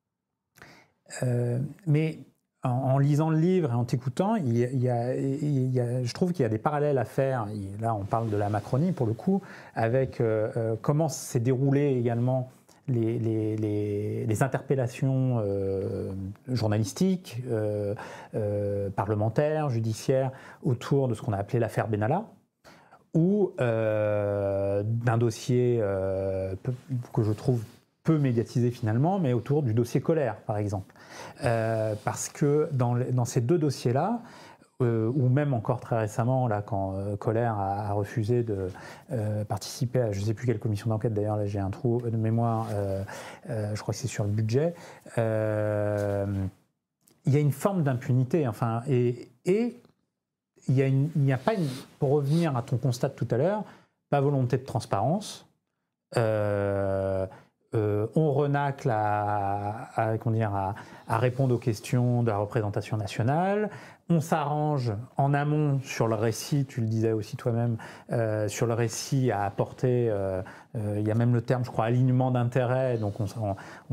Speaker 2: euh, mais... En lisant le livre et en t'écoutant, il y a, il y a, il y a, je trouve qu'il y a des parallèles à faire. Là, on parle de la Macronie, pour le coup, avec euh, comment s'est déroulé également les, les, les, les interpellations euh, journalistiques, euh, euh, parlementaires, judiciaires, autour de ce qu'on a appelé l'affaire Benalla, ou euh, d'un dossier euh, que je trouve peu médiatisé finalement, mais autour du dossier Colère, par exemple. Euh, parce que dans, les, dans ces deux dossiers-là, euh, ou même encore très récemment, là, quand euh, Colère a, a refusé de euh, participer à je ne sais plus quelle commission d'enquête, d'ailleurs, là j'ai un trou de mémoire, euh, euh, je crois que c'est sur le budget, euh, il y a une forme d'impunité, enfin, et, et il n'y a, a pas, une, pour revenir à ton constat de tout à l'heure, pas volonté de transparence, euh, Euh, on renacle à, à, comment dire, à, à répondre aux questions de la représentation nationale, on s'arrange en amont sur le récit, tu le disais aussi toi-même, euh, sur le récit à apporter, euh, euh, il y a même le terme, je crois, alignement d'intérêts, donc on, on,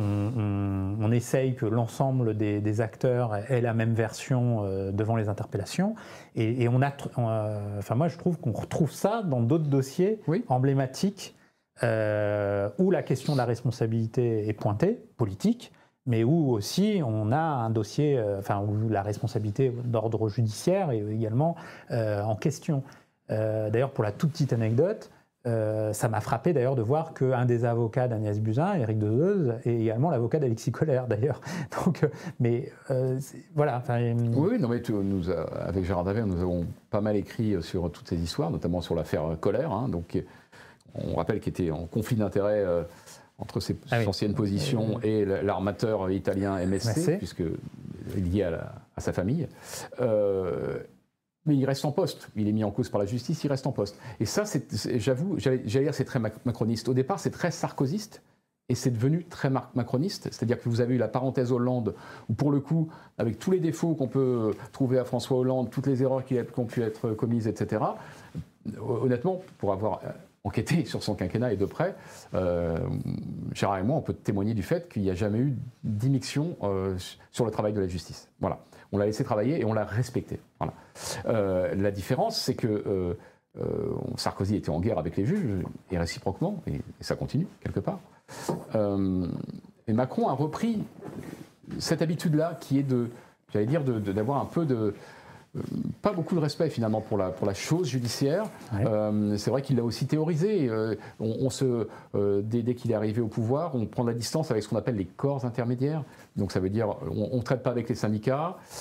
Speaker 2: on, on essaye que l'ensemble des, des acteurs aient la même version euh, devant les interpellations, et, et on a, euh, enfin moi je trouve qu'on retrouve ça dans d'autres dossiers oui. emblématiques, Euh, où la question de la responsabilité est pointée, politique, mais où aussi on a un dossier, euh, enfin où la responsabilité d'ordre judiciaire est également euh, en question. Euh, d'ailleurs, pour la toute petite anecdote, euh, ça m'a frappé d'ailleurs de voir qu'un des avocats d'Agnès Buzyn, Éric Dedeuze, est également l'avocat d'Alexis Colère d'ailleurs. Donc, mais euh, voilà.
Speaker 3: Oui, non mais tu, nous, avec Gérard Davet, nous avons pas mal écrit sur toutes ces histoires, notamment sur l'affaire Colère, hein, donc. On rappelle qu'il était en conflit d'intérêts euh, entre ses ah oui. anciennes positions et l'armateur italien M S C, M S C. Puisque lié à, la, à sa famille. Euh, mais il reste en poste. Il est mis en cause par la justice, il reste en poste. Et ça, j'avoue, j'allais dire, c'est très macroniste. Au départ, c'est très sarkozyste. Et c'est devenu très macroniste, c'est-à-dire que vous avez eu la parenthèse Hollande, où pour le coup, avec tous les défauts qu'on peut trouver à François Hollande, toutes les erreurs qui ont pu être commises, et cetera, honnêtement, pour avoir enquêté sur son quinquennat et de près, euh, Gérard et moi, on peut témoigner du fait qu'il n'y a jamais eu d'immixtion euh, sur le travail de la justice. Voilà. On l'a laissé travailler et on l'a respecté. Voilà. Euh, la différence, c'est que euh, euh, Sarkozy était en guerre avec les juges, et réciproquement, et, et ça continue, quelque part. Euh, et Macron a repris cette habitude-là, qui est de, j'allais dire, de, de, d'avoir un peu de... pas beaucoup de respect finalement pour la, pour la chose judiciaire. Ouais. Euh, c'est vrai qu'il l'a aussi théorisé. Euh, on, on se, euh, dès, dès qu'il est arrivé au pouvoir, on prend de la distance avec ce qu'on appelle les corps intermédiaires. Donc ça veut dire on ne traite pas avec les syndicats,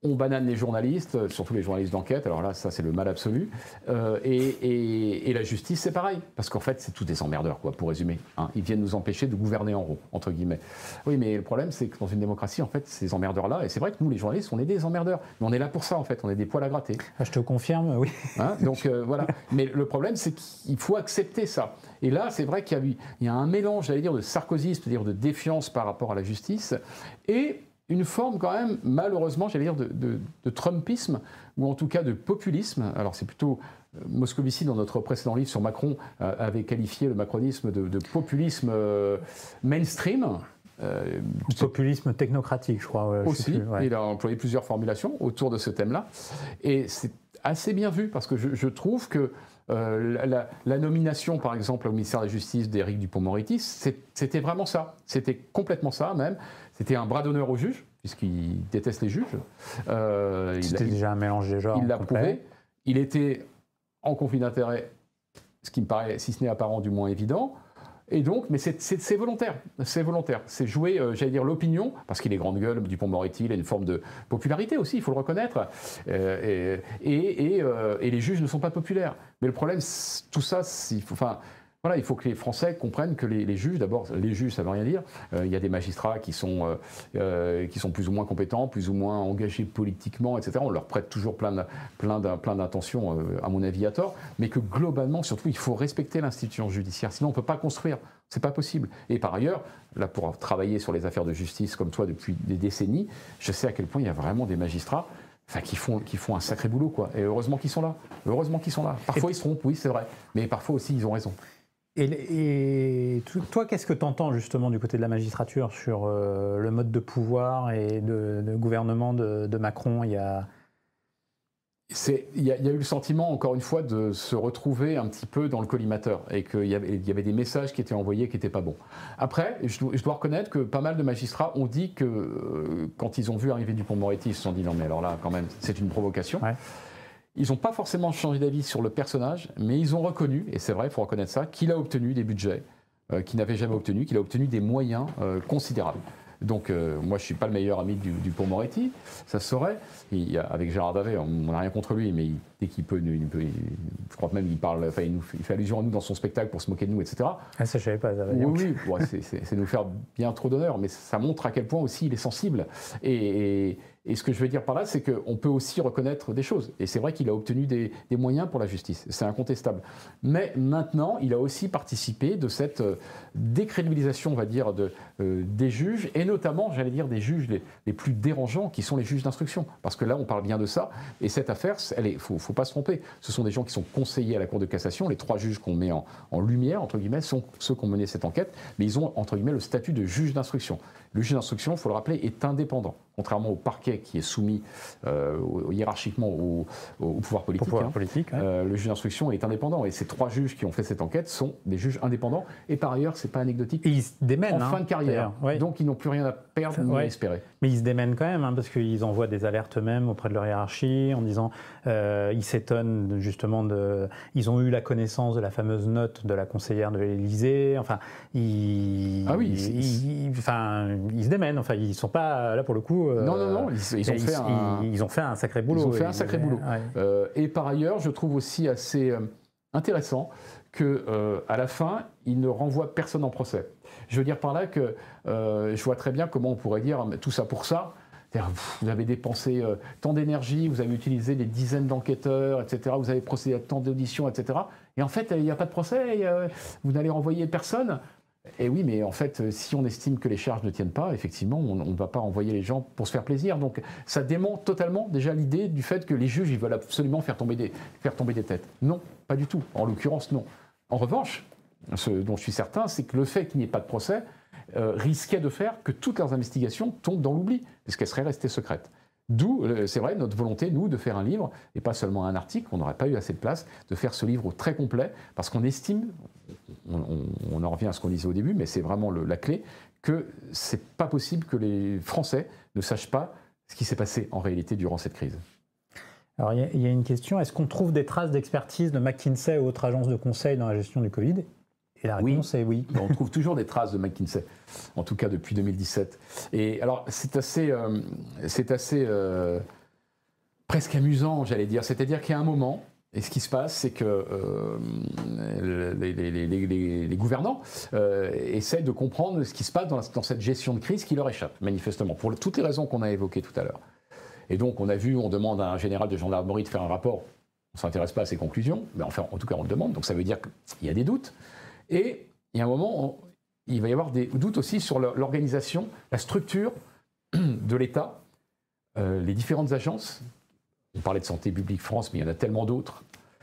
Speaker 3: on banane les journalistes, surtout les journalistes d'enquête, alors là, ça c'est le mal absolu, euh, et, et, et la justice c'est pareil, parce qu'en fait c'est tous des emmerdeurs, quoi, pour résumer. Hein. Ils viennent nous empêcher de gouverner en rond, entre guillemets. Oui, mais le problème c'est que dans une démocratie, en fait, ces emmerdeurs-là, et c'est vrai que nous les journalistes, on est des emmerdeurs, mais on est là pour ça en fait, on est des poils à gratter.
Speaker 2: Je te confirme, oui.
Speaker 3: Hein, donc euh, voilà, mais le problème c'est qu'il faut accepter ça. Et là, c'est vrai qu'il y a, eu, il y a un mélange, j'allais dire, de sarkozysme, c'est-à-dire de défiance par rapport à la justice, et une forme quand même, malheureusement, j'allais dire, de, de, de trumpisme, ou en tout cas de populisme. Alors c'est plutôt, euh, Moscovici, dans notre précédent livre sur Macron, euh, avait qualifié le macronisme de, de populisme euh, mainstream.
Speaker 2: Euh, populisme technocratique, je crois. Ouais,
Speaker 3: aussi,
Speaker 2: je sais plus, ouais.
Speaker 3: Il a employé plusieurs formulations autour de ce thème-là. Et c'est assez bien vu, parce que je, je trouve que Euh, la, la nomination, par exemple, au ministère de la Justice d'Éric Dupond-Moretti, c'était vraiment ça. C'était complètement ça, même. C'était un bras d'honneur aux juges, puisqu'il déteste les juges.
Speaker 2: Euh, C'était déjà un mélange des genres.
Speaker 3: Il l'a prouvé. Il était en conflit d'intérêts, ce qui me paraît, si ce n'est apparent, du moins évident. Et donc, mais c'est volontaire, c'est volontaire. C'est jouer, euh, j'allais dire, l'opinion, parce qu'il est grande gueule, Dupond-Moretti, il a une forme de popularité aussi, il faut le reconnaître. Euh, et, et, et, euh, et les juges ne sont pas populaires. Mais le problème, tout ça, il faut, enfin, voilà, il faut que les Français comprennent que les, les juges, d'abord, les juges, ça ne veut rien dire. Euh, il y a des magistrats qui sont, euh, euh, qui sont plus ou moins compétents, plus ou moins engagés politiquement, et cetera. On leur prête toujours plein d'intentions, euh, à mon avis, à tort. Mais que globalement, surtout, il faut respecter l'institution judiciaire. Sinon, on ne peut pas construire. C'est pas possible. Et par ailleurs, là, pour travailler sur les affaires de justice comme toi depuis des décennies, je sais à quel point il y a vraiment des magistrats enfin, qui, font, qui font un sacré boulot, quoi. Et heureusement qu'ils sont là. Heureusement qu'ils sont là. Parfois, ils se trompent, oui, c'est vrai. Mais parfois aussi, ils ont raison.
Speaker 2: Et, et toi, qu'est-ce que tu entends justement du côté de la magistrature sur euh, le mode de pouvoir et de, de gouvernement de, de Macron? Il y a...
Speaker 3: Il y, y a eu le sentiment, encore une fois, de se retrouver un petit peu dans le collimateur et qu'il y, y avait des messages qui étaient envoyés qui n'étaient pas bons. Après, je, je dois reconnaître que pas mal de magistrats ont dit que euh, quand ils ont vu arriver Dupond-Moretti, ils se sont dit non mais alors là, quand même, c'est une provocation. Ouais. Ils n'ont pas forcément changé d'avis sur le personnage, mais ils ont reconnu, et c'est vrai, il faut reconnaître ça, qu'il a obtenu des budgets euh, qu'il n'avait jamais obtenus, qu'il a obtenu des moyens euh, considérables. Donc euh, moi je ne suis pas le meilleur ami du, du Dupond-Moretti, ça se saurait. Il, avec Gérard Davet, on n'a rien contre lui, mais il, dès qu'il peut, il peut il, je crois même qu'il parle, enfin, il, nous, il fait allusion à nous dans son spectacle pour se moquer de nous, et cetera.
Speaker 2: Ah, ça je savais pas. Ça
Speaker 3: oui, oui, ouais, c'est nous faire bien trop d'honneur, mais ça montre à quel point aussi il est sensible. Et, et, et ce que je veux dire par là, c'est qu'on peut aussi reconnaître des choses. Et c'est vrai qu'il a obtenu des, des moyens pour la justice, c'est incontestable. Mais maintenant, il a aussi participé de cette décrédibilisation, on va dire, de, euh, des juges, et notamment, j'allais dire, des juges les, les plus dérangeants, qui sont les juges d'instruction. Parce que là, on parle bien de ça, et cette affaire, il ne faut, faut pas se tromper. Ce sont des gens qui sont conseillés à la Cour de cassation. Les trois juges qu'on met en, en lumière, entre guillemets, sont ceux qui ont mené cette enquête, mais ils ont, entre guillemets, le statut de juge d'instruction. Le juge d'instruction, il faut le rappeler, est indépendant, contrairement au parquet qui est soumis euh, hiérarchiquement au, au pouvoir politique. Au pouvoir
Speaker 2: hein. politique ouais.
Speaker 3: euh, le juge d'instruction est indépendant, et ces trois juges qui ont fait cette enquête sont des juges indépendants, et par ailleurs, c'est pas anecdotique.
Speaker 2: Et ils se démènent,
Speaker 3: en fin
Speaker 2: hein,
Speaker 3: de carrière,
Speaker 2: ouais.
Speaker 3: Donc ils n'ont plus rien à perdre ni ouais. à espérer.
Speaker 2: Mais ils se démènent quand même, hein, parce qu'ils envoient des alertes eux-mêmes auprès de leur hiérarchie, en disant, euh, ils s'étonnent justement de, ils ont eu la connaissance de la fameuse note de la conseillère de l'Élysée, enfin, ils,
Speaker 3: ah oui,
Speaker 2: ils, ils, enfin, ils se démènent, enfin, ils sont pas là pour le coup.
Speaker 3: Euh, non, non, non, ils, ils ont
Speaker 2: ils,
Speaker 3: fait un,
Speaker 2: ils, ils ont fait un sacré boulot.
Speaker 3: Ils ont fait un sacré boulot. Ouais. Euh, et par ailleurs, je trouve aussi assez euh, intéressant que, euh, à la fin, ils ne renvoient personne en procès. Je veux dire par là que euh, je vois très bien comment on pourrait dire tout ça pour ça. Vous avez dépensé euh, tant d'énergie, vous avez utilisé des dizaines d'enquêteurs, et cetera. Vous avez procédé à tant d'auditions, et cetera. Et en fait, il n'y a pas de procès, a, vous n'allez renvoyer personne. Et oui, mais en fait, si on estime que les charges ne tiennent pas, effectivement, on ne va pas envoyer les gens pour se faire plaisir. Donc ça dément totalement déjà l'idée du fait que les juges ils veulent absolument faire tomber des, faire tomber des têtes. Non, pas du tout. En l'occurrence, non. En revanche, ce dont je suis certain, c'est que le fait qu'il n'y ait pas de procès euh, risquait de faire que toutes leurs investigations tombent dans l'oubli, puisqu'elles seraient restées secrètes. D'où, c'est vrai, notre volonté, nous, de faire un livre, et pas seulement un article, on n'aurait pas eu assez de place, de faire ce livre très complet, parce qu'on estime, on, on, on en revient à ce qu'on disait au début, mais c'est vraiment le, la clé, que c'est pas possible que les Français ne sachent pas ce qui s'est passé en réalité durant cette crise.
Speaker 2: Alors, il y, y a une question, est-ce qu'on trouve des traces d'expertise de McKinsey ou autres agences de conseil dans la gestion du Covid ? Et la réponse
Speaker 3: oui.
Speaker 2: est oui.
Speaker 3: On trouve toujours des traces de McKinsey, en tout cas depuis deux mille dix-sept. Et alors, c'est assez, euh, c'est assez euh, presque amusant, j'allais dire. C'est-à-dire qu'il y a un moment, et ce qui se passe, c'est que euh, les, les, les, les, les gouvernants euh, essaient de comprendre ce qui se passe dans, la, dans cette gestion de crise qui leur échappe, manifestement, pour toutes les raisons qu'on a évoquées tout à l'heure. Et donc, on a vu, on demande à un général de gendarmerie de faire un rapport. On ne s'intéresse pas à ses conclusions, mais enfin, en tout cas, on le demande. Donc, ça veut dire qu'il y a des doutes. Et il y a un moment, on, il va y avoir des doutes aussi sur l'organisation, la structure de l'État, euh, les différentes agences. On parlait de Santé publique France, mais il y en a tellement d'autres,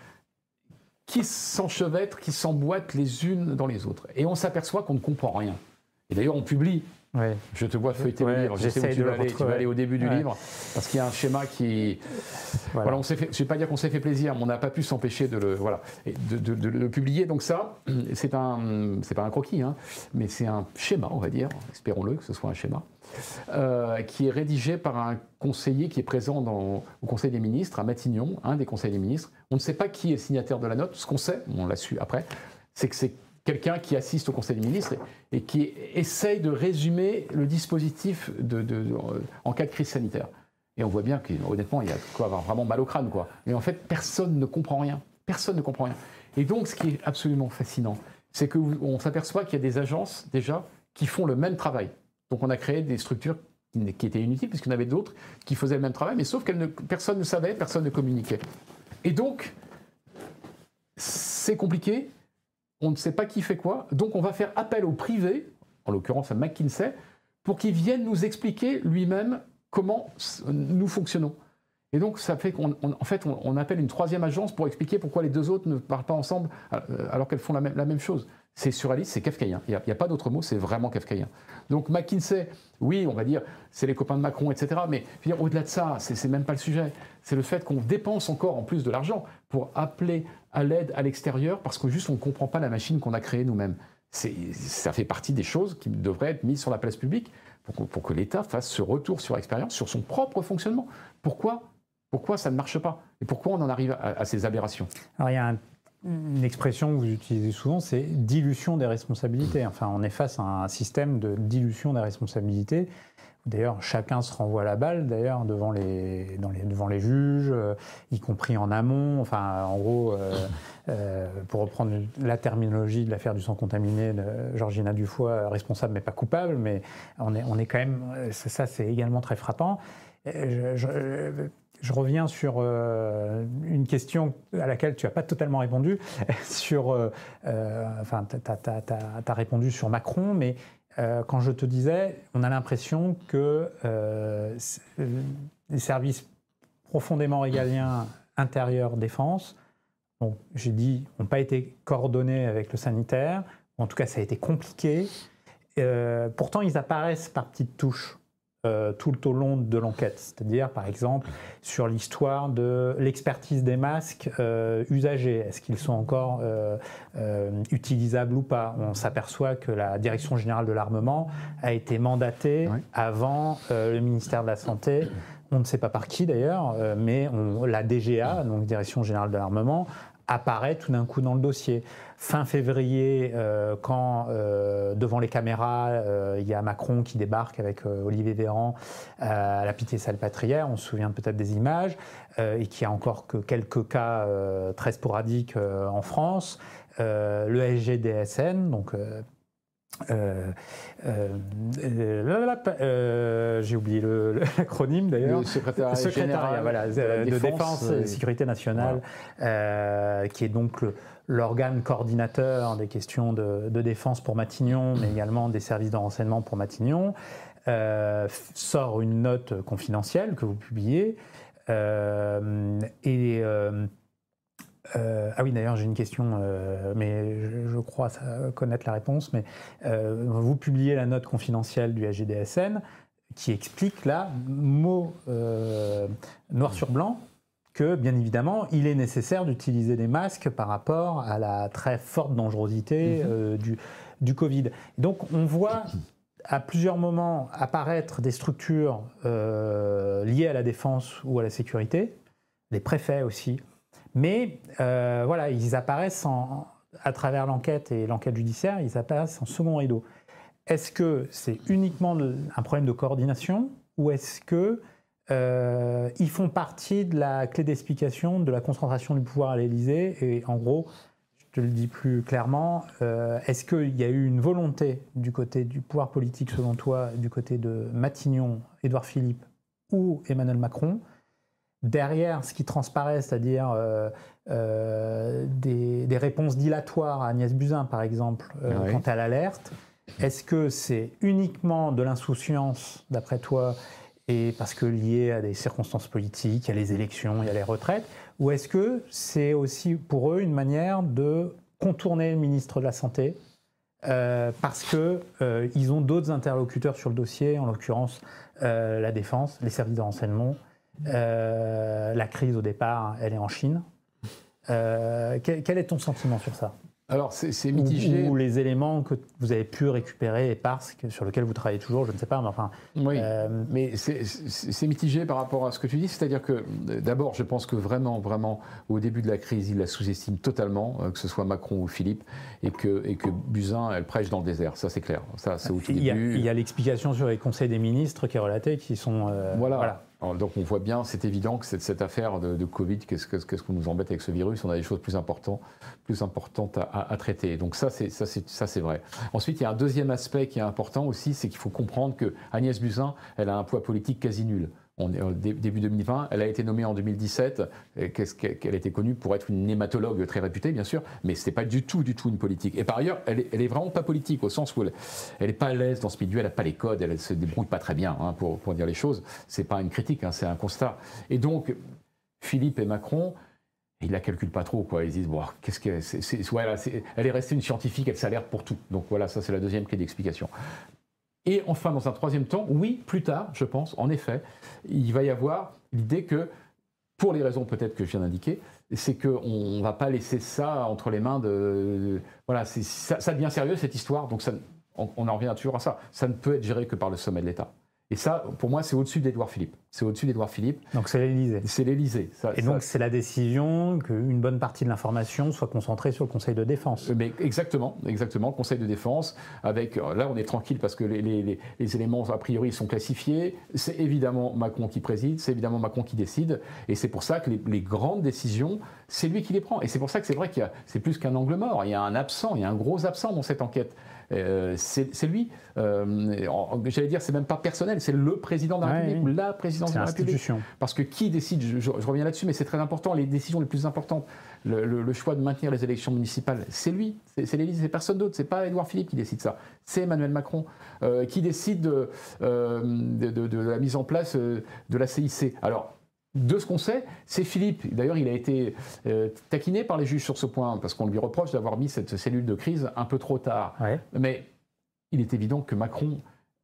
Speaker 3: qui s'enchevêtrent, qui s'emboîtent les unes dans les autres. Et on s'aperçoit qu'on ne comprend rien. Et d'ailleurs, on publie. Ouais. Je te vois feuilleter ouais, le livre. Je sais où tu vas, aller, tu vas aller au début du ouais. livre, parce qu'il y a un schéma qui... Voilà. Voilà, on s'est fait, je ne vais pas dire qu'on s'est fait plaisir, mais on n'a pas pu s'empêcher de le, voilà, de, de, de, de le publier. Donc ça, c'est un, c'est pas un croquis, hein, mais c'est un schéma, on va dire, espérons-le que ce soit un schéma, euh, qui est rédigé par un conseiller qui est présent dans, au Conseil des ministres, à Matignon, un des conseils des ministres. On ne sait pas qui est signataire de la note. Ce qu'on sait, on l'a su après, c'est que c'est quelqu'un qui assiste au Conseil des ministres et, et qui essaye de résumer le dispositif de, de, de, en cas de crise sanitaire. Et on voit bien qu'honnêtement, il y a quoi avoir vraiment mal au crâne, quoi. Et en fait, personne ne comprend rien. Personne ne comprend rien. Et donc, ce qui est absolument fascinant, c'est qu'on s'aperçoit qu'il y a des agences, déjà, qui font le même travail. Donc, on a créé des structures qui étaient inutiles, puisqu'il y en avait d'autres qui faisaient le même travail, mais sauf que personne ne savait, personne ne communiquait. Et donc, c'est compliqué. On ne sait pas qui fait quoi, donc on va faire appel au privé, en l'occurrence à McKinsey, pour qu'il vienne nous expliquer lui-même comment nous fonctionnons. Et donc ça fait qu'en en fait, on, on appelle une troisième agence pour expliquer pourquoi les deux autres ne parlent pas ensemble alors qu'elles font la même, la même chose. C'est surréaliste, c'est kafkaïen. Il n'y a, a pas d'autre mot, c'est vraiment kafkaïen. Donc McKinsey, oui, on va dire, c'est les copains de Macron, et cetera. Mais au-delà de ça, c'est même pas le sujet. C'est le fait qu'on dépense encore en plus de l'argent pour appeler à l'aide à l'extérieur parce que juste on ne comprend pas la machine qu'on a créée nous-mêmes. Ça fait partie des choses qui devraient être mises sur la place publique pour que, pour que l'État fasse ce retour sur expérience, sur son propre fonctionnement. Pourquoi, pourquoi ça ne marche pas? Et pourquoi on en arrive à, à ces aberrations?
Speaker 2: Alors il y a un Une expression que vous utilisez souvent, c'est dilution des responsabilités. Enfin, on est face à un système de dilution des responsabilités. D'ailleurs, chacun se renvoie la balle, d'ailleurs, devant les, dans les, devant les juges, euh, y compris en amont. Enfin, en gros, euh, euh, pour reprendre la terminologie de l'affaire du sang contaminé de Georgina Dufoy, responsable mais pas coupable, mais on est, on est quand même... Ça, c'est également très frappant. Je, je, Je reviens sur euh, une question à laquelle tu n'as pas totalement répondu. sur, euh, enfin, tu as répondu sur Macron, mais euh, quand je te disais, on a l'impression que euh, les services profondément régaliens intérieur défense, bon, j'ai dit, n'ont pas été coordonnés avec le sanitaire. En tout cas, ça a été compliqué. Euh, pourtant, ils apparaissent par petites touches. Euh, tout au long de l'enquête, c'est-à-dire par exemple sur l'histoire de l'expertise des masques euh, usagés, est-ce qu'ils sont encore euh, euh, utilisables ou pas? On s'aperçoit que la Direction Générale de l'Armement a été mandatée oui. avant euh, le ministère de la Santé, on ne sait pas par qui d'ailleurs, euh, mais on, la D G A, donc Direction Générale de l'Armement, apparaît tout d'un coup dans le dossier. Fin février, euh, quand euh, devant les caméras, euh, il y a Macron qui débarque avec euh, Olivier Véran euh, à la Pitié-Salpêtrière, on se souvient peut-être des images, euh, et qu'il n'y a encore que quelques cas euh, très sporadiques euh, en France. Euh, le S G D S N, donc... Euh, Euh, euh, euh, euh, j'ai oublié l'acronyme d'ailleurs.
Speaker 3: Le secrétariat,
Speaker 2: secrétariat voilà, de, de défense, défense et sécurité nationale, voilà. euh, qui est donc l'organe coordinateur des questions de, de défense pour Matignon, mais également des services de renseignement pour Matignon, euh, sort une note confidentielle que vous publiez. Euh, et euh, Euh, ah oui, d'ailleurs, j'ai une question, euh, mais je, je crois connaître la réponse. Mais euh, vous publiez la note confidentielle du S G D S N qui explique là, mot euh, noir sur blanc, que bien évidemment, il est nécessaire d'utiliser des masques par rapport à la très forte dangerosité euh, du, du Covid. Donc, on voit à plusieurs moments apparaître des structures euh, liées à la défense ou à la sécurité, les préfets aussi. Mais euh, voilà, ils apparaissent en, à travers l'enquête et l'enquête judiciaire, ils apparaissent en second rideau. Est-ce que c'est uniquement un problème de coordination ou est-ce que euh, ils font partie de la clé d'explication de la concentration du pouvoir à l'Élysée. Et en gros, je te le dis plus clairement, euh, est-ce qu'il y a eu une volonté du côté du pouvoir politique, selon toi, du côté de Matignon, Édouard Philippe ou Emmanuel Macron, derrière ce qui transparaît, c'est-à-dire euh, euh, des, des réponses dilatoires à Agnès Buzyn, par exemple, euh, oui. quand elle alerte, est-ce que c'est uniquement de l'insouciance, d'après toi, et parce que lié à des circonstances politiques, il y a les élections, il y a les retraites, ou est-ce que c'est aussi pour eux une manière de contourner le ministre de la Santé euh, parce qu'ils euh, ont d'autres interlocuteurs sur le dossier, en l'occurrence euh, la défense, les services de renseignement, euh, la crise au départ, elle est en Chine. Euh, quel, quel est ton sentiment sur ça ?
Speaker 3: Alors, c'est, c'est mitigé.
Speaker 2: Ou, ou les éléments que vous avez pu récupérer et parce que, sur lesquels vous travaillez toujours, je ne sais pas, mais enfin...
Speaker 3: Oui, euh... mais c'est, c'est, c'est mitigé par rapport à ce que tu dis. C'est-à-dire que, d'abord, je pense que vraiment, vraiment, au début de la crise, il la sous-estime totalement, que ce soit Macron ou Philippe, et que, et que Buzyn, elle prêche dans le désert. Ça, c'est clair. Ça, c'est au tout
Speaker 2: il y a,
Speaker 3: début.
Speaker 2: Il y a l'explication sur les conseils des ministres qui est relatée, qui sont... Euh,
Speaker 3: voilà. voilà. Alors, donc on voit bien, c'est évident que cette, cette affaire de, de Covid, qu'est-ce, qu'est-ce qu'on nous embête avec ce virus ? On a des choses plus importantes, plus importantes à, à, à traiter. Donc ça c'est, ça, c'est, ça, c'est vrai. Ensuite, il y a un deuxième aspect qui est important aussi, c'est qu'il faut comprendre que Agnès Buzyn, elle a un poids politique quasi nul. On est au début deux mille vingt, elle a été nommée en deux mille dix-sept, qu'est-ce qu'elle était connue pour être une hématologue très réputée, bien sûr, mais ce n'est pas du tout, du tout une politique. Et par ailleurs, elle est, elle est vraiment pas politique, au sens où elle n'est pas à l'aise dans ce milieu, elle n'a pas les codes, elle ne se débrouille pas très bien, hein, pour, pour dire les choses. Ce n'est pas une critique, hein, c'est un constat. Et donc, Philippe et Macron, ils ne la calculent pas trop, quoi. Ils disent, bon, qu'est-ce que c'est, c'est, voilà, c'est, elle est restée une scientifique, elle s'alerte pour tout. Donc voilà, ça c'est la deuxième clé d'explication. Et enfin, dans un troisième temps, oui, plus tard, je pense, en effet, il va y avoir l'idée que, pour les raisons peut-être que je viens d'indiquer, c'est qu'on ne va pas laisser ça entre les mains de... de voilà, c'est, ça, ça devient sérieux, cette histoire, donc ça, on, on en revient toujours à ça. Ça ne peut être géré que par le sommet de l'État. Et ça, pour moi, c'est au-dessus d'Édouard Philippe. C'est au-dessus d'Édouard Philippe.
Speaker 2: Donc c'est l'Élysée.
Speaker 3: C'est l'Élysée. Ça,
Speaker 2: et donc
Speaker 3: ça,
Speaker 2: c'est la décision qu'une bonne partie de l'information soit concentrée sur le Conseil de défense.
Speaker 3: Mais exactement, exactement, le Conseil de défense. Avec, là, on est tranquille parce que les, les, les éléments, a priori, sont classifiés. C'est évidemment Macron qui préside, c'est évidemment Macron qui décide. Et c'est pour ça que les, les grandes décisions, c'est lui qui les prend. Et c'est pour ça que c'est vrai qu'il y a, c'est plus qu'un angle mort. Il y a un absent, il y a un gros absent dans cette enquête. Euh, c'est, c'est lui. Euh, j'allais dire, c'est même pas personnel, c'est le président de la République,
Speaker 2: ouais, oui.
Speaker 3: la présidence de la République. Parce que qui décide, je, je, je reviens là-dessus, mais c'est très important, les décisions les plus importantes, le, le, le choix de maintenir les élections municipales, c'est lui, c'est, c'est l'Élysée, c'est personne d'autre, c'est pas Édouard Philippe qui décide ça, c'est Emmanuel Macron euh, qui décide de, euh, de, de, de la mise en place euh, de la C I C. Alors, de ce qu'on sait, c'est Philippe. D'ailleurs, il a été euh, taquiné par les juges sur ce point, parce qu'on lui reproche d'avoir mis cette cellule de crise un peu trop tard.
Speaker 2: Ouais.
Speaker 3: Mais il est évident que Macron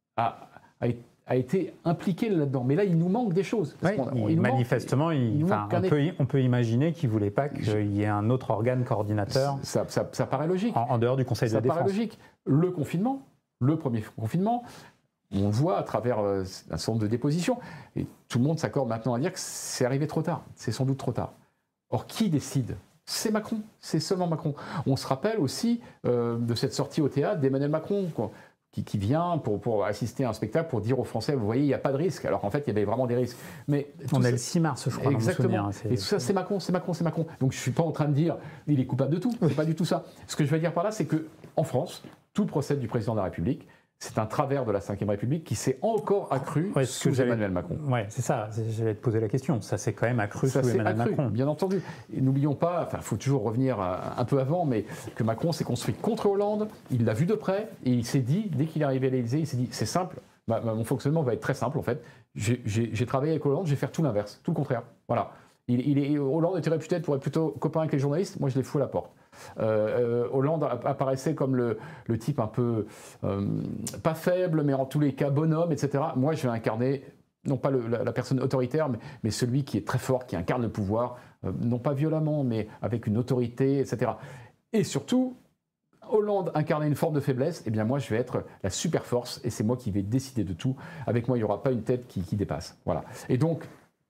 Speaker 3: a, a, a été impliqué là-dedans. Mais là, il nous manque des choses.
Speaker 2: Parce ouais, il, il manifestement, manque, il, il on, peut, on peut imaginer qu'il ne voulait pas qu'il y ait un autre organe coordinateur.
Speaker 3: Ça, ça, ça paraît logique.
Speaker 2: En, en dehors du Conseil
Speaker 3: ça
Speaker 2: de défense.
Speaker 3: Ça paraît logique. Le confinement, le premier confinement, on le voit à travers un certain nombre de dépositions. Et tout le monde s'accorde maintenant à dire que c'est arrivé trop tard. C'est sans doute trop tard. Or, qui décide ? C'est Macron. C'est seulement Macron. On se rappelle aussi euh, de cette sortie au théâtre d'Emmanuel Macron, quoi, qui, qui vient pour, pour assister à un spectacle pour dire aux Français, vous voyez, il n'y a pas de risque. Alors qu'en fait, il y avait vraiment des risques. Mais
Speaker 2: on est
Speaker 3: ça,
Speaker 2: le six mars, je crois.
Speaker 3: Exactement.
Speaker 2: C'est...
Speaker 3: Et tout ça, c'est Macron, c'est Macron, c'est Macron. Donc, je ne suis pas en train de dire il est coupable de tout. C'est pas du tout ça. Ce que je veux dire par là, c'est qu'en France, tout procède du président de la République. C'est un travers de la cinquième République qui s'est encore accru ouais, sous que Emmanuel Macron.
Speaker 2: Oui, c'est ça. J'allais te poser la question. Ça s'est quand même accru
Speaker 3: ça
Speaker 2: sous Emmanuel
Speaker 3: accru,
Speaker 2: Macron.
Speaker 3: Bien entendu. Et n'oublions pas, enfin, il faut toujours revenir un peu avant, mais que Macron s'est construit contre Hollande. Il l'a vu de près et il s'est dit, dès qu'il est arrivé à l'Élysée, il s'est dit, c'est simple. Bah, mon fonctionnement va être très simple en fait. J'ai, j'ai, j'ai travaillé avec Hollande, je vais faire tout l'inverse, tout le contraire. Voilà. Il, il est, Hollande était réputé pour être plutôt copain avec les journalistes. Moi, je les fous à la porte. Euh, euh, Hollande apparaissait comme le, le type un peu euh, pas faible, mais en tous les cas bonhomme, et cetera. Moi, je vais incarner non pas le, la, la personne autoritaire, mais, mais celui qui est très fort, qui incarne le pouvoir, euh, non pas violemment, mais avec une autorité, et cetera. Et surtout, Hollande incarnait une forme de faiblesse. Eh bien, moi, je vais être la super force, et c'est moi qui vais décider de tout. Avec moi, il n'y aura pas une tête qui, qui dépasse. Voilà. Et donc,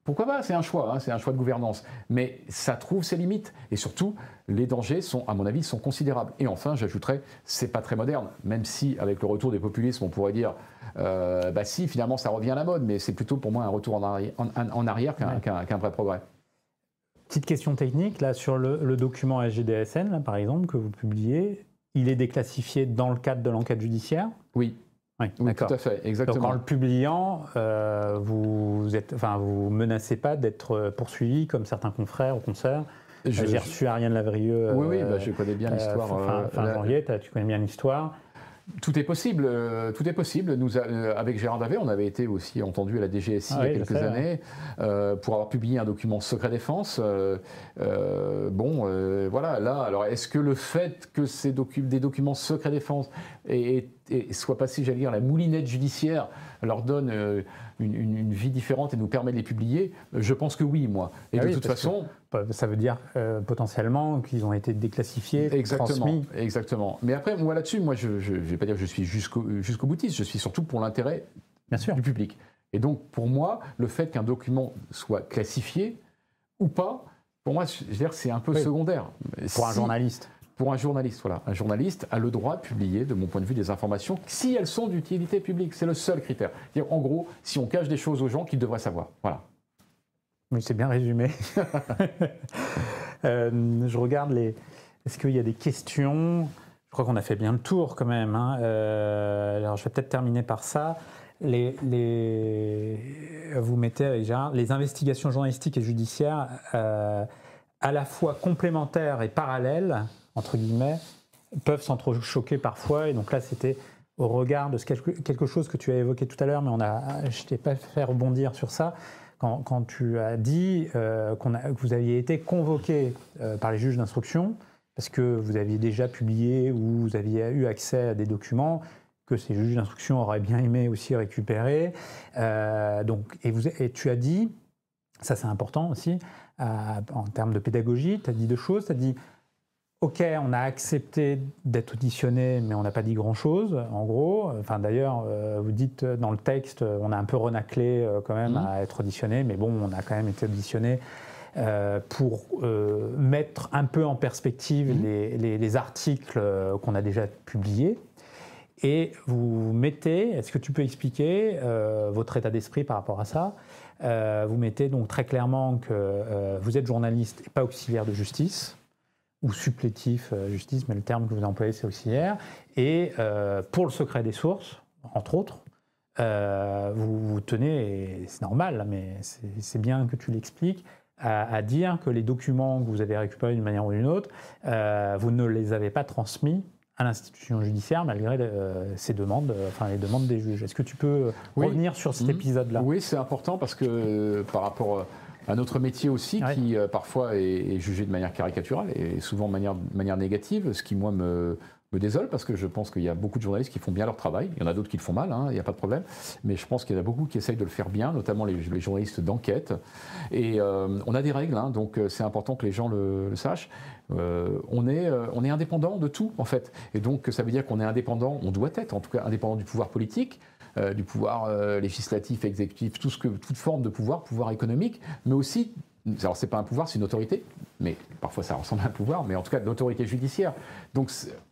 Speaker 3: pourquoi pas, c'est un choix, hein, c'est un choix de gouvernance. Mais ça trouve ses limites. Et surtout, les dangers sont, à mon avis, sont considérables. Et enfin, j'ajouterais, c'est pas très moderne, même si, avec le retour des populismes, on pourrait dire, euh, bah si, finalement, ça revient à la mode, mais c'est plutôt pour moi un retour en arrière, en, en arrière qu'un, ouais. qu'un, qu'un vrai progrès.
Speaker 2: Petite question technique, là, sur le, le document S G D S N, là, par exemple, que vous publiez, il est déclassifié dans le cadre de l'enquête judiciaire ?
Speaker 3: Oui.
Speaker 2: Oui,
Speaker 3: oui tout à fait, exactement.
Speaker 2: Donc en le publiant, euh, vous êtes, enfin, vous menacez pas d'être poursuivi comme certains confrères ou consoeurs. Je, J'ai reçu Ariane Lavrieux.
Speaker 3: Oui, oui, bah, je connais bien l'histoire.
Speaker 2: Euh, fin, fin euh, janvier, tu connais bien l'histoire.
Speaker 3: Tout est possible, euh, tout est possible. Nous, euh, avec Gérard Davet, on avait été aussi entendu à la D G S I ah, il y a oui, quelques sais, années ouais. euh, pour avoir publié un document secret défense. Euh, euh, bon, euh, voilà, là, alors est-ce que le fait que ces docu- des documents secret défense et, et, et soient passés, j'allais dire, la moulinette judiciaire leur donne euh, une, une, une vie différente et nous permet de les publier? Je pense que oui, moi. Et ah de oui, toute façon...
Speaker 2: Que, ça veut dire euh, potentiellement qu'ils ont été déclassifiés,
Speaker 3: exactement,
Speaker 2: transmis.
Speaker 3: Exactement. Mais après, moi là-dessus, moi, je ne vais pas dire que je suis jusqu'au, jusqu'au boutiste, je suis surtout pour l'intérêt Bien sûr. du public. Et donc, pour moi, le fait qu'un document soit classifié ou pas, pour moi, je veux dire, c'est un peu oui. secondaire.
Speaker 2: Pour si, un journaliste.
Speaker 3: Pour un journaliste, voilà. Un journaliste a le droit de publier, de mon point de vue, des informations si elles sont d'utilité publique. C'est le seul critère. C'est-à-dire, en gros, si on cache des choses aux gens qu'ils devraient savoir. Voilà.
Speaker 2: Oui, c'est bien résumé. euh, je regarde les... Est-ce qu'il y a des questions? Je crois qu'on a fait bien le tour quand même. Hein. Euh, alors, je vais peut-être terminer par ça. Les, les... Vous mettez avec Gérard, les investigations journalistiques et judiciaires euh, à la fois complémentaires et parallèles, entre guillemets, peuvent s'entrechoquer parfois. Et donc là, c'était au regard de ce quelque, quelque chose que tu as évoqué tout à l'heure, mais on a, je ne t'ai pas fait rebondir sur ça. Quand, quand tu as dit euh, qu'on a, que vous aviez été convoqué euh, par les juges d'instruction, parce que vous aviez déjà publié ou vous aviez eu accès à des documents que ces juges d'instruction auraient bien aimé aussi récupérer. Euh, donc, et, vous, et tu as dit, ça c'est important aussi, euh, en termes de pédagogie, tu as dit deux choses. Tu as dit, OK, on a accepté d'être auditionné, mais on n'a pas dit grand-chose, en gros. Enfin, d'ailleurs, euh, vous dites dans le texte, on a un peu renaclé euh, quand même mmh. à être auditionné, mais bon, on a quand même été auditionné euh, pour euh, mettre un peu en perspective mmh. les, les, les articles euh, qu'on a déjà publiés. Et vous mettez, est-ce que tu peux expliquer euh, votre état d'esprit par rapport à ça? euh, Vous mettez donc très clairement que euh, vous êtes journaliste et pas auxiliaire de justice, ou supplétif euh, justice, mais le terme que vous employez, c'est auxiliaire. Et euh, pour le secret des sources, entre autres, euh, vous, vous tenez, et c'est normal, mais c'est, c'est bien que tu l'expliques, à, à dire que les documents que vous avez récupérés d'une manière ou d'une autre, euh, vous ne les avez pas transmis à l'institution judiciaire malgré euh, ces demandes, euh, enfin les demandes des juges. Est-ce que tu peux oui. revenir sur cet mmh. épisode-là?
Speaker 3: Oui, c'est important parce que euh, par rapport à notre métier aussi, ouais. qui euh, parfois est, est jugé de manière caricaturale et souvent de manière, de manière négative, ce qui moi me, me désole parce que je pense qu'il y a beaucoup de journalistes qui font bien leur travail. Il y en a d'autres qui le font mal, hein, il n'y a pas de problème. Mais je pense qu'il y en a beaucoup qui essayent de le faire bien, notamment les, les journalistes d'enquête. Et euh, on a des règles, hein, donc c'est important que les gens le, le sachent. Euh, on, est, euh, on est indépendant de tout, en fait. Et donc, ça veut dire qu'on est indépendant, on doit être, en tout cas, indépendant du pouvoir politique, euh, du pouvoir euh, législatif, exécutif, tout ce que, toute forme de pouvoir, pouvoir économique, mais aussi, alors c'est pas un pouvoir, c'est une autorité, mais parfois ça ressemble à un pouvoir, mais en tout cas de l'autorité judiciaire. Donc,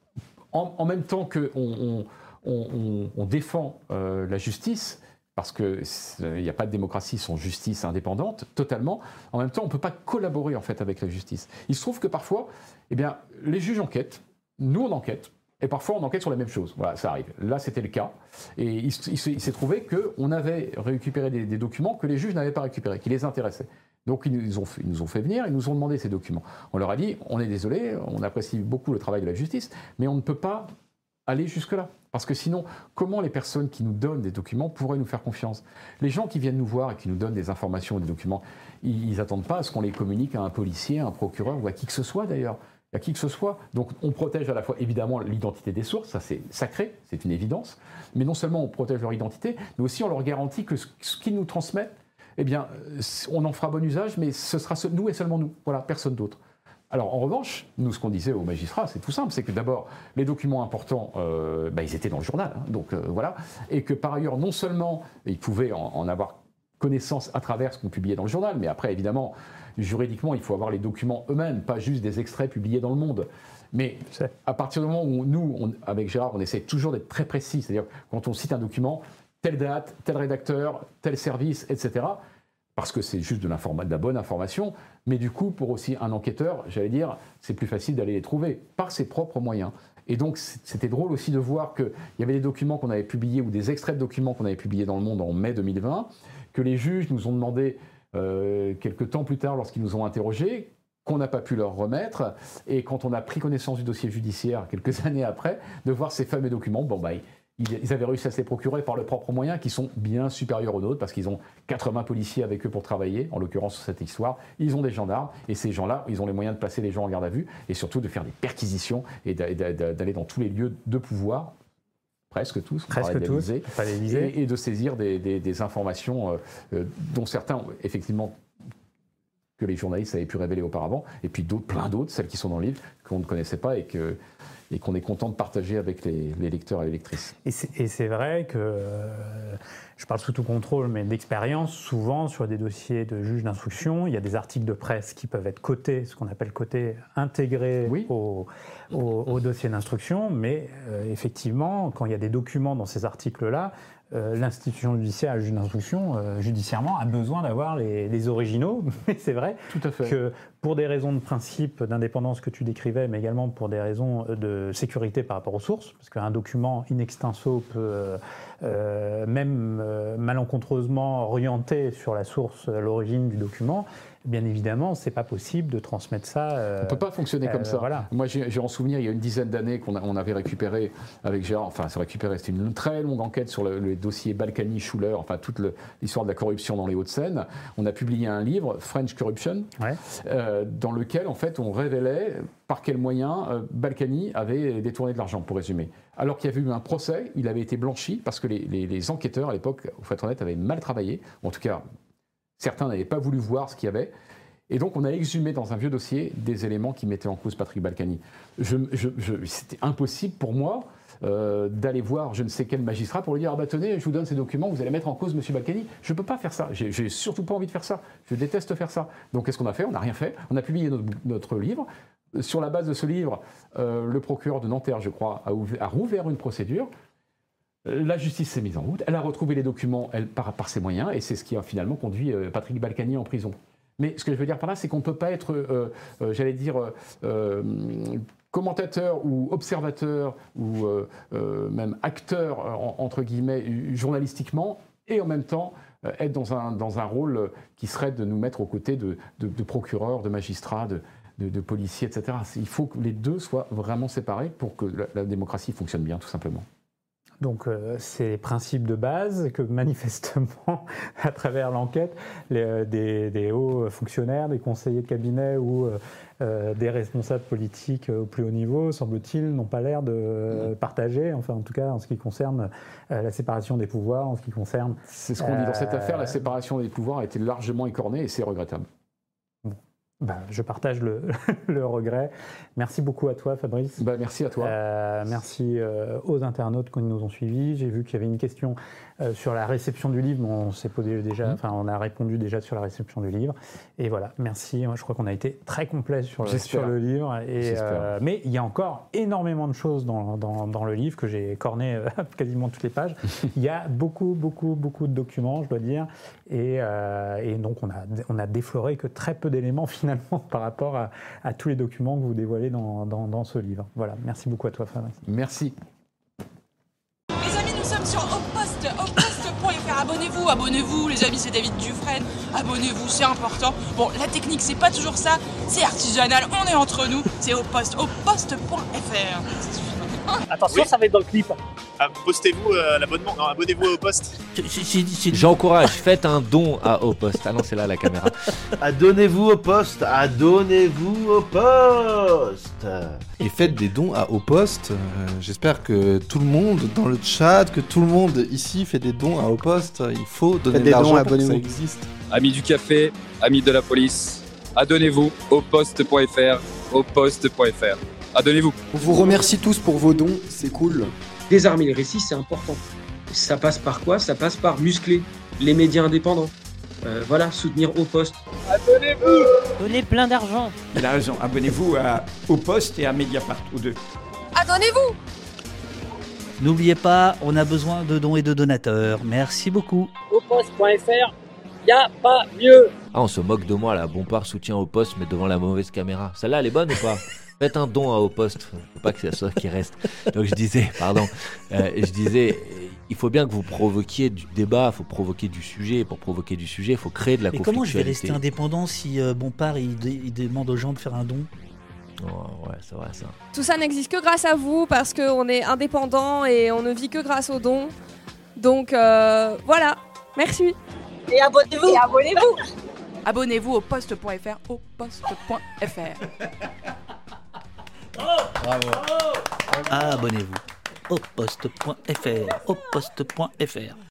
Speaker 3: en, en même temps qu'on on, on, on, on défend euh, la justice, parce qu'il n'y a pas de démocratie sans justice indépendante, totalement. En même temps, on ne peut pas collaborer en fait, avec la justice. Il se trouve que parfois, eh bien, les juges enquêtent, nous on enquête, et parfois on enquête sur la même chose. Voilà, ça arrive. Là, c'était le cas. Et il, il, il s'est trouvé qu'on avait récupéré des, des documents que les juges n'avaient pas récupérés, qui les intéressaient. Donc ils nous, ont, ils nous ont fait venir, ils nous ont demandé ces documents. On leur a dit, on est désolé, on apprécie beaucoup le travail de la justice, mais on ne peut pas aller jusque-là. Parce que sinon, comment les personnes qui nous donnent des documents pourraient nous faire confiance? Les gens qui viennent nous voir et qui nous donnent des informations ou des documents, ils n'attendent pas à ce qu'on les communique à un policier, à un procureur ou à qui que ce soit d'ailleurs. À qui que ce soit. Donc on protège à la fois évidemment l'identité des sources, ça c'est sacré, c'est une évidence, mais non seulement on protège leur identité, mais aussi on leur garantit que ce, ce qu'ils nous transmettent, eh bien, on en fera bon usage, mais ce sera nous et seulement nous, voilà, personne d'autre. Alors en revanche, nous ce qu'on disait aux magistrats, c'est tout simple, c'est que d'abord les documents importants, euh, bah, ils étaient dans le journal, hein, donc euh, voilà, et que par ailleurs non seulement ils pouvaient en, en avoir connaissance à travers ce qu'on publiait dans le journal, mais après, évidemment, juridiquement, il faut avoir les documents eux-mêmes, pas juste des extraits publiés dans Le Monde. Mais à partir du moment où nous, on, avec Gérard, on essaie toujours d'être très précis, c'est-à-dire quand on cite un document, telle date, tel rédacteur, tel service, et cetera, parce que c'est juste de, de la bonne information, mais du coup, pour aussi un enquêteur, j'allais dire, c'est plus facile d'aller les trouver par ses propres moyens. Et donc, c'était drôle aussi de voir qu'il y avait des documents qu'on avait publiés, ou des extraits de documents qu'on avait publiés dans Le Monde en mai deux mille vingt, que les juges nous ont demandé euh, quelques temps plus tard, lorsqu'ils nous ont interrogés, qu'on n'a pas pu leur remettre, et quand on a pris connaissance du dossier judiciaire quelques années après, de voir ces fameux documents, bon bah, ils avaient réussi à se les procurer par leurs propres moyens, qui sont bien supérieurs aux nôtres, parce qu'ils ont quatre-vingts policiers avec eux pour travailler, en l'occurrence sur cette histoire, ils ont des gendarmes, et ces gens-là, ils ont les moyens de placer les gens en garde à vue, et surtout de faire des perquisitions, et d'aller dans tous les lieux de pouvoir, presque tous,
Speaker 2: presque tous,
Speaker 3: et, et de saisir des, des, des informations euh, dont certains, effectivement, que les journalistes avaient pu révéler auparavant, et puis d'autres, plein d'autres, celles qui sont dans le livre, qu'on ne connaissait pas et que et qu'on est content de partager avec les, les lecteurs et les lectrices.
Speaker 2: Et c'est, et c'est vrai que, euh, je parle sous tout contrôle, mais d'expérience, souvent sur des dossiers de juges d'instruction, il y a des articles de presse qui peuvent être cotés, ce qu'on appelle cotés, intégrés oui. au, au, au dossier d'instruction, mais euh, effectivement, quand il y a des documents dans ces articles-là, Euh, l'institution judiciaire, le juge d'instruction, euh, judiciairement, a besoin d'avoir les, les originaux. Mais c'est vrai
Speaker 3: Tout à fait.
Speaker 2: que pour des raisons de principe d'indépendance que tu décrivais, mais également pour des raisons de sécurité par rapport aux sources, parce qu'un document in extenso peut euh, euh, même euh, malencontreusement orienter sur la source, l'origine du document, bien évidemment, c'est pas possible de transmettre ça. Euh,
Speaker 3: on peut pas fonctionner comme
Speaker 2: euh,
Speaker 3: ça.
Speaker 2: Voilà.
Speaker 3: Moi, j'ai, j'ai en souvenir, il y a une dizaine d'années qu'on a, on avait récupéré avec Gérard, enfin, c'est récupéré, c'était une très longue enquête sur le, le dossier Balkany-Schuller, enfin, toute le, l'histoire de la corruption dans les Hauts-de-Seine. On a publié un livre, French Corruption,
Speaker 2: ouais.
Speaker 3: euh, dans lequel, en fait, on révélait par quels moyens euh, Balkany avait détourné de l'argent, pour résumer. Alors qu'il y avait eu un procès, il avait été blanchi parce que les, les, les enquêteurs, à l'époque, au fait honnête, avaient mal travaillé, ou en tout cas, certains n'avaient pas voulu voir ce qu'il y avait. Et donc, on a exhumé dans un vieux dossier des éléments qui mettaient en cause Patrick Balkany. Je, je, je, c'était impossible pour moi euh, d'aller voir je ne sais quel magistrat pour lui dire « Ah bah tenez, je vous donne ces documents, vous allez mettre en cause M. Balkany ». Je ne peux pas faire ça. J'ai, j'ai surtout pas envie de faire ça. Je déteste faire ça. Donc, qu'est-ce qu'on a fait ? On n'a rien fait. On a publié notre, notre livre. Sur la base de ce livre, euh, le procureur de Nanterre, je crois, a, ouvert, a rouvert une procédure. La justice s'est mise en route. Elle a retrouvé les documents elle, par, par ses moyens. Et c'est ce qui a finalement conduit euh, Patrick Balkany en prison. Mais ce que je veux dire par là, c'est qu'on ne peut pas être, euh, euh, j'allais dire, euh, commentateur ou observateur ou euh, euh, même acteur, en, entre guillemets, journalistiquement, et en même temps euh, être dans un, dans un rôle qui serait de nous mettre aux côtés de, de, de procureurs, de magistrats, de, de, de policiers, et cetera. Il faut que les deux soient vraiment séparés pour que la, la démocratie fonctionne bien, tout simplement.
Speaker 2: Donc euh, c'est les principes de base que manifestement, à travers l'enquête, les, euh, des, des hauts fonctionnaires, des conseillers de cabinet ou euh, euh, des responsables politiques au plus haut niveau, semble-t-il, n'ont pas l'air de euh, partager, enfin en tout cas en ce qui concerne euh, la séparation des pouvoirs, en ce qui concerne...
Speaker 3: C'est ce qu'on dit dans cette affaire, la séparation des pouvoirs a été largement écornée et c'est regrettable.
Speaker 2: Ben, je partage le, le regret. Merci beaucoup à toi, Fabrice.
Speaker 3: Ben, merci à toi.
Speaker 2: Euh, merci euh, aux internautes qui nous ont suivis. J'ai vu qu'il y avait une question euh, sur la réception du livre, mais on s'est posé déjà, enfin, on a répondu déjà sur la réception du livre. Et voilà, merci. Je crois qu'on a été très complet sur le, sur le livre. Et, euh, mais il y a encore énormément de choses dans, dans, dans le livre que j'ai corné euh, quasiment toutes les pages. Il y a beaucoup, beaucoup, beaucoup de documents, je dois dire. Et, euh, et donc, on a, on a défloré que très peu d'éléments finalement par rapport à, à tous les documents que vous dévoilez dans, dans, dans ce livre. Voilà, merci beaucoup à toi, Fabrice.
Speaker 3: Merci.
Speaker 4: Les amis, nous sommes sur Opost, opost point f r. Abonnez-vous, abonnez-vous, les amis, c'est David Dufresne. Abonnez-vous, c'est important. Bon, la technique, c'est pas toujours ça, c'est artisanal, on est entre nous, c'est Opost, opost point f r.
Speaker 5: Attention, oui. Ça va être dans le clip.
Speaker 6: Ah, postez-vous euh, l'abonnement, non, abonnez-vous au poste.
Speaker 7: J'encourage, faites un don à Au Poste. Ah non, c'est là la caméra.
Speaker 8: Adonnez-vous au poste, adonnez-vous au poste.
Speaker 9: Et faites des dons à Au Poste. Euh, j'espère que tout le monde dans le chat, que tout le monde ici fait des dons à Au Poste. Il faut donner de l'argent pour que ça existe.
Speaker 10: Amis du café, amis de la police, adonnez-vous au poste point f r, au poste point f r. Adonnez-vous.
Speaker 11: On vous remercie tous pour vos dons, c'est cool.
Speaker 12: Désarmer les récits, c'est important. Ça passe par quoi ? Ça passe par muscler les médias indépendants.
Speaker 5: euh, voilà, soutenir Au Poste.
Speaker 12: Abonnez-vous.
Speaker 13: Donnez plein d'argent.
Speaker 14: Il a raison, abonnez-vous à Au Poste et à Mediapart, aux deux.
Speaker 4: Abonnez-vous.
Speaker 15: N'oubliez pas, on a besoin de dons et de donateurs. Merci beaucoup.
Speaker 13: Au poste point F R, y a pas mieux.
Speaker 7: Ah, on se moque de moi là. Bompard soutient Au Poste, mais devant la mauvaise caméra. Celle-là, elle est bonne ou pas? Faites un don à Au Poste. Faut pas que c'est ça qui reste. Donc je disais, pardon, euh, je disais, il faut bien que vous provoquiez du débat, il faut provoquer du sujet. Pour provoquer du sujet, il faut créer de la
Speaker 15: Mais
Speaker 7: conflictualité.
Speaker 15: comment je vais rester indépendant si euh, Bompard il, dé- il demande aux gens de faire un don?
Speaker 7: Oh, ouais, c'est vrai ça.
Speaker 16: Tout ça n'existe que grâce à vous parce qu'on est indépendant et on ne vit que grâce aux dons. Donc euh, voilà, merci.
Speaker 13: Et abonnez-vous.
Speaker 4: Et abonnez-vous. Abonnez-vous au poste point F R, au poste point F R.
Speaker 15: Bravo. Abonnez-vous au poste point F R, au poste point F R.